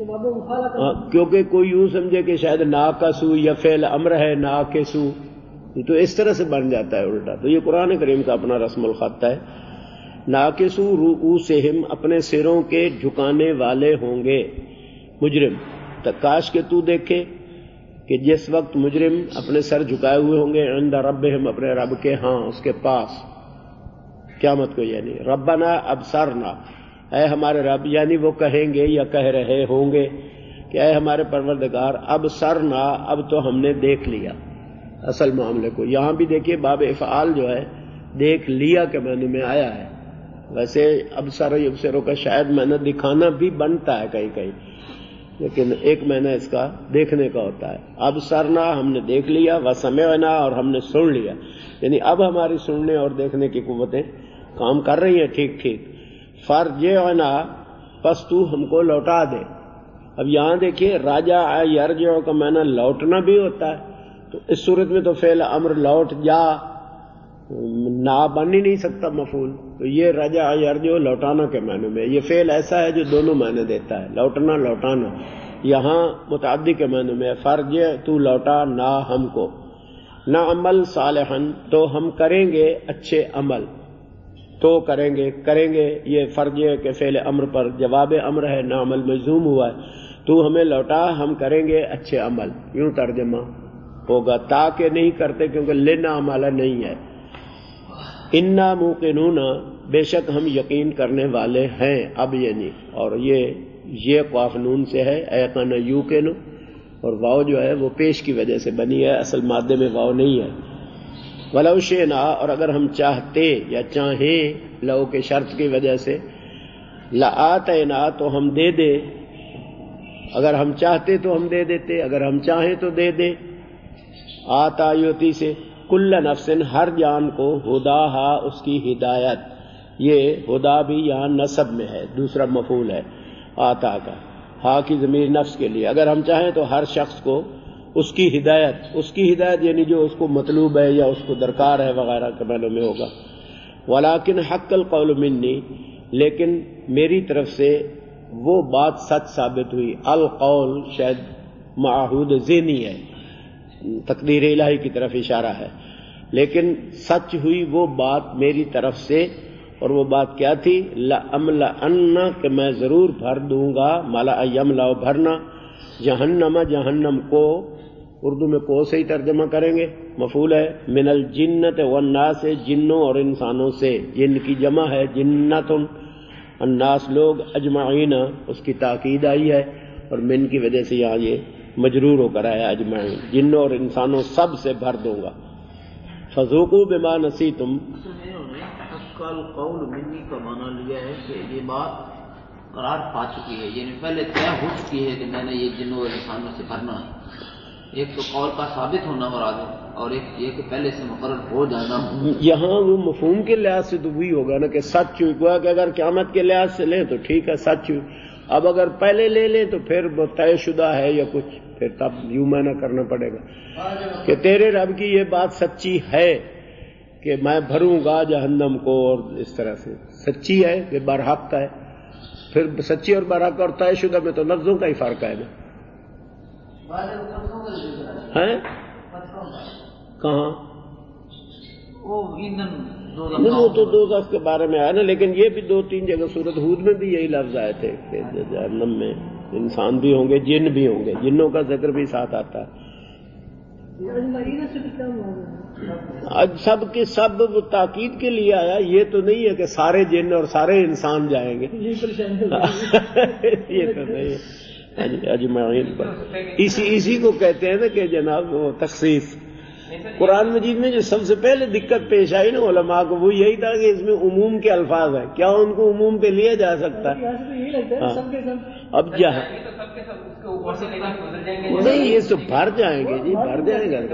کیونکہ کوئی یوں سمجھے کہ شاید ناکسو یا فعل امر ہے ناکسو، تو اس طرح سے بن جاتا ہے الٹا. تو یہ قرآن کریم کا اپنا رسم الخط ہے. ناکسو رؤوسہم اپنے سروں کے جھکانے والے ہوں گے مجرم. کاش کہ تو دیکھے کہ جس وقت مجرم اپنے سر جھکائے ہوئے ہوں گے عند ربہم اپنے رب کے ہاں، اس کے پاس قیامت کو، یعنی ربنا ابصرنا، اے ہمارے رب، یعنی وہ کہیں گے یا کہہ رہے ہوں گے کہ اے ہمارے پروردگار ابصرنا، اب تو ہم نے دیکھ لیا اصل معاملے کو. یہاں بھی دیکھیے باب افعال جو ہے دیکھ لیا کے معنی میں آیا ہے. ویسے ابصر یبصروں کا شاید معنی دکھانا بھی بنتا ہے کہیں کہیں، لیکن ایک معنی اس کا دیکھنے کا ہوتا ہے. اب سرنا ہم نے دیکھ لیا، وسمعنا اور ہم نے سن لیا، یعنی اب ہماری سننے اور دیکھنے کی قوتیں کام کر رہی ہیں ٹھیک ٹھیک. فرجعنا، پس تو ہم کو لوٹا دے. اب یہاں دیکھیے راجع یرجع کا معنی لوٹنا بھی ہوتا ہے، تو اس صورت میں تو فعل امر لوٹ جا نہ بن ہی نہیں سکتا مفعول. تو یہ رجع یرجع لوٹانا کے معنی میں، یہ فعل ایسا ہے جو دونوں معنی دیتا ہے، لوٹنا لوٹانا. یہاں متعدی کے معنی میں فرجع تو لوٹا نہ ہم کو، نہ عمل صالحن تو ہم کریں گے اچھے عمل، تو کریں گے یہ فرجع کے فعل امر پر جواب امر ہے، نہ عمل مجزوم ہوا ہے. تو ہمیں لوٹا ہم کریں گے اچھے عمل، یوں ترجمہ ہوگا. تاکہ نہیں کرتے کیونکہ لینا عملہ نہیں ہے. انا موقنون، بے شک ہم یقین کرنے والے ہیں. اب یعنی، اور یہ قاف نون سے ہے، ایقن یوقن، اور واو جو ہے وہ پیش کی وجہ سے بنی ہے، اصل مادے میں واو نہیں ہے. ولو شئنا، اور اگر ہم چاہتے یا چاہیں، لو کے شرط کی وجہ سے، لآتینا تو ہم دے دے، اگر ہم چاہتے تو ہم دے دیتے، اگر ہم چاہیں تو دے دے. آتا یوتی سے، کل نفس ہر جان کو، ہداہا اس کی ہدایت. یہ ہدا بھی یہاں نصب میں ہے، دوسرا مفعول ہے آتا کا، ہا کی ضمیر نفس کے لیے. اگر ہم چاہیں تو ہر شخص کو اس کی ہدایت یعنی جو اس کو مطلوب ہے یا اس کو درکار ہے وغیرہ کے معنی میں ہوگا. ولیکن حق القول منی، لیکن میری طرف سے وہ بات سچ ثابت ہوئی. القول شاید معہود ذہنی ہے، تقدیر الہی کی طرف اشارہ ہے، لیکن سچ ہوئی وہ بات میری طرف سے. اور وہ بات کیا تھی؟ لَأَمْلَأَنَّ، کہ میں ضرور بھر دوں گا، مَلَأَ يَمْلَأُ بھرنا، جہنم کو، اردو میں کو سے ہی ترجمہ کریں گے، مفعول ہے، من الجنت والناس، جنوں اور انسانوں سے. جن کی جمع ہے جنت، الناس لوگ، اجمعین اس کی تاکید آئی ہے، اور من کی وجہ سے یہاں یہ مجرور ہو کر آیا اجمعین، جنوں اور انسانوں سب سے بھر دوں گا. فذوقوا بما نسیتم، کل قول منی کا معنی لیا ہے کہ یہ بات قرار پا چکی ہے، یعنی پہلے طے ہو چکی ہے کہ میں نے یہ جنوں اور انسانوں سے بھرنا ہے. ایک تو قول کا ثابت ہونا مراد ہے، اور ایک یہ کہ پہلے سے مقرر ہو جانا. یہاں وہ مفہوم کے لحاظ سے تو وہی ہوگا نا کہ سچ ہوئی، گویا کہ اگر قیامت کے لحاظ سے لیں تو ٹھیک ہے سچ ہوئی، اب اگر پہلے لے لیں تو پھر وہ طے شدہ ہے یا کچھ، پھر تب یوں معنی کرنا پڑے گا کہ تیرے رب کی یہ بات سچی ہے کہ میں بھروں گا جہنم کو، اور اس طرح سے سچی ہے کہ برحق ہے. پھر سچی اور برحق اور طے شدہ میں تو لفظوں کا ہی فرق ہے نا. ہیں کہاں؟ وہ تو دوزخ کے بارے میں آیا نا، لیکن یہ بھی 2-3 جگہ سورۃ ہود میں بھی یہی لفظ آئے تھے کہ جہنم میں انسان بھی ہوں گے، جن بھی ہوں گے، جنوں کا ذکر بھی ساتھ آتا ہے. آج سب کے سب وہ تاکید کے لیے آیا، یہ تو نہیں ہے کہ سارے جن اور سارے انسان جائیں گے. یہ تو نہیں ہے اجمعین. اسی کو کہتے ہیں نا کہ جناب وہ تخصیص. قرآن مجید میں جو سب سے پہلے دقت پیش آئی نا علماء کو، وہ یہی تھا کہ اس میں عموم کے الفاظ ہیں، کیا ان کو عموم پہ لیا جا سکتا ہے؟ اب جہاں نہیں، یہ تو بھر جائیں گے جی، بھر جائیں گے.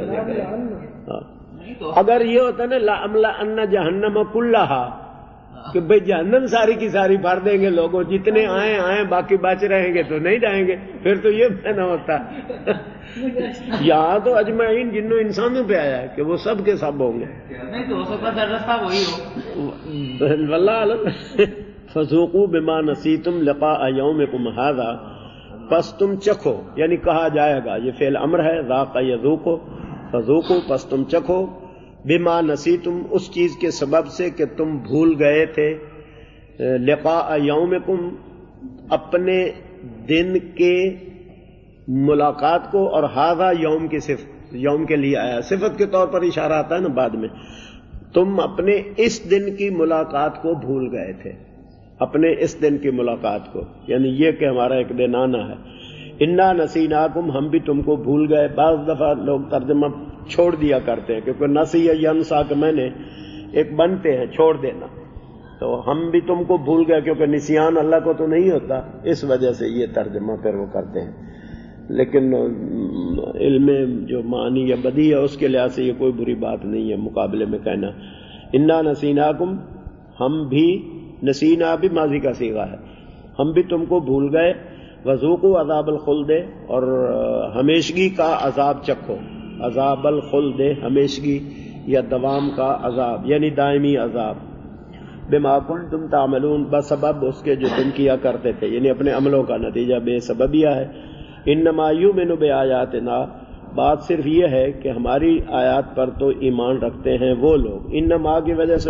اگر یہ ہوتا نا لَأَمْلَأَنَّ جَهَنَّمَ كُلَّهَا کہ بھئی جہنم ساری کی ساری بھر دیں گے لوگوں، جتنے آئیں باقی بچ رہیں گے تو نہیں جائیں گے، پھر تو یہ نہ ہوتا. یہاں تو اجمعین جنوں انسانوں پہ آیا ہے کہ وہ سب کے سب ہوں گے. نہیں تو ہو سکتا ہے وہی ہو. واللہ اعلم. فذوقوا بما نسیتم لقاء یومکم ھذا، پس تم چکھو، یعنی کہا جائے گا، یہ فعل امر ہے، ذاق یذوق. فذوقوا پس تم چکھو، بما نسیتم اس چیز کے سبب سے کہ تم بھول گئے تھے، لقاء یومکم اپنے دن کے ملاقات کو، اور ھذا یوم کی صفت، یوم کے لیے آیا، صفت کے طور پر اشارہ آتا ہے نا بعد میں. تم اپنے اس دن کی ملاقات کو بھول گئے تھے، اپنے اس دن کی ملاقات کو، یعنی یہ کہ ہمارا ایک دن آنا ہے. انا نسیناکم ہم بھی تم کو بھول گئے. بعض دفعہ لوگ ترجمہ چھوڑ دیا کرتے ہیں کیونکہ نسی ینسا کہ میں نے ایک بنتے ہیں چھوڑ دینا، تو ہم بھی تم کو بھول گئے کیونکہ نسیان اللہ کو تو نہیں ہوتا، اس وجہ سے یہ ترجمہ پھر وہ کرتے ہیں. لیکن علم جو معنی یا بدیع ہے اس کے لحاظ سے یہ کوئی بری بات نہیں ہے مقابلے میں کہنا. انا نسیناکم ہم بھی، نسینا بھی ماضی کا صیغہ ہے، ہم بھی تم کو بھول گئے. وذوقوا عذاب الخلد اور ہمیشگی کا عذاب چکھو. عذاب الخلد ہمیشگی یا دوام کا عذاب یعنی دائمی عذاب. بما کنتم تعملون بسبب اس کے جو تم کیا کرتے تھے، یعنی اپنے عملوں کا نتیجہ بے سببیہ ہے. انما یؤمن بآیاتنا، بات صرف یہ ہے کہ ہماری آیات پر تو ایمان رکھتے ہیں وہ لوگ. انما کی وجہ سے